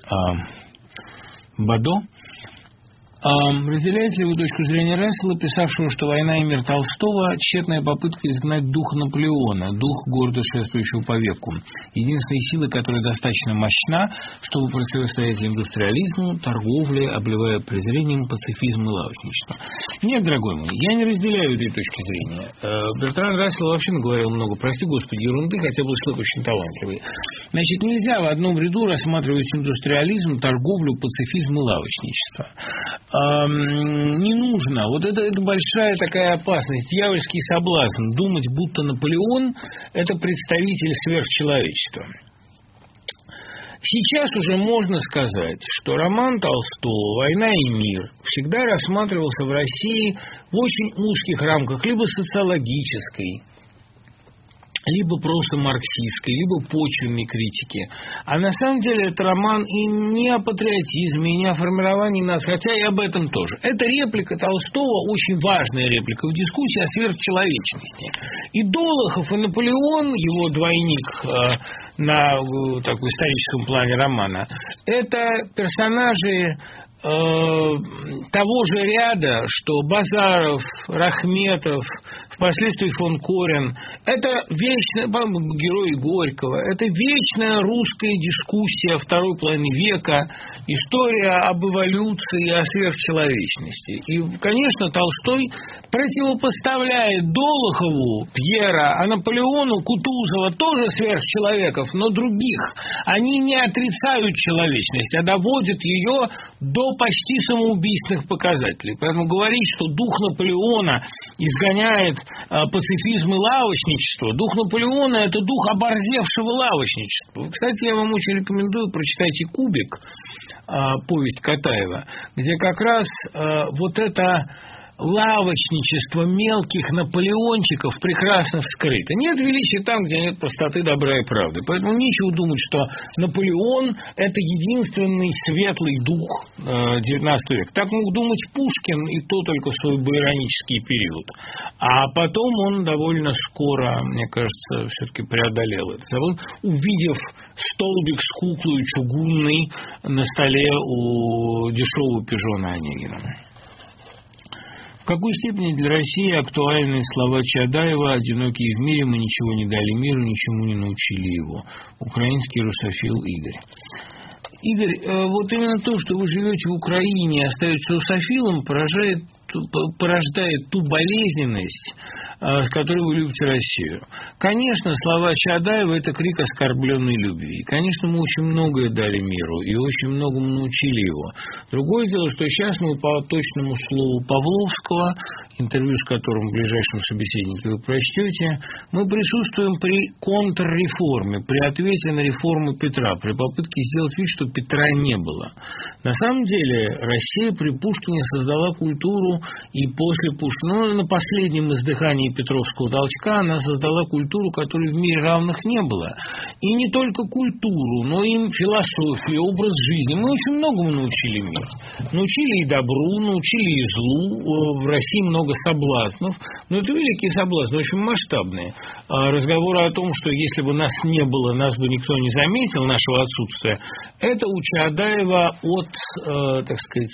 Бадо. Разделяете ли вы точку зрения Рассела, писавшего, что «Война и мир» Толстого – тщетная попытка изгнать дух Наполеона, дух гордо шествующего по веку, единственной силы, которая достаточно мощна, чтобы противостоять индустриализму, торговле, обливая презрением пацифизм и лавочничество? Нет, дорогой мой, я не разделяю этой точки зрения. Бертран Рассел вообще наговорил много, прости господи, ерунды, хотя был человек очень талантливый. Значит, нельзя в одном ряду рассматривать индустриализм, торговлю, пацифизм и лавочничество. Не нужно. Вот это большая такая опасность, дьявольский соблазн думать, будто Наполеон – это представитель сверхчеловечества. Сейчас уже можно сказать, что роман Толстого «Война и мир» всегда рассматривался в России в очень узких рамках, либо социологической, либо просто марксистской, либо почвенной критики. А на самом деле это роман и не о патриотизме, и не о формировании нас, хотя и об этом тоже. Это реплика Толстого, очень важная реплика в дискуссии о сверхчеловечности. И Долохов, и Наполеон, его двойник на такой историческом плане романа, это персонажи того же ряда, что Базаров, Рахметов, впоследствии фон Корен, это вечная, герой Горького, это вечная русская дискуссия второй половины века, история об эволюции и о сверхчеловечности. И, конечно, Толстой противопоставляет Долохову Пьера, а Наполеону Кутузова тоже сверхчеловеков, но других. Они не отрицают человечность, а доводят ее до почти самоубийственных показателей. Поэтому говорить, что дух Наполеона изгоняет пацифизм и лавочничество, дух Наполеона – это дух оборзевшего лавочничества. Кстати, я вам очень рекомендую, прочитайте «Кубик», повесть Катаева, где как раз вот это лавочничество мелких наполеончиков прекрасно вскрыто. Нет величия там, где нет простоты, добра и правды. Поэтому нечего думать, что Наполеон – это единственный светлый дух XIX века. Так мог думать Пушкин, и то только в свой байронический период. А потом он довольно скоро, мне кажется, все-таки преодолел это. Он, увидев столбик с куклой чугунной на столе у дешевого пижона Онегина. В какой степени для России актуальны слова Чадаева «Одинокие в мире, мы ничего не дали миру, ничему не научили его». Украинский русофил Игорь. Игорь, вот именно то, что вы живете в Украине и остаетесь русофилом, порождает ту болезненность, с которой вы любите Россию. Конечно, слова Чадаева – это крик оскорбленной любви. И, конечно, мы очень многое дали миру и очень многому научили его. Другое дело, что сейчас мы по точному слову Павловского, интервью с которым в ближайшем собеседнике вы прочтете, мы присутствуем при контрреформе, при ответе на реформу Петра, при попытке сделать вид, что Петра не было. На самом деле Россия при Пушкине создала культуру, и после Пушкина, на последнем издыхании Петровского толчка, она создала культуру, которой в мире равных не было. И не только культуру, но и философию, образ жизни. Мы очень многому научили мир. Научили и добру, научили и злу. В России много соблазнов. Но это великие соблазны, очень масштабные. Разговоры о том, что если бы нас не было, нас бы никто не заметил, нашего отсутствия, это у Чадаева от, так сказать,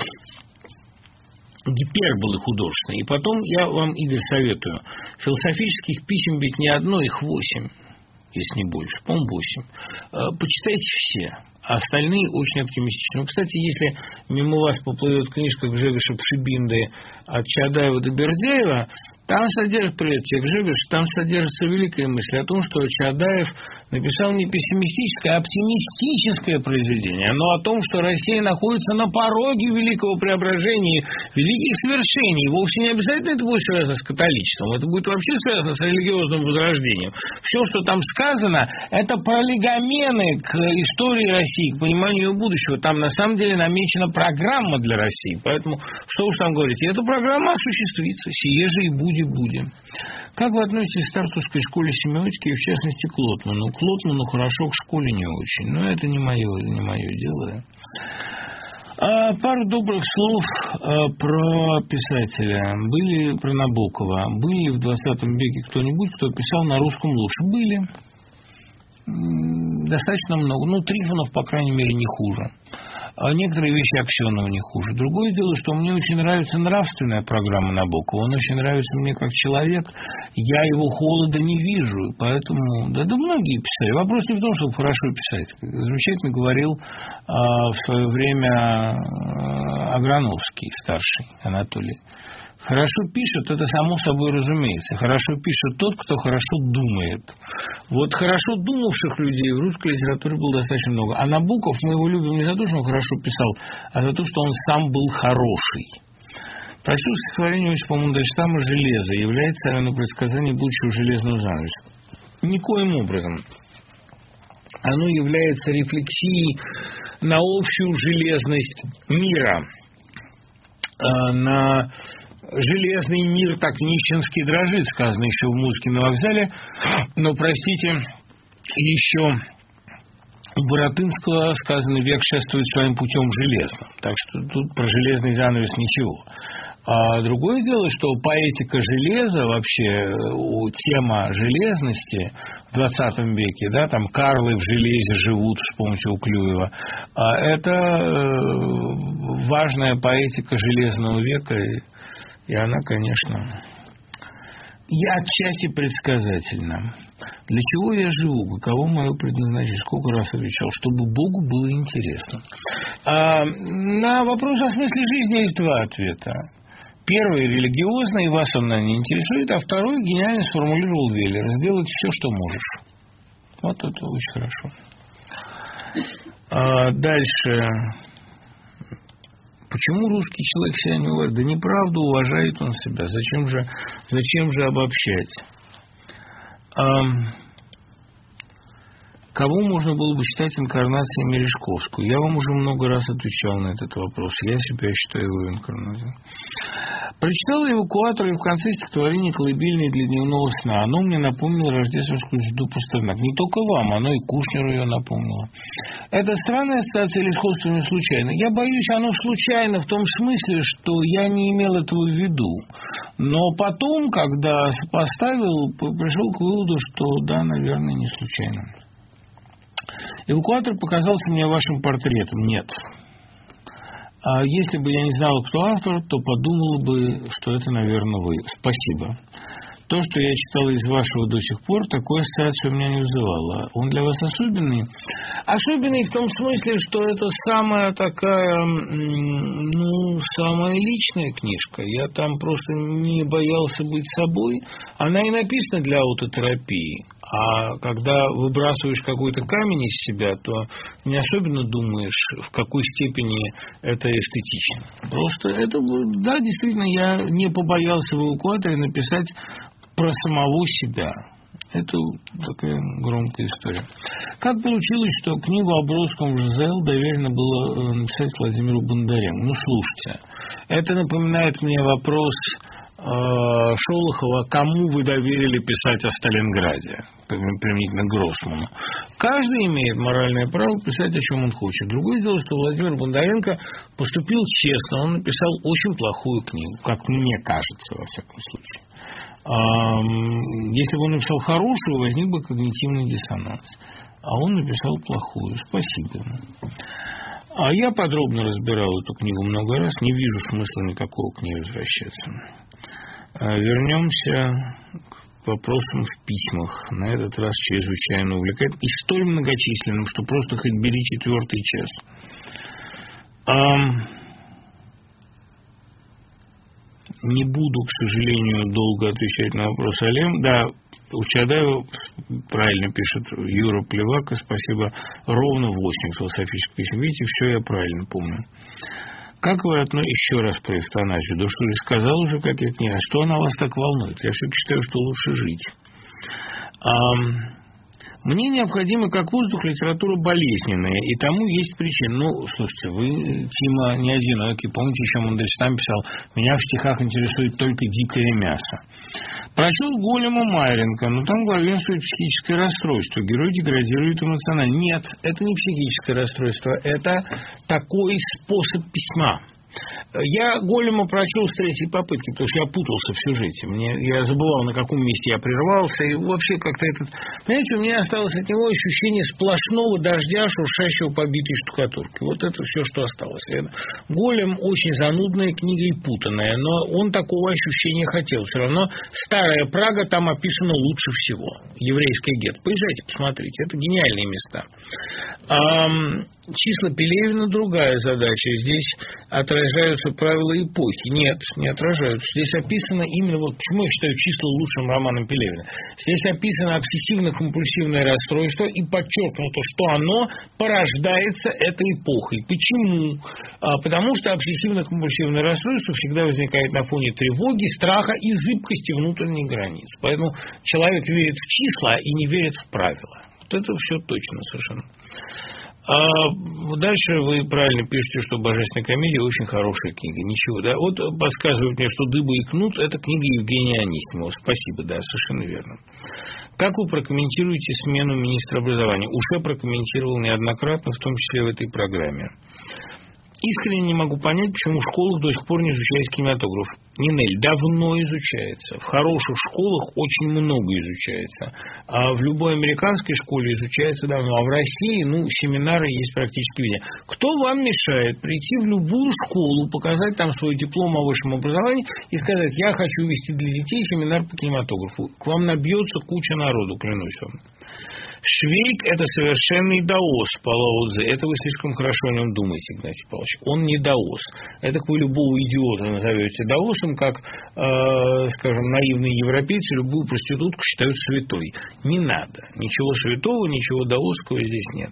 гиперболы художественные. И потом я вам, Игорь, советую. Философических писем ведь не одно, их 8, если не больше. По-моему, 8. Почитайте все. А остальные очень оптимистичны. Ну, кстати, если мимо вас поплывет книжка Гжегоша Пшибинды «От Чадаева до Бердяева», там содержится, привет тебе, Гжегош, там содержится великая мысль о том, что Чадаев написал не пессимистическое, а оптимистическое произведение, но о том, что Россия находится на пороге великого преображения, великих свершений. Вовсе не обязательно это будет связано с католичеством, это будет вообще связано с религиозным возрождением. Все, что там сказано, это пролегомены к истории России, к пониманию ее будущего. Там на самом деле намечена программа для России. Поэтому, что уж там говорить, эта программа осуществится, сие же и будем. Как вы относитесь к Тартусской школе семиотики и, в частности, к Лотману? К Лотману хорошо, к школе не очень. Но это не мое дело. Пару добрых слов про писателя. Были про Набокова. Были в 20 веке кто-нибудь, кто писал на русском лучше? Были. Достаточно много. Ну, Трифонов, по крайней мере, не хуже. А некоторые вещи Аксенова не хуже. Другое дело, что мне очень нравится нравственная программа Набокова. Он очень нравится мне как человек. Я его холода не вижу. Поэтому, да многие писали. Вопрос не в том, чтобы хорошо писать. Замечательно говорил в свое время Аграновский, старший Анатолий. Хорошо пишет, это само собой разумеется. Хорошо пишет тот, кто хорошо думает. Вот хорошо думавших людей в русской литературе было достаточно много. А Набоков мы его любим не за то, что он хорошо писал, а за то, что он сам был хороший. Прочту стихотворение Осипа Мандельштама «Железо» является равно предсказание будущего железного занавеса. Никоим образом. оно является рефлексией на общую железность мира, на железный мир так нищенски дрожит, сказано еще в «Музыке на вокзале», но, простите, еще у Баратынского сказано «век шествует своим путем железным», так что тут про железный занавес ничего. А другое дело, что поэтика железа, вообще тема железности в 20 веке, да, там карлы в железе живут, вспомните у Клюева, это важная поэтика железного века, и она, конечно, и отчасти предсказательна. Для чего я живу? Каково мое предназначение? Сколько раз отвечал? Чтобы Богу было интересно. На вопрос о смысле жизни есть два ответа. Первый религиозный, и вас он, наверное, не интересует, а второй гениально сформулировал Веллер: сделать все, что можешь. Вот это очень хорошо. Дальше. Почему русский человек себя не уважает? Да неправда, уважает он себя. Зачем же обобщать? Кого можно было бы считать инкарнацией Мережковскую? Я вам уже много раз отвечал на этот вопрос. Я себя считаю его инкарнацией. Прочитал «Эвакуатор» и в конце стихотворения «Колыбельные для дневного сна». Оно мне напомнило рождественскую звезду Пастернак. Не только вам, оно и Кушнеру ее напомнило. Это странная ассоциация или сходство не случайно? Я боюсь, оно случайно в том смысле, что я не имел этого в виду. Но потом, когда сопоставил, пришел к выводу, что да, наверное, не случайно. «Эвакуатор» показался мне вашим портретом. Нет. А если бы я не знал, кто автор, то подумал бы, что это, наверное, вы. Спасибо. То, что я читал из вашего до сих пор, такой ассоциации у меня не вызывало. Он для вас особенный? Особенный в том смысле, что это самая такая, самая личная книжка. Я там просто не боялся быть собой. Она и написана для аутотерапии. А когда выбрасываешь какой-то камень из себя, то не особенно думаешь, в какой степени это эстетично. Просто это, да, действительно, я не побоялся в «Эвакуаторе» написать про самого себя. Это такая громкая история. Как получилось, что книгу о Бродском в ЖЗЛ доверено было написать Владимиру Бондаренко? Ну, слушайте, это напоминает мне вопрос Шолохова: кому вы доверили писать о Сталинграде, применительно Гроссману. Каждый имеет моральное право писать, о чем он хочет. Другое дело, что Владимир Бондаренко поступил честно, он написал очень плохую книгу, как мне кажется, во всяком случае. Если бы он написал хорошую, возник бы когнитивный диссонанс. А он написал плохую. Спасибо ему. А я подробно разбирал эту книгу много раз, не вижу смысла никакого к ней возвращаться. Вернемся к вопросам в письмах. На этот раз чрезвычайно увлекательным и столь многочисленным, что просто хоть бери 4-й час. Не буду, к сожалению, долго отвечать на вопрос Алем. Да, у Чадаева правильно пишет Юра Плевака, спасибо, ровно 8 философических писем. Видите, все я правильно помню. Как вы еще раз про эвтаназию? Да что ли, сказал уже, как я к ней. А что она вас так волнует? Я все-таки считаю, что лучше жить. Мне необходима, как воздух, литература болезненная, и тому есть причина. Ну, слушайте, вы, Тима, не одинокий. Помните, еще Мандельштам писал: «Меня в стихах интересует только дикое мясо». Прочел Голема Майренко, но там главенствует психическое расстройство. Герой деградирует эмоционально. Нет, это не психическое расстройство, это такой способ письма. Я Голема прочел с 3-й попытки, потому что я путался в сюжете. Я забывал, на каком месте я прервался. И вообще как-то этот... Понимаете, у меня осталось от него ощущение сплошного дождя, шуршащего по битой штукатурке. Вот это все, что осталось. Голем очень занудная книга и путанная, но он такого ощущения хотел. Все равно старая Прага там описана лучше всего. Еврейское гетто. Поезжайте, посмотрите. Это гениальные места. Числа Пелевина другая задача. Здесь отражаются правила эпохи. Нет, не отражаются. Здесь описано именно, вот почему я считаю числа лучшим романом Пелевина. Здесь описано обсессивно-компульсивное расстройство и подчеркнуто, что оно порождается этой эпохой. Почему? Потому что обсессивно-компульсивное расстройство всегда возникает на фоне тревоги, страха и зыбкости внутренних границ. Поэтому человек верит в числа и не верит в правила. Вот это все точно совершенно. А дальше вы правильно пишете, что «Божественная комедия» очень хорошая книга. Ничего, да? Вот подсказывают мне, что «Дыба и кнут» – это книга Евгения Анисимова. Спасибо, да, совершенно верно. Как вы прокомментируете смену министра образования? Уже прокомментировал неоднократно, в том числе в этой программе. Искренне не могу понять, почему в школах до сих пор не изучается кинематограф. Нинель, давно изучается. В хороших школах очень много изучается. А в любой американской школе изучается давно. А в России, семинары есть практически везде. Кто вам мешает прийти в любую школу, показать там свой диплом о высшем образовании и сказать: я хочу вести для детей семинар по кинематографу? К вам набьется куча народу, клянусь вам. Швейк – это совершенный даос по Лао Цзэ. Это вы слишком хорошо о нем думаете, Игнатий Павлович. Он не даос. Это вы любого идиота назовете даосом, как, скажем, наивные европейцы любую проститутку считают святой. Не надо. Ничего святого, ничего даосского здесь нет.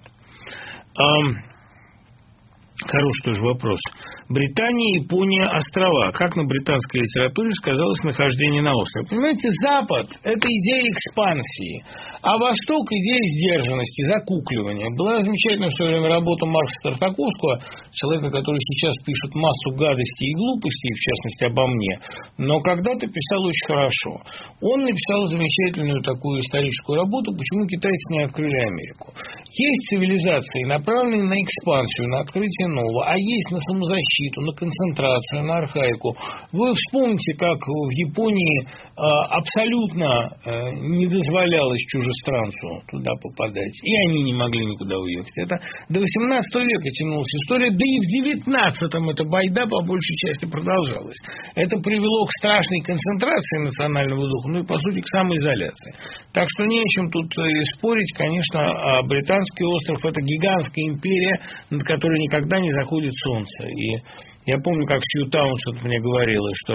Хороший тоже вопрос. Британия, Япония, острова. Как на британской литературе сказалось нахождение на острове? Понимаете, Запад – это идея экспансии, а Восток – идея сдержанности, закукливания. Была замечательная в свое время работа Маркса Тартаковского, человека, который сейчас пишет массу гадостей и глупостей, в частности, обо мне, но когда-то писал очень хорошо. Он написал замечательную такую историческую работу «Почему китайцы не открыли Америку». Есть цивилизации, направленные на экспансию, на открытие нового, а есть на самозащиту, на концентрацию, на архаику. Вы вспомните, как в Японии абсолютно не дозволялось чужестранцу туда попадать, и они не могли никуда уехать. Это до 18 века тянулась история, да и в 19-м эта байда по большей части продолжалась. Это привело к страшной концентрации национального духа, и, по сути, к самоизоляции. Так что не о чем тут спорить. Конечно, британский остров – это гигантская империя, над которой никогда не заходит солнце. И я помню, как Сью Таунсенд мне говорила, что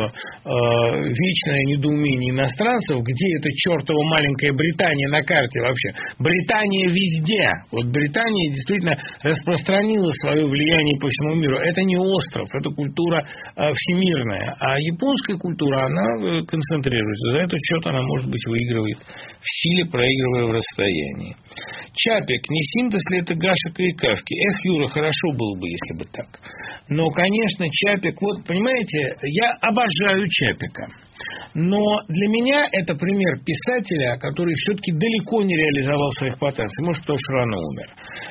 вечное недоумение иностранцев, где эта чертова маленькая Британия на карте вообще. Британия везде. Вот Британия действительно распространила свое влияние по всему миру. Это не остров, это культура всемирная. А японская культура, она концентрируется. За этот счет она, может быть, выигрывает в силе, проигрывая в расстоянии. Чапик, не синтез ли это Гашека и Кафки? Эх, Юра, хорошо было бы, если бы так. Но, конечно, Чапик, вот, понимаете, я обожаю Чапика. Но для меня это пример писателя, который все-таки далеко не реализовал своих потенций. Может, потому что рано умер.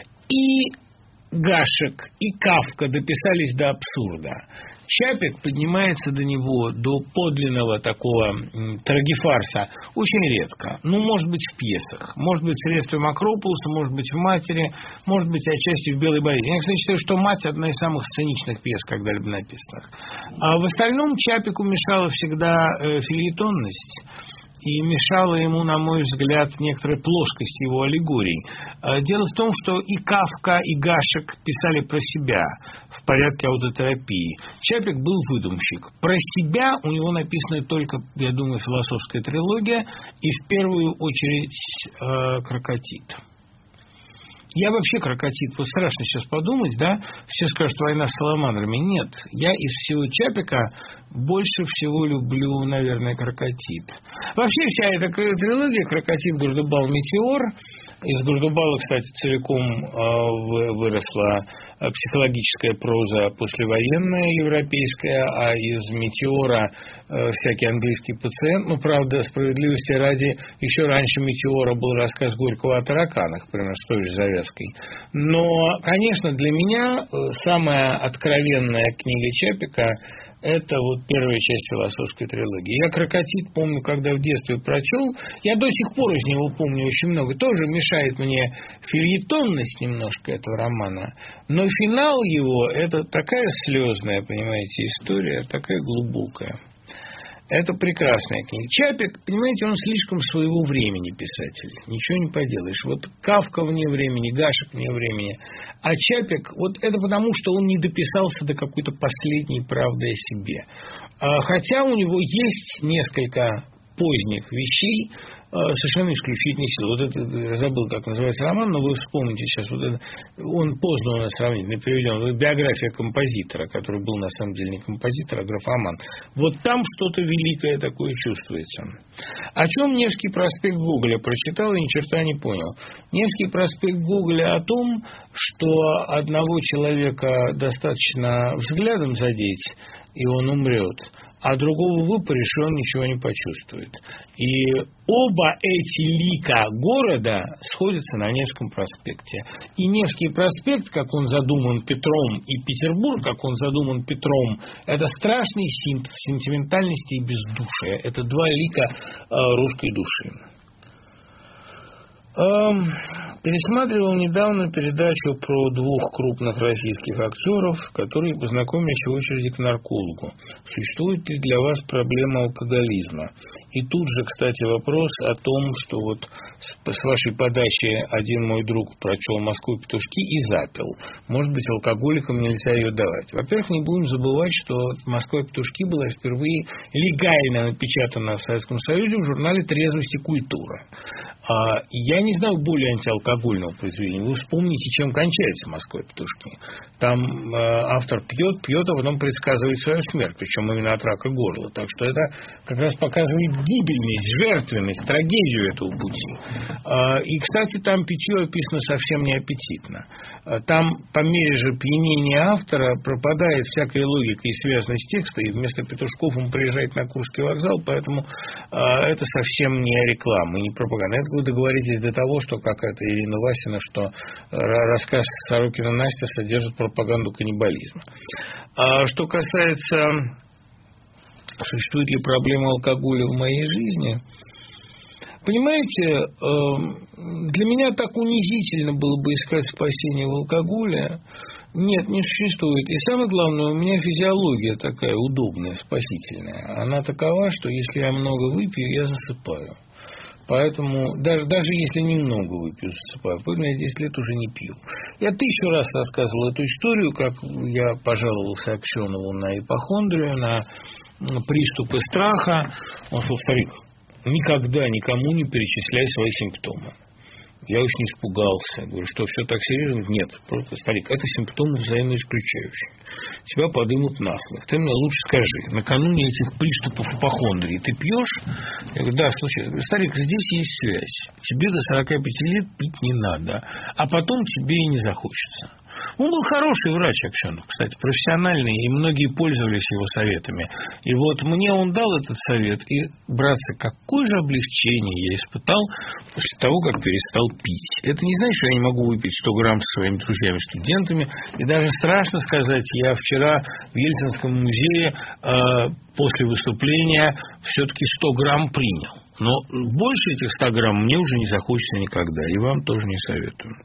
И Гашек, и Кафка дописались до абсурда. Чапик поднимается до него, до подлинного такого трагифарса, очень редко. Может быть, в пьесах. Может быть, средством Акрополуса, может быть, в «Матери», может быть, отчасти в «Белой болезни». Я, кстати, считаю, что «Мать» – одна из самых сценичных пьес, когда-либо написанных. А в остальном Чапику мешала всегда фельетонность. И мешала ему, на мой взгляд, некоторая плоскость его аллегорий. Дело в том, что и Кафка, и Гашек писали про себя в порядке аутотерапии. Чапик был выдумщик. Про себя у него написана только, я думаю, философская трилогия и в первую очередь «Крокотит». Я вообще крокотит, вот страшно сейчас подумать, да, все скажут, война с саламандрами. Нет, я из всего Чапика больше всего люблю, наверное, крокотит. Вообще вся эта трилогия крокотит, Гурдубал, Метеор. Из Гурдубала, кстати, целиком выросла психологическая проза послевоенная европейская, а из Метеора всякий английский пациент. Правда, справедливости ради, еще раньше Метеора был рассказ Горького о тараканах, примерно с той же завязкой. Но, конечно, для меня самая откровенная книга Чапика – это вот первая часть философской трилогии. Я «Крокотит» помню, когда в детстве прочел. Я до сих пор из него помню очень много. Тоже мешает мне фельетонность немножко этого романа. Но финал его – это такая слезная, понимаете, история, такая глубокая. Это прекрасная книга. Чапик, понимаете, он слишком своего времени писатель. Ничего не поделаешь. Вот Кафка вне времени, Гашек вне времени. А Чапик, вот это потому, что он не дописался до какой-то последней правды о себе. Хотя у него есть несколько поздних вещей совершенно исключительной силы. Вот это, я забыл, как называется роман, но вы вспомните сейчас. Вот это, он поздно у нас сравнительно переведен. Вот биография композитора, который был на самом деле не композитор, а графоман. Вот там что-то великое такое чувствуется. О чем Невский проспект Гоголя прочитал и ни черта не понял. Невский проспект Гоголя о том, что одного человека достаточно взглядом задеть, и он умрет, а другого выпаришь, и он ничего не почувствует. И оба эти лика города сходятся на Невском проспекте. И Невский проспект, как он задуман Петром, и Петербург, как он задуман Петром, это страшный синтез сентиментальности и бездушия. Это два лика русской души. Пересматривал недавно передачу про двух крупных российских актеров, которые познакомились в очереди к наркологу. Существует ли для вас проблема алкоголизма? И тут же, кстати, вопрос о том, что вот с вашей подачи один мой друг прочел «Москву петушки» и запил. Может быть, алкоголикам нельзя ее давать. Во-первых, не будем забывать, что «Москва петушки» была впервые легально напечатана в Советском Союзе в журнале «Трезвость и культура». Я не знаю более антиалкогольного произведения. Вы вспомните, чем кончается «Москва петушки». Там автор пьет, а потом предсказывает свою смерть, причем именно от рака горла. Так что это как раз показывает гибельность, жертвенность, трагедию этого пути. И, кстати, там питье описано совсем неаппетитно. Там по мере же пьянения автора пропадает всякая логика и связность текста, и вместо петушков он приезжает на Курский вокзал, поэтому это совсем не реклама, не пропаганда. Это вы договоритесь до того, что какая-то Ирина Васина, что рассказ Сорокина Настя содержит пропаганду каннибализма. Что касается, существует ли проблема алкоголя в моей жизни, понимаете, для меня так унизительно было бы искать спасение в алкоголе. Нет, не существует. И самое главное, у меня физиология такая удобная, спасительная. Она такова, что если я много выпью, я засыпаю. Поэтому, даже если немного выпью, засыпаю. Поэтому я 10 лет уже не пью. Я 1000 раз рассказывал эту историю, как я пожаловался Аксенову на ипохондрию, на приступы страха. Он сказал: старик, никогда никому не перечисляй свои симптомы. Я очень испугался. Говорю, что все так серьезно? Нет, просто, старик, это симптомы взаимоисключающие. Тебя подымут насмех. Ты мне лучше скажи, накануне этих приступов ипохондрии ты пьешь? Я говорю, да, слушай, старик, здесь есть связь. Тебе до 45 лет пить не надо, а потом тебе и не захочется. Он был хороший врач, Аксенов, кстати, профессиональный, и многие пользовались его советами. И вот мне он дал этот совет, и, братцы, какое же облегчение я испытал после того, как перестал пить. Это не значит, что я не могу выпить 100 грамм со своими друзьями-студентами, и даже страшно сказать, я вчера в Ельцинском музее после выступления все-таки 100 грамм принял. Но больше этих 100 грамм мне уже не захочется никогда, и вам тоже не советую.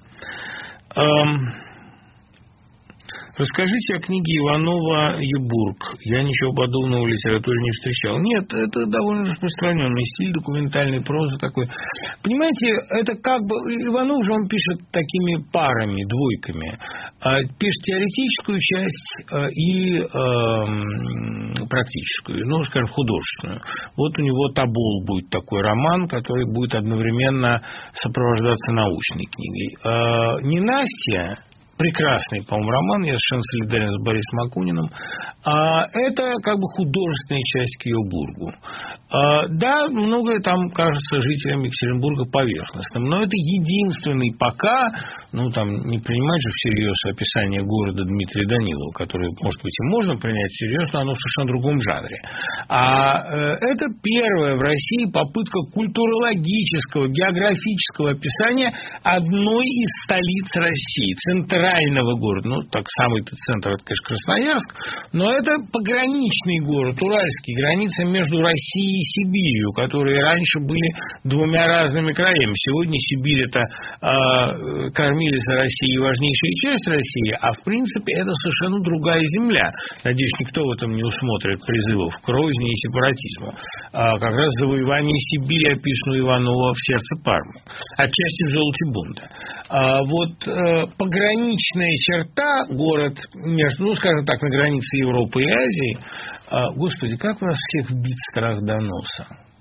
Расскажите о книге Иванова «Ебург». Я ничего подобного в литературе не встречал. Нет, это довольно распространенный стиль, документальной прозы такой. Понимаете, это как бы... Иванов же он пишет такими парами, двойками. Пишет теоретическую часть и практическую, ну, скажем, художественную. Вот у него «Тобол» будет такой роман, который будет одновременно сопровождаться научной книгой. «Ненастье», прекрасный, по-моему, роман, я совершенно солидарен с Борисом Акуниным. Это как бы художественная часть к Ебургу. Да, многое там кажется жителям Екатеринбурга поверхностным, но это единственный пока, ну, там не принимать же всерьез описание города Дмитрия Данилова, которое, может быть, и можно принять всерьез, но оно в совершенно другом жанре. Это первая в России попытка культурологического, географического описания одной из столиц России, центрального города. Ну, так, самый-то центр, это, конечно, Красноярск, но это пограничный город, уральский, граница между Россией и Сибирью, которые раньше были двумя разными краями. Сегодня Сибирь – это кормилица России и важнейшая часть России, а в принципе это совершенно другая земля. Надеюсь, никто в этом не усмотрит призывов к розни и сепаратизму. Как раз завоевание Сибири описано Иванова в сердце Пармы, отчасти в золоте бунта. Вот пограничная черта, город между, ну, скажем так, на границе Европы и Азии. Господи, как вас всех вбит страх до носа?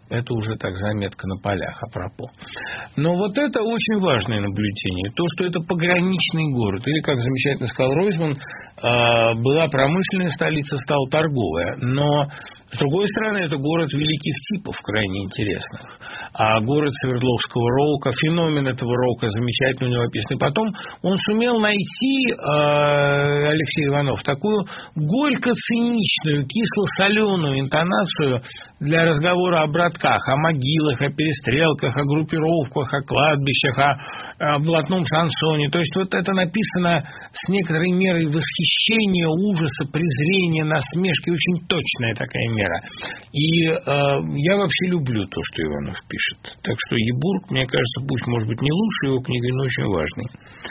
Это уже так заметка на полях, апропо. Но вот это очень важное наблюдение. То, что это пограничный город. Или, как замечательно сказал Ройзман, была промышленная столица, стала торговая. Но, с другой стороны, это город великих типов, крайне интересных. А город Свердловского рока, феномен этого рока замечательно у него описан. И потом он сумел найти, Алексей Иванов, такую горько-циничную, кисло-соленую интонацию для разговора о братках, о могилах, о перестрелках, о группировках, о кладбищах, о блатном шансоне. То есть вот это написано с некоторой мерой восхищения, ужаса, презрения, насмешки. Очень точная такая мера. И я вообще люблю то, что Иванов пишет. Так что Ебург, мне кажется, пусть, может быть, не лучшей его книгой, но очень важной.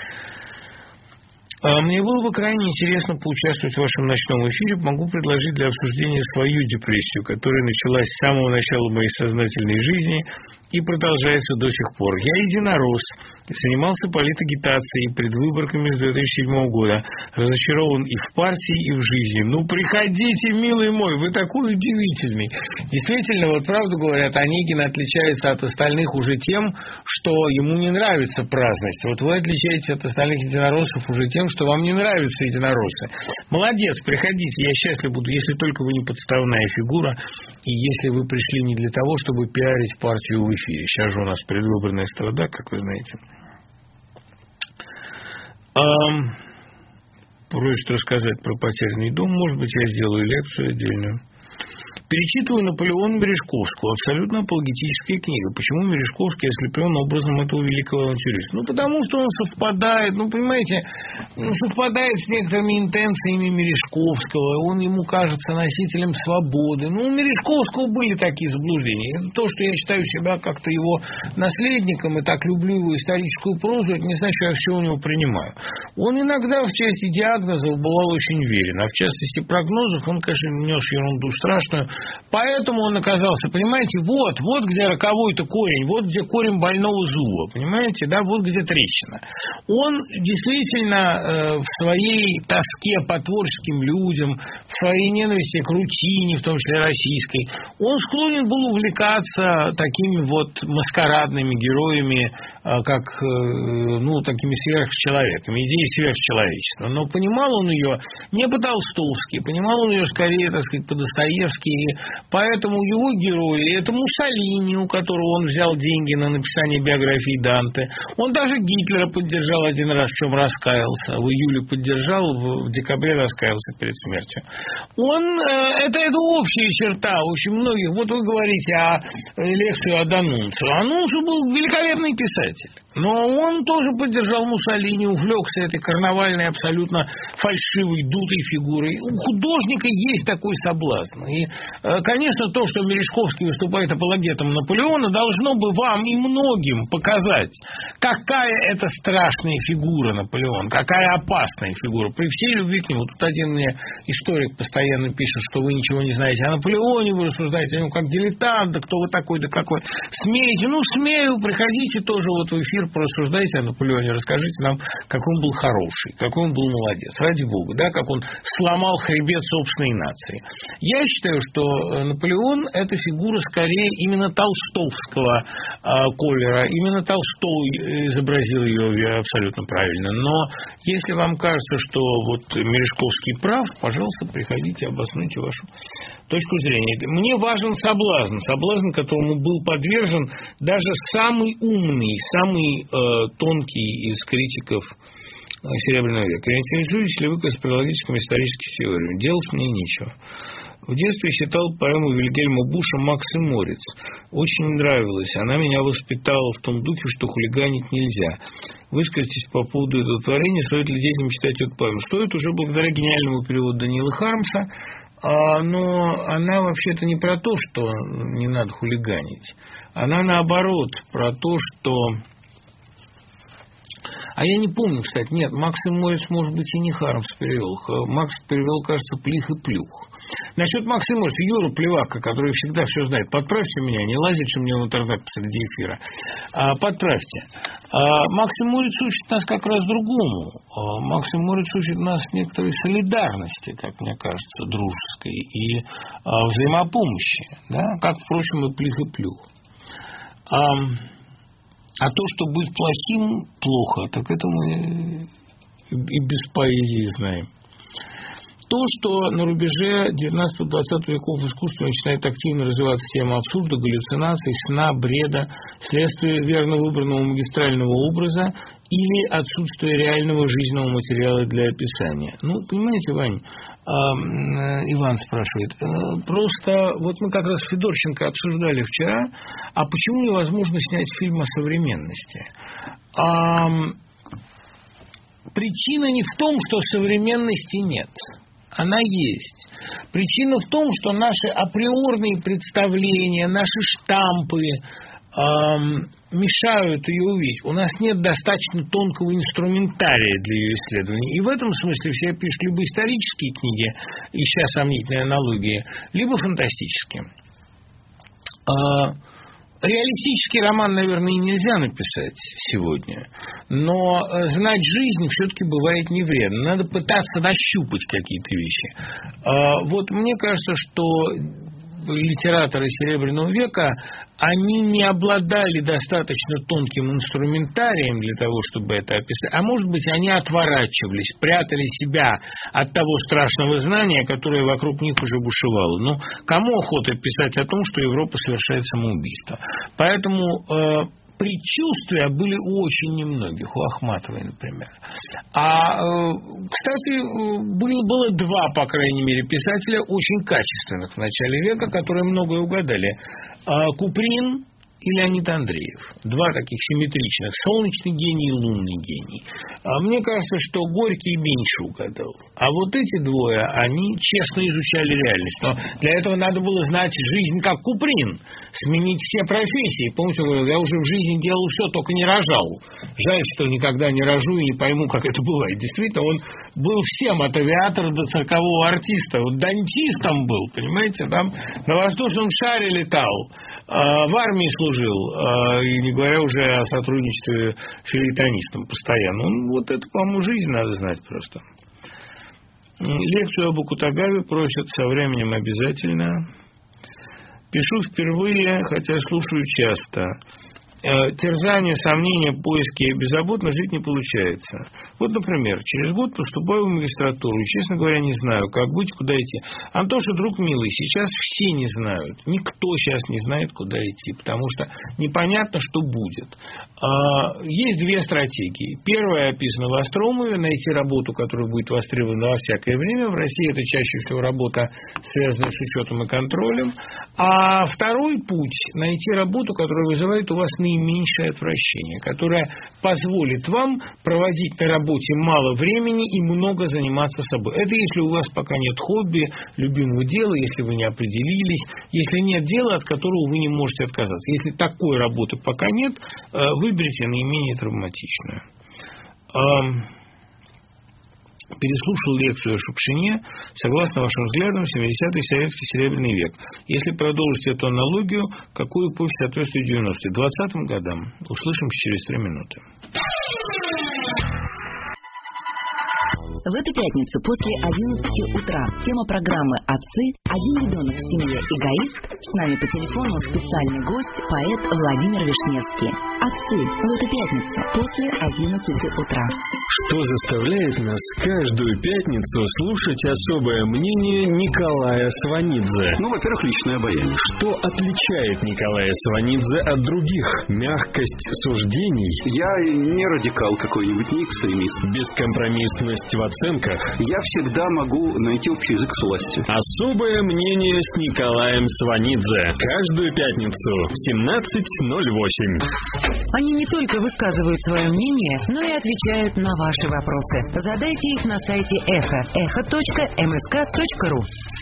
Мне было бы крайне интересно поучаствовать в вашем ночном эфире. Могу предложить для обсуждения свою депрессию, которая началась с самого начала моей сознательной жизни и продолжается до сих пор. Я единорос, занимался политагитацией перед выборками 2007 года. Разочарован и в партии, и в жизни. Ну, приходите, милый мой, вы такой удивительный. Действительно, вот правду говорят, Онегин отличается от остальных уже тем, что ему не нравится праздность. Вот вы отличаетесь от остальных единороссов уже тем, что вам не нравятся единороссы. Молодец, приходите, я счастлив буду, если только вы не подставная фигура, и если вы пришли не для того, чтобы пиарить партию в эфире. Сейчас же у нас предвыборная страда, как вы знаете. Просят рассказать про «Потерянный дом». Может быть, я сделаю лекцию отдельную. Перечитываю Наполеона Мережковского. Абсолютно апологетическая книга. Почему Мережковский ослеплен образом этого великого авантюриста? Ну, потому что он совпадает, совпадает с некоторыми интенциями Мережковского. Он ему кажется носителем свободы. Ну, у Мережковского были такие заблуждения. То, что я считаю себя как-то его наследником и так люблю его историческую прозу, это не значит, что я все у него принимаю. Он иногда в части диагнозов бывал очень верен, а в частности прогнозов он, конечно, нес ерунду страшную. Поэтому он оказался, понимаете, вот где роковой-то корень, вот где корень больного зуба, понимаете, да, вот где трещина. Он действительно в своей тоске по творческим людям, в своей ненависти к рутине, в том числе российской, он склонен был увлекаться такими вот маскарадными героями, как, такими сверхчеловеками, идеей сверхчеловечества. Но понимал он ее не по-толстовски, понимал он ее скорее, так сказать, по-достоевски. И поэтому его герои – это Муссолини, у которого он взял деньги на написание биографии Данте. Он даже Гитлера поддержал один раз, в чем раскаялся. В июле поддержал, в декабре раскаялся перед смертью. Это общая черта очень многих. Вот вы говорите о лекцию о Данунцо. Данунцо был великолепный писатель. Но он тоже поддержал Муссолини, увлекся этой карнавальной, абсолютно фальшивой, дутой фигурой. У художника есть такой соблазн. И, конечно, то, что Мережковский выступает апологетом Наполеона, должно бы вам и многим показать, какая это страшная фигура Наполеон, какая опасная фигура. При всей любви к нему. Тут один мне историк постоянно пишет, что вы ничего не знаете о Наполеоне, вы рассуждаете о нем как дилетант, да кто вы такой, да какой. Смеете? Ну, смею, приходите тоже вот в эфир, порассуждайте о Наполеоне, расскажите нам, какой он был хороший, какой он был молодец, ради бога, да, как он сломал хребет собственной нации. Я считаю, что Наполеон – это фигура скорее именно толстовского колера, именно Толстой изобразил ее абсолютно правильно. Но если вам кажется, что вот Мережковский прав, пожалуйста, приходите, обоснуйте вашу точку зрения. Мне важен соблазн, которому был подвержен даже самый умный, самый тонкий из критиков Серебряного века. Я интересуюсь ли вы конспирологическими историческими теориями? Делать мне нечего. В детстве читал поэму Вильгельма Буша «Макс и Морец». Очень нравилась. Она меня воспитала в том духе, что хулиганить нельзя. Выскажитесь по поводу этого творения. Стоит ли детям читать эту поэму? Стоит уже благодаря гениальному переводу Даниила Хармса. Но она вообще-то не про то, что не надо хулиганить. Она наоборот про то, что... А я не помню, кстати, нет, Макс и Морец, может быть, и не Хармс перевел. Макс перевел, кажется, Плих и Плюх. Насчет Макса и Морриса, Юра Плевака, который всегда все знает, подправьте меня, не лазите мне в интернет посреди эфира. Подправьте. Макс и Морриц учит нас как раз другому. Макс и Морриц учит нас некоторой солидарности, как мне кажется, дружеской, и взаимопомощи, да? Как, впрочем, и Плих и Плюх. А то, что быть плохим, плохо, так это мы и без поэзии знаем. То, что на рубеже 19-20 веков искусства начинает активно развиваться тема абсурда, галлюцинаций, сна, бреда, следствие верно выбранного магистрального образа или отсутствие реального жизненного материала для описания. Ну, понимаете, Вань, Иван спрашивает, просто вот мы как раз с Федорченко обсуждали вчера, а почему невозможно снять фильм о современности? Причина не в том, что современности нет. Она есть. Причина в том, что наши априорные представления, наши штампы мешают ее увидеть. У нас нет достаточно тонкого инструментария для ее исследования. И в этом смысле все пишут либо исторические книги, ища сомнительные аналогии, либо фантастические. Реалистический роман, наверное, и нельзя написать сегодня, но знать жизнь все-таки бывает не вредно. Надо пытаться нащупать какие-то вещи. Вот мне кажется, что литераторы Серебряного века, они не обладали достаточно тонким инструментарием для того, чтобы это описать. А может быть, они отворачивались, прятали себя от того страшного знания, которое вокруг них уже бушевало. Ну, кому охота писать о том, что Европа совершает самоубийство? Поэтому предчувствия были у очень немногих, у Ахматовой, например. Кстати, было два, по крайней мере, писателя очень качественных в начале века, которые многое угадали. Куприн и Леонид Андреев. Два таких симметричных. Солнечный гений и лунный гений. Мне кажется, что Горький меньше угадал. А вот эти двое, они честно изучали реальность. Но для этого надо было знать жизнь как Куприн. Сменить все профессии. Помните, он говорил, я уже в жизни делал все, только не рожал. Жаль, что никогда не рожу и не пойму, как это бывает. Действительно, он был всем, от авиатора до циркового артиста. Вот дантистом был, понимаете, там на воздушном шаре летал, в армии служил, и не говоря уже о сотрудничестве фельетонистом постоянно. Вот это, по-моему, жизнь надо знать просто. Лекцию об Акутагаве просят со временем обязательно. Пишу впервые, хотя слушаю часто. Терзание, сомнения, поиски и беззаботно жить не получается. Вот, например, через год поступаю в магистратуру и, честно говоря, не знаю, как быть, куда идти. Антоша, друг милый, сейчас все не знают. Никто сейчас не знает, куда идти, потому что непонятно, что будет. Есть две стратегии. Первая описана в Остроумове: найти работу, которая будет востребована во всякое время. В России это чаще всего работа, связанная с учетом и контролем. А второй путь – найти работу, которая вызывает у вас наименьшее отвращение, которая позволит вам проводить на работе мало времени и много заниматься собой. Это если у вас пока нет хобби, любимого дела, если вы не определились, если нет дела, от которого вы не можете отказаться. Если такой работы пока нет, выберите наименее травматичную. Переслушал лекцию о Шукшине. Согласно вашим взглядам, 70-й советский серебряный век. Если продолжить эту аналогию, какую эпохе соответствует 90-е? 20-м годам. Услышимся через 3 минуты. В эту пятницу после 11 утра тема программы «Отцы. Один ребенок в семье. Эгоист». С нами по телефону специальный гость, поэт Владимир Вишневский. «Отцы» в эту пятницу после 11 утра. Что заставляет нас каждую пятницу слушать особое мнение Николая Сванидзе? Ну, во-первых, личное обаяние. Что отличает Николая Сванидзе от других? Мягкость суждений? Я не радикал какой-нибудь, не экстремист. Бескомпромиссность в оценках? Я всегда могу найти общий язык с властью. Особое мнение с Николаем Сванидзе. Каждую пятницу в 17:08. Они не только высказывают свое мнение, но и отвечают на ваши вопросы. Задайте их на сайте Эхо. echo.msk.ru.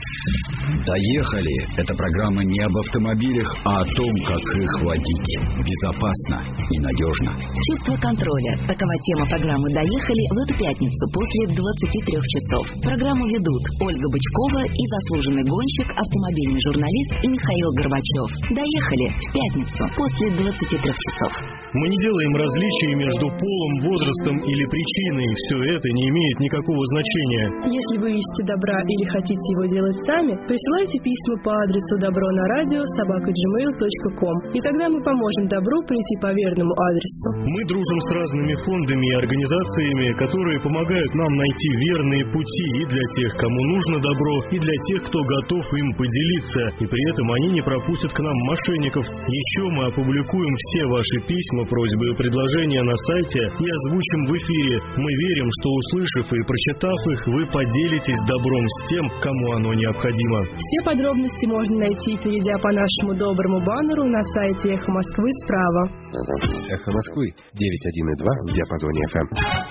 Доехали. Эта программа не об автомобилях, а о том, как их водить безопасно и надежно. Чувство контроля. Такова тема программы «Доехали» в эту пятницу после 23 часов. Программу ведут Ольга Бычкова и заслуженный гонщик, автомобильный журналист Михаил Горбачев. «Доехали» в пятницу после 23 часов. Мы не делаем различий между полом, возрастом или причиной. Все это не имеет никакого значения. Если вы ищете добра или хотите его делать сами, присылайте письма по адресу dobronaradио@gmail.com, и тогда мы поможем добру прийти по верному адресу. Мы дружим с разными фондами и организациями, которые помогают нам найти верные пути и для тех, кому нужно добро, и для тех, кто готов им поделиться, и при этом они не пропустят к нам мошенников. Еще мы опубликуем все ваши письма, просьбы и предложения на сайте и озвучим в эфире. Мы верим, что, услышав и прочитав их, вы поделитесь добром с тем, кому оно необходимо. Все подробности можно найти, перейдя по нашему доброму баннеру на сайте «Эхо Москвы» справа. «Эхо Москвы» 91,2 в диапазоне FM.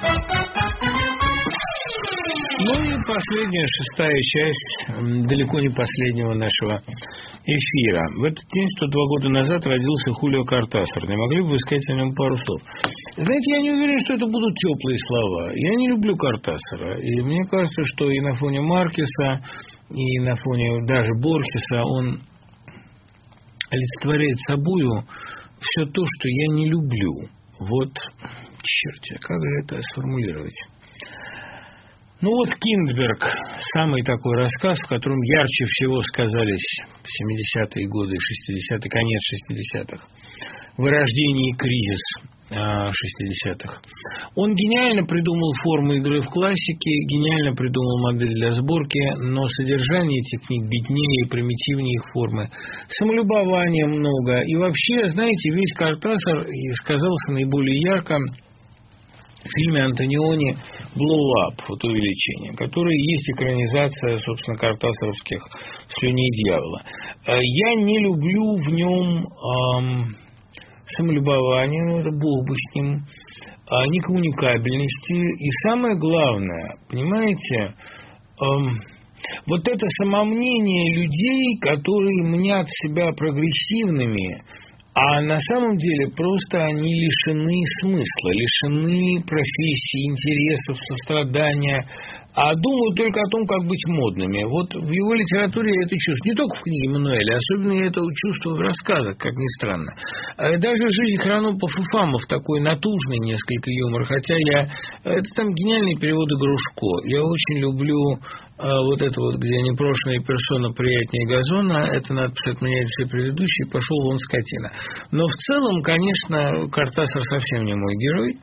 Ну и последняя, шестая часть, далеко не последнего нашего эфира. В этот день, 102 года назад, родился Хулио Кортасар. Не могли бы вы сказать о нем пару слов? Знаете, я не уверен, что это будут теплые слова. Я не люблю Кортасара. И мне кажется, что и на фоне Маркеса, и на фоне даже Борхеса он олицетворяет собою все то, что я не люблю. Вот, черт, как же это сформулировать? Ну вот Киндберг, самый такой рассказ, в котором ярче всего сказались 70-е годы, 60-е, конец 60-х, вырождение и кризис 60-х. Он гениально придумал формы игры в классике, гениально придумал модель для сборки, но содержание этих книг беднее и примитивнее их формы. Самолюбования много. И вообще, знаете, весь Кортасар сказался наиболее ярко в фильме Антониони «Blow Up», вот увеличение, который есть экранизация, собственно, кортасаровских «Слюней дьявола». Я не люблю в нем самолюбования, ну это бог бы с ним, некоммуникабельности. И самое главное, понимаете, вот это самомнение людей, которые мнят себя прогрессивными, а на самом деле просто они лишены смысла, лишены профессии, интересов, сострадания, а думают только о том, как быть модными. Вот в его литературе я это чувствую. Не только в книге Мануэля, особенно я это чувствую в рассказах, как ни странно. Даже «Жизнь Хронопов и Фамов» такой натужный несколько юмор, хотя это там гениальные переводы Грушко. Я очень люблю вот это вот, где непрошенная персона приятнее газона, это надпись отменяет все предыдущие, пошел вон скотина. Но в целом, конечно, Кортасар совсем не мой герой.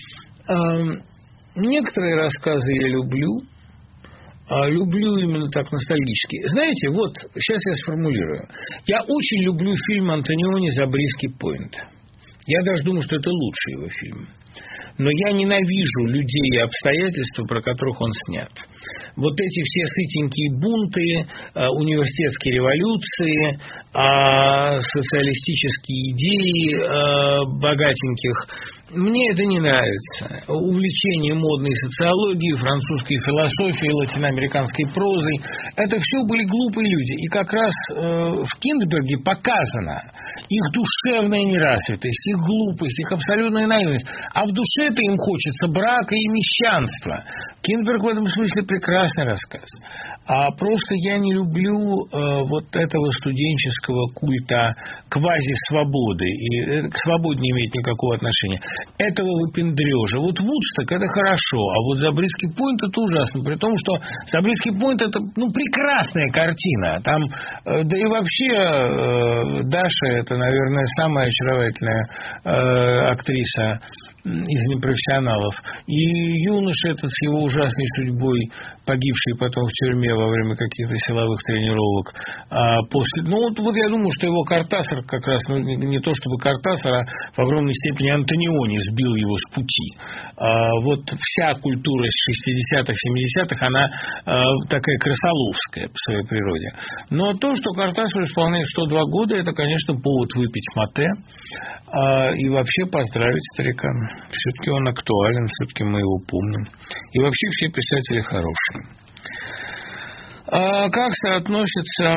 Некоторые рассказы я люблю именно так ностальгически. Знаете, вот, сейчас я сформулирую. Я очень люблю фильм Антониони «Забриски Пойнт». Я даже думаю, что это лучший его фильм. Но я ненавижу людей и обстоятельства, про которых он снят. Вот эти все сытенькие бунты, университетские революции, социалистические идеи богатеньких. Мне это не нравится. Увлечение модной социологией, французской философией, латиноамериканской прозой. Это все были глупые люди. И как раз в Киндберге показана их душевная неразвитость, их глупость, их абсолютная наивность. А в душе-то им хочется брака и мещанства. Киндберг в этом смысле прекрасный рассказ. А просто я не люблю вот этого студенческого культа квази-свободы. И к свободе не имеет никакого отношения. Этого выпендрежа. Вот Вудсток — это хорошо, а вот Забриски Пойнт — это ужасно. При том, что Забриски Пойнт — это прекрасная картина. Там, да и вообще Даша — это, наверное, самая очаровательная актриса из непрофессионалов. И юноша этот с его ужасной судьбой, погибший потом в тюрьме во время каких-то силовых тренировок. Вот я думаю, что его Кортасар как раз, не то чтобы Кортасар, а в огромной степени Антониони сбил его с пути. Вот вся культура с 60-х, 70-х, она такая красоловская по своей природе. Но то, что Кортасар исполняет 102 года, это, конечно, повод выпить мате и вообще поздравить старика. Все-таки он актуален, все-таки мы его помним. И вообще все писатели хорошие. Как соотносится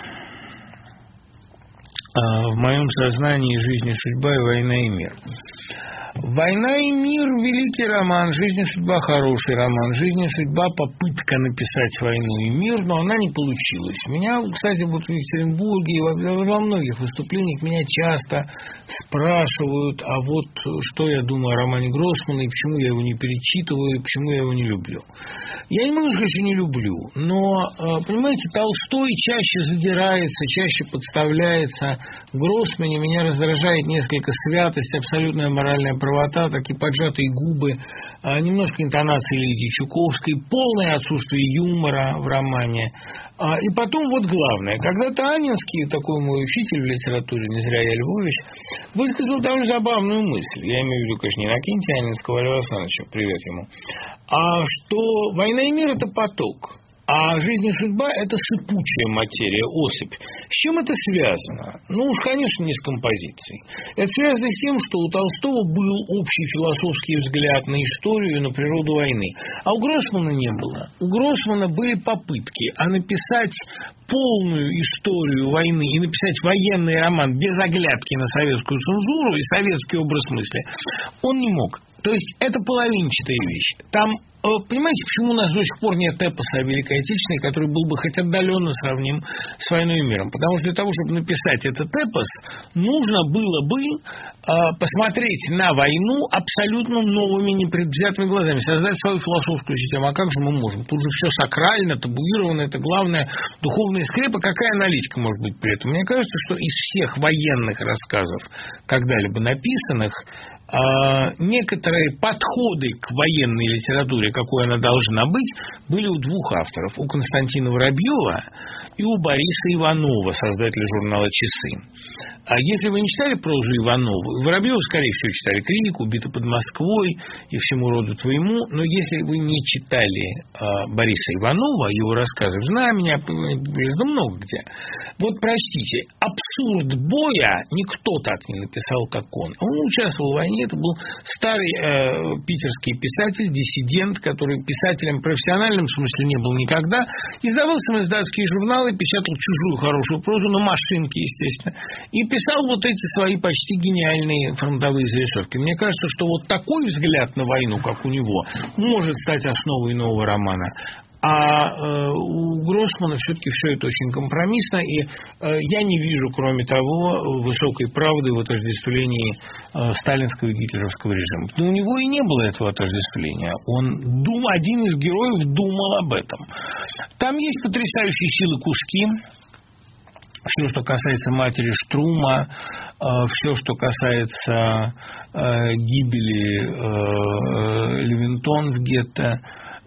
в моем сознании жизнь и судьба и война и мир? «Война и мир» – великий роман, «Жизнь и судьба» – хороший роман, «Жизнь и судьба» – попытка написать «Войну и мир», но она не получилась. Меня, кстати, вот в Екатеринбурге и во многих выступлениях меня часто спрашивают, а вот что я думаю о романе Гроссмана, и почему я его не перечитываю, и почему я его не люблю. Я не могу сказать, что не люблю, но, понимаете, Толстой чаще задирается, чаще подставляется. В Гроссмане меня раздражает несколько святость, абсолютная моральная правота, такие поджатые губы, немножко интонации Лидии Чуковской, полное отсутствие юмора в романе. И потом вот главное. Когда-то Анинский, такой мой учитель в литературе, не зря я Львович, высказал довольно забавную мысль. Я имею в виду, конечно, не Иннокентия Анинского, а Льва Александровича, привет ему. Что «Война и мир» – это поток. А «Жизнь и судьба» – это сыпучая материя, особь. С чем это связано? Ну уж, конечно, не с композицией. Это связано с тем, что у Толстого был общий философский взгляд на историю и на природу войны. А у Гроссмана не было. У Гроссмана были попытки, а написать полную историю войны и написать военный роман без оглядки на советскую цензуру и советский образ мысли он не мог. То есть это половинчатая вещь. Там, понимаете, почему у нас до сих пор нет эпоса о Великой Отечественной, который был бы хоть отдаленно сравним с «Войной и миром»? Потому что для того, чтобы написать этот эпос, нужно было бы посмотреть на войну абсолютно новыми, непредвзятыми глазами, создать свою философскую систему. А как же мы можем? Тут же все сакрально, табуировано, это главная духовная скрепа. Какая аналитика может быть при этом? Мне кажется, что из всех военных рассказов, когда-либо написанных, некоторые подходы к военной литературе, какой она должна быть, были у двух авторов. У Константина Воробьева и у Бориса Иванова, создателя журнала «Часы». А если вы не читали прозу Иванова, Воробьева, скорее всего, читали «Крик», «Убиты под Москвой» и «Всему роду твоему», но если вы не читали Бориса Иванова, его рассказы «Знамения», много где, вот прочтите, абсурд боя никто так не написал, как он. Он участвовал в войне, это был старый питерский писатель, диссидент, который писателем в профессиональном смысле не был никогда, издавал самоиздатские журналы, печатал чужую хорошую прозу на машинке, естественно, и писал вот эти свои почти гениальные фронтовые зарисовки. Мне кажется, что вот такой взгляд на войну, как у него, может стать основой нового романа. А у Гроссмана все-таки все это очень компромиссно, и я не вижу, кроме того, высокой правды в отождествлении сталинского и гитлеровского режима. Но у него и не было этого отождествления. Один из героев думал об этом. Там есть потрясающие силы куски. Все, что касается матери Штрума, все, что касается гибели Левинтон в гетто,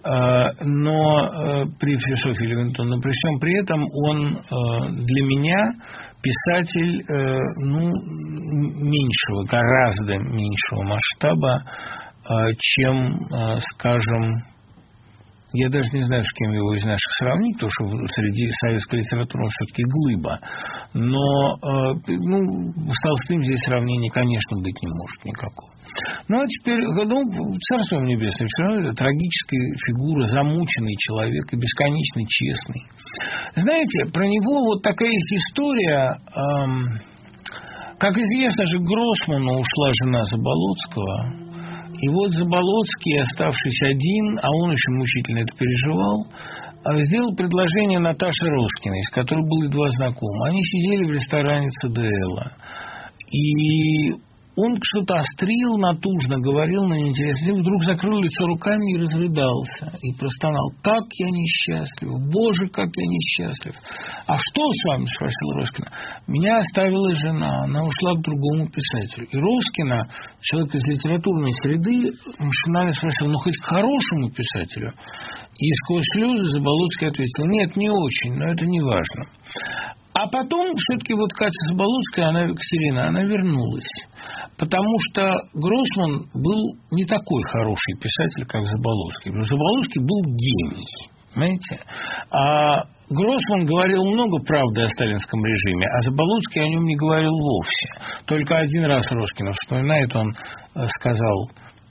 но при философии Левинтона, но при всем при этом он для меня писатель меньшего, гораздо меньшего масштаба, чем, скажем, я даже не знаю, с кем его из наших сравнить, потому что среди советской литературы он все-таки глыба. Но с Толстым здесь сравнения, конечно, быть не может никакого. Ну, а теперь, царство ему небесное, все равно это трагическая фигура, замученный человек и бесконечно честный. Знаете, про него вот такая есть история. Как известно же, к Гроссману ушла жена Заболоцкого. И вот Заболоцкий, оставшись один, а он очень мучительно это переживал, сделал предложение Наташе Роскиной, с которой были два знакомых. Они сидели в ресторане ЦДЛа. И он что-то острил, натужно говорил на неинтересные. Вдруг закрыл лицо руками и разрыдался. И простонал: «Как я несчастлив! Боже, как я несчастлив!» «А что с вами?» – спросила Роскина. «Меня оставила жена. Она ушла к другому писателю». И Роскина, человек из литературной среды, машинально спросила: «Ну, хоть к хорошему писателю?» И сквозь слезы Заболоцкий ответил: «Нет, не очень, но это не важно». А потом все-таки вот Катя Заболоцкая, Екатерина, она вернулась. Потому что Гроссман был не такой хороший писатель, как Заболоцкий. Заболоцкий был гений, понимаете? А Гроссман говорил много правды о сталинском режиме, а Заболоцкий о нем не говорил вовсе. Только один раз Роскина вспоминает, он сказал: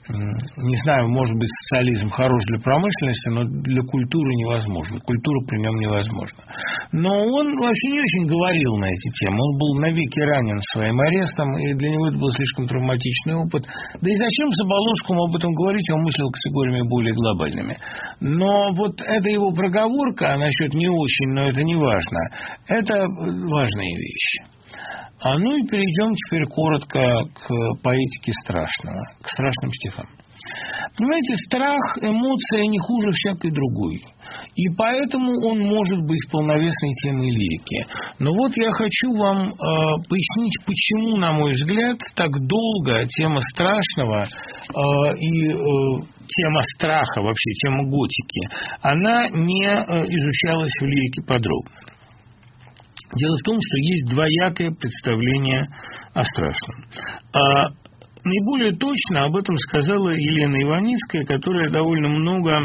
Не знаю, может быть, социализм хорош для промышленности, но для культуры невозможно. Культура при нем невозможна. Но он вообще не очень говорил на эти темы. Он был навеки ранен своим арестом, и для него это был слишком травматичный опыт. Да и зачем Заболоцкому об этом говорить? Он мыслил категориями более глобальными. Но вот эта его проговорка насчет не очень, но это не важно. Это важные вещи. Ну и перейдем теперь коротко к поэтике страшного, к страшным стихам. Понимаете, страх – эмоция не хуже всякой другой. И поэтому он может быть полновесной темой лирики. Но вот я хочу вам пояснить, почему, на мой взгляд, так долго тема страшного и тема страха, вообще тема готики, она не изучалась в лирике подробно. Дело в том, что есть двоякое представление о страшном. Наиболее точно об этом сказала Елена Иваницкая, которая довольно много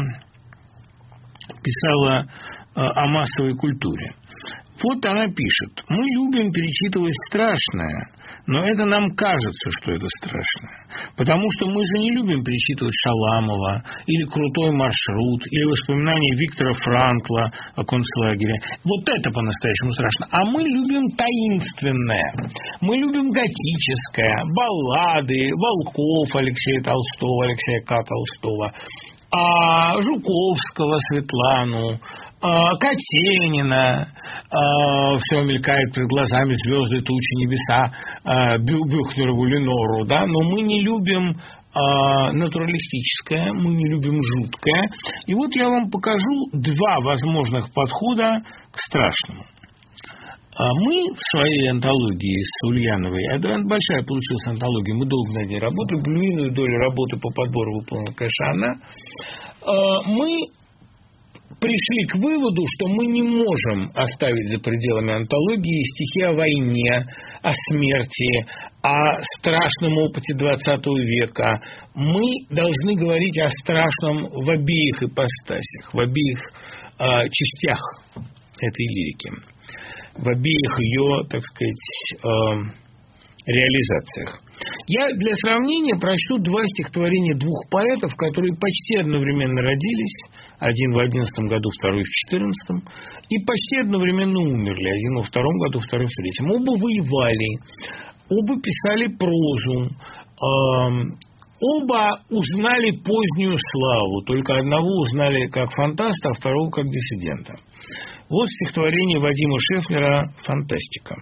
писала о массовой культуре. Вот она пишет: «Мы любим перечитывать страшное, но это нам кажется, что это страшное. Потому что мы же не любим перечитывать Шаламова, или «Крутой маршрут», или воспоминания Виктора Франкла о концлагере. Вот это по-настоящему страшно. А мы любим таинственное. Мы любим готическое, баллады, Волков Алексея Толстого, Алексея К. Толстого, Жуковского Светлану, Катенина, все мелькает перед глазами, звезды, тучи, небеса, Бюхнерову Ленору, да, но мы не любим натуралистическое, мы не любим жуткое. И вот я вам покажу два возможных подхода к страшному. Мы в своей антологии с Ульяновой, это большая получилась антология, мы долго над ней работали, львиную долю работы по подбору выполнила, конечно, она, мы пришли к выводу, что мы не можем оставить за пределами антологии стихи о войне, о смерти, о страшном опыте XX века. Мы должны говорить о страшном в обеих ипостасях, в обеих частях этой лирики, в обеих ее, так сказать, реализациях. Я для сравнения прочту два стихотворения двух поэтов, которые почти одновременно родились, один в 11 году, второй в 14, и почти одновременно умерли, один во втором году, второй в третьем. Оба воевали, оба писали прозу, оба узнали позднюю славу, только одного узнали как фантаста, а второго как диссидента. Вот стихотворение Вадима Шефнера «Фантастика».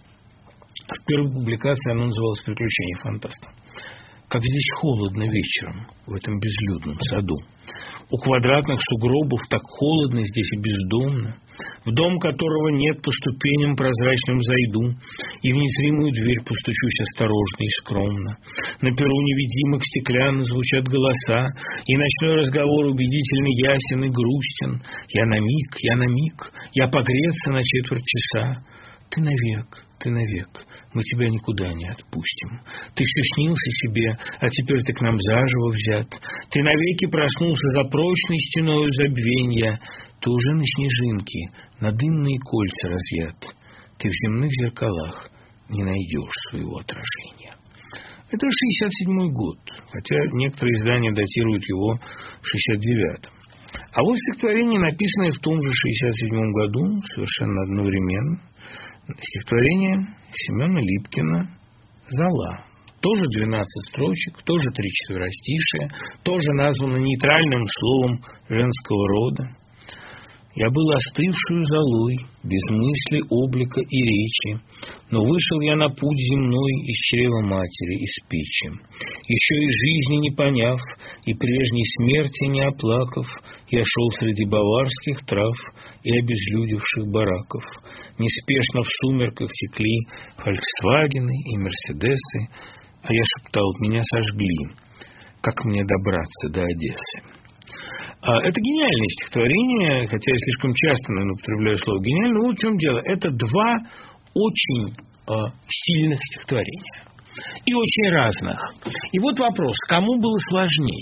В первой публикации оно называлось «Приключения фантаста». Как здесь холодно вечером, в этом безлюдном саду. У квадратных сугробов так холодно здесь и бездомно. В дом которого нет, по ступеням прозрачным зайду, и в незримую дверь постучусь осторожно и скромно. На перу невидимых стеклянно звучат голоса, и ночной разговор убедительно ясен и грустен. Я на миг, я погреться на четверть часа. Ты навек, мы тебя никуда не отпустим. Ты все снился себе, а теперь ты к нам заживо взят. Ты навеки проснулся за прочной стеною забвенья. Ты уже на снежинке, на дымные кольца разъят. Ты в земных зеркалах не найдешь своего отражения. Это 67-й год, хотя некоторые издания датируют его в 69-м. А вот стихотворение, написанное в том же 67-м году, совершенно одновременно, стихотворение Семена Липкина «Зола». Тоже 12 строчек, тоже 3 четверостишия, тоже названо нейтральным словом женского рода. Я был остывшую золой, без мысли, облика и речи, но вышел я на путь земной из чрева матери, из печи. Еще и жизни не поняв, и прежней смерти не оплакав, я шел среди баварских трав и обезлюдевших бараков. Неспешно в сумерках текли «Фольксвагены» и «Мерседесы», а я шептал: меня сожгли, как мне добраться до Одессы. Это гениальное стихотворение, хотя я слишком часто, наверное, употребляю слово «гениально», но вот в чем дело. Это два очень сильных стихотворения и очень разных. И вот вопрос, кому было сложнее?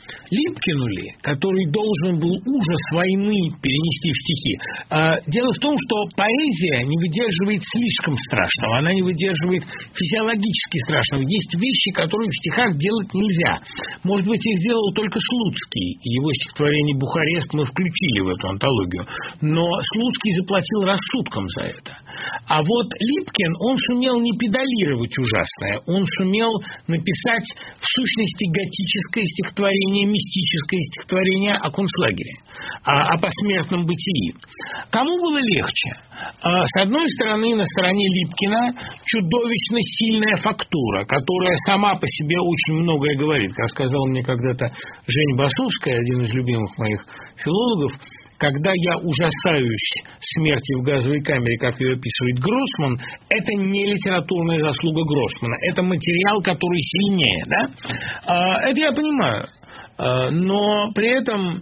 Липкину ли, который должен был ужас войны перенести в стихи? Дело в том, что поэзия не выдерживает слишком страшного, она не выдерживает физиологически страшного. Есть вещи, которые в стихах делать нельзя. Может быть, их сделал только Слуцкий, и его стихотворение «Бухарест» мы включили в эту антологию, но Слуцкий заплатил рассудком за это. А вот Липкин, он сумел не педалировать ужасное, он сумел написать в сущности готическое стихотворение, мистическое стихотворение о концлагере, о посмертном бытии. Кому было легче? С одной стороны, на стороне Липкина чудовищно сильная фактура, которая сама по себе очень многое говорит. Как сказала мне когда-то Жень Басовская, один из любимых моих филологов, когда я ужасаюсь смерти в газовой камере, как ее описывает Гроссман, это не литературная заслуга Гроссмана, это материал, который сильнее. Да? Это я понимаю. Но при этом,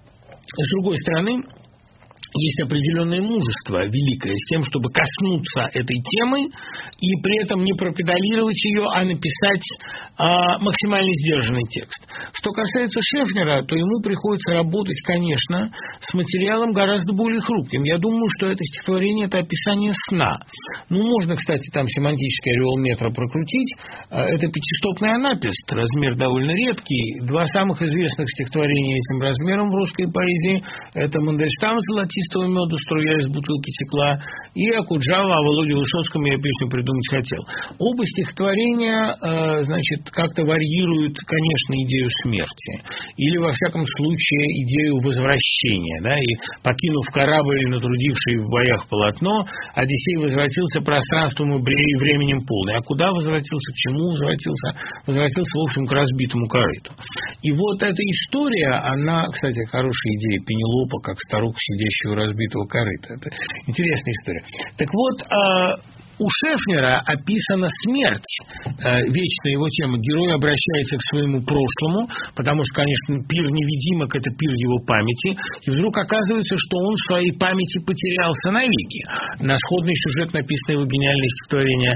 с другой стороны, есть определенное мужество великое с тем, чтобы коснуться этой темы и при этом не пропедалировать ее, а написать максимально сдержанный текст. Что касается Шефнера, то ему приходится работать, конечно, с материалом гораздо более хрупким. Я думаю, что это стихотворение – это описание сна. Ну, можно, кстати, там семантический ореол метра прокрутить. Это пятистопный анапест, размер довольно редкий. Два самых известных стихотворения этим размером в русской поэзии – это Мандельштам «Золотистого меда, струя из бутылки текла», и Акуджава о Володе Высоцком «Я песню придумать хотел». Оба стихотворения, значит, как-то варьируют, конечно, идею смерти. Или, во всяком случае, идею возвращения. Да? И, покинув корабль, натрудивший в боях полотно, Одиссей возвратился пространством и временем полный. А куда возвратился, к чему возвратился? Возвратился, в общем, к разбитому корыту. И вот эта история, она, кстати, хорошая идея Пенелопа, как старуха, сидящая у разбитого корыта. Это интересная история. Так вот, у Шефнера описана смерть, вечная его тема. Герой обращается к своему прошлому, потому что, конечно, пир невидимок – это пир его памяти, и вдруг оказывается, что он в своей памяти потерялся навеки. На сходный сюжет написано его гениальное стихотворение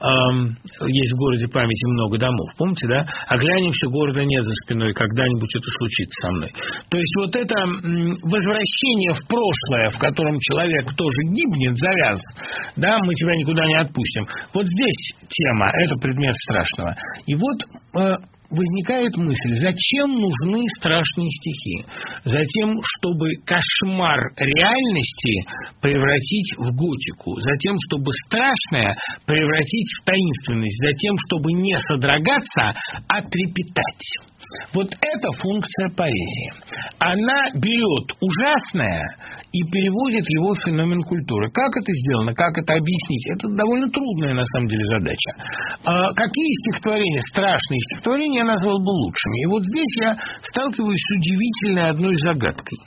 «Есть в городе памяти много домов». Помните, да? «Оглянемся, города нет за спиной, когда-нибудь это случится со мной». То есть вот это возвращение в прошлое, в котором человек тоже гибнет, завяз, да, мы тебя никуда не отпустим. Вот здесь тема, это предмет страшного. И вот возникает мысль, зачем нужны страшные стихи? Затем, чтобы кошмар реальности превратить в готику, затем, чтобы страшное превратить в таинственность, затем, чтобы не содрогаться, а трепетать. Вот это функция поэзии. Она берет ужасное и переводит его в феномен культуры. Как это сделано, как это объяснить? Это довольно трудная, на самом деле, задача. Какие стихотворения, страшные стихотворения, я назвал бы лучшими. И вот здесь я сталкиваюсь с удивительной одной загадкой.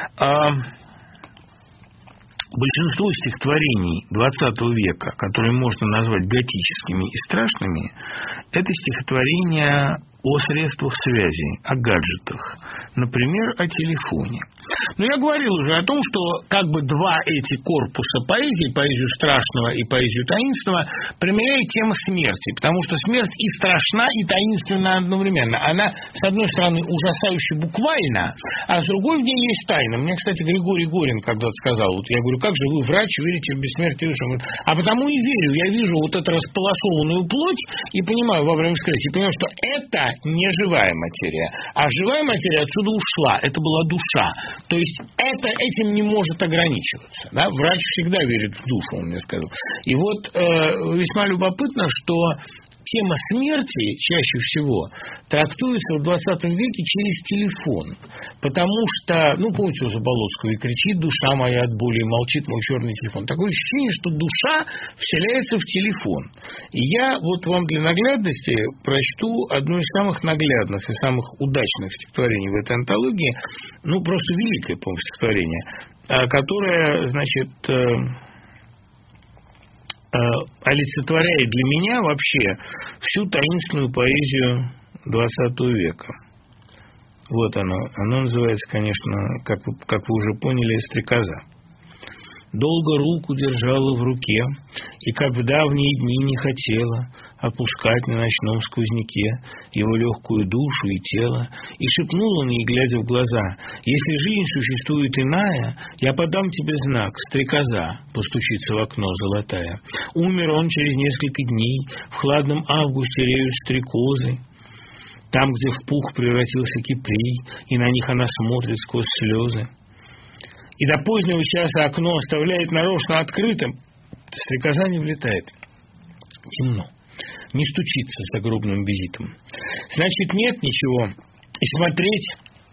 Большинство стихотворений XX века, которые можно назвать готическими и страшными, это стихотворения о средствах связи, о гаджетах, например, о телефоне. Но я говорил уже о том, что как бы два эти корпуса поэзии, поэзию страшного и поэзию таинственного, примеряет тема смерти, потому что смерть и страшна, и таинственна одновременно. Она, с одной стороны, ужасающе буквально, а с другой в ней есть тайна. Мне, кстати, Григорий Горин когда-то сказал, вот я говорю, как же вы, врач, верите в бессмертие души? Он говорит, а потому и верю, я вижу вот эту располосованную плоть и понимаю во время вскрытия, понимаю, что это не живая материя, а живая материя отсюда ушла, это была душа. То есть этим не может ограничиваться. Да? Врач всегда верит в душу, он мне сказал. И вот весьма любопытно, что тема смерти чаще всего трактуется в 20 веке через телефон. Потому что, помните у Заболоцкого, и кричит душа моя от боли, и молчит мой черный телефон. Такое ощущение, что душа вселяется в телефон. И я вот вам для наглядности прочту одно из самых наглядных и самых удачных стихотворений в этой антологии, просто великое, по-моему, стихотворение, которое, значит, олицетворяет для меня вообще всю таинственную поэзию XX века. Вот оно. Оно называется, конечно, как вы уже поняли, «Стрекоза». долго руку держала в руке и, как в давние дни, не хотела опускать на ночном сквозняке его легкую душу и тело, и шепнула мне, глядя в глаза: «Если жизнь существует иная, я подам тебе знак, стрекоза постучится в окно золотая». Умер он через несколько дней, в хладном августе реют стрекозы, там, где в пух превратился кипрей, и на них она смотрит сквозь слезы. И до позднего часа окно оставляет нарочно открытым, стрекоза не влетает. Темно, не стучится с загробным визитом. Значит, нет ничего, и смотреть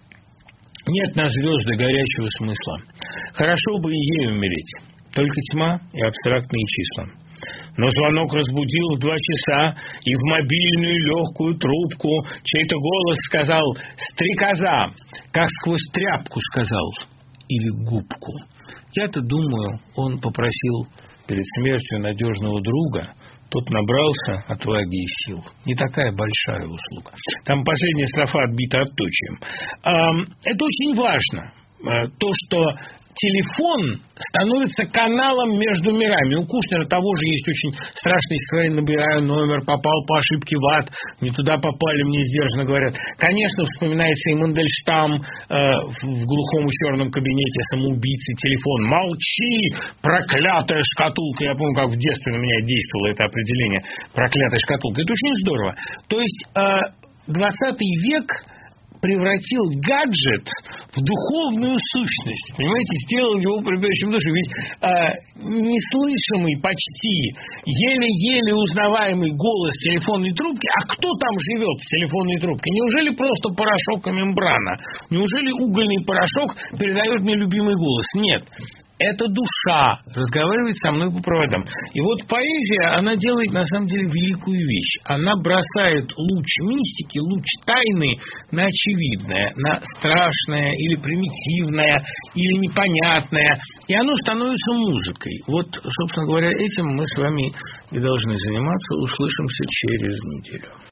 нет на звезды горячего смысла. Хорошо бы и ей умереть, только тьма и абстрактные числа. Но звонок разбудил в 2 часа, и в мобильную легкую трубку чей-то голос сказал: «Стрекоза!» Как сквозь тряпку сказал, или губку. Я-то думаю, он попросил перед смертью надежного друга, тот набрался отваги и сил. Не такая большая услуга. Там последняя строфа отбита отточием. Это очень важно. То, что телефон становится каналом между мирами. У Кушнера того же есть очень страшный стихотворение: «Набираю номер, попал по ошибке в ад, не туда попали, мне сдержанно говорят». Конечно, вспоминается и Мандельштам в глухом и черном кабинете самоубийцы, телефон. «Молчи, проклятая шкатулка». Я помню, как в детстве на меня действовало это определение «проклятая шкатулка». Это очень здорово. То есть 20 век превратил гаджет в духовную сущность. Понимаете, сделал его прибежищем души. Ведь неслышимый почти, еле-еле узнаваемый голос телефонной трубки. А кто там живет в телефонной трубке? Неужели просто порошок и мембрана? Неужели угольный порошок передает мне любимый голос? Нет. Это душа разговаривает со мной по проводам. И вот поэзия, она делает на самом деле великую вещь. Она бросает луч мистики, луч тайны на очевидное, на страшное или примитивное, или непонятное. И оно становится музыкой. Вот, собственно говоря, этим мы с вами и должны заниматься. Услышимся через неделю.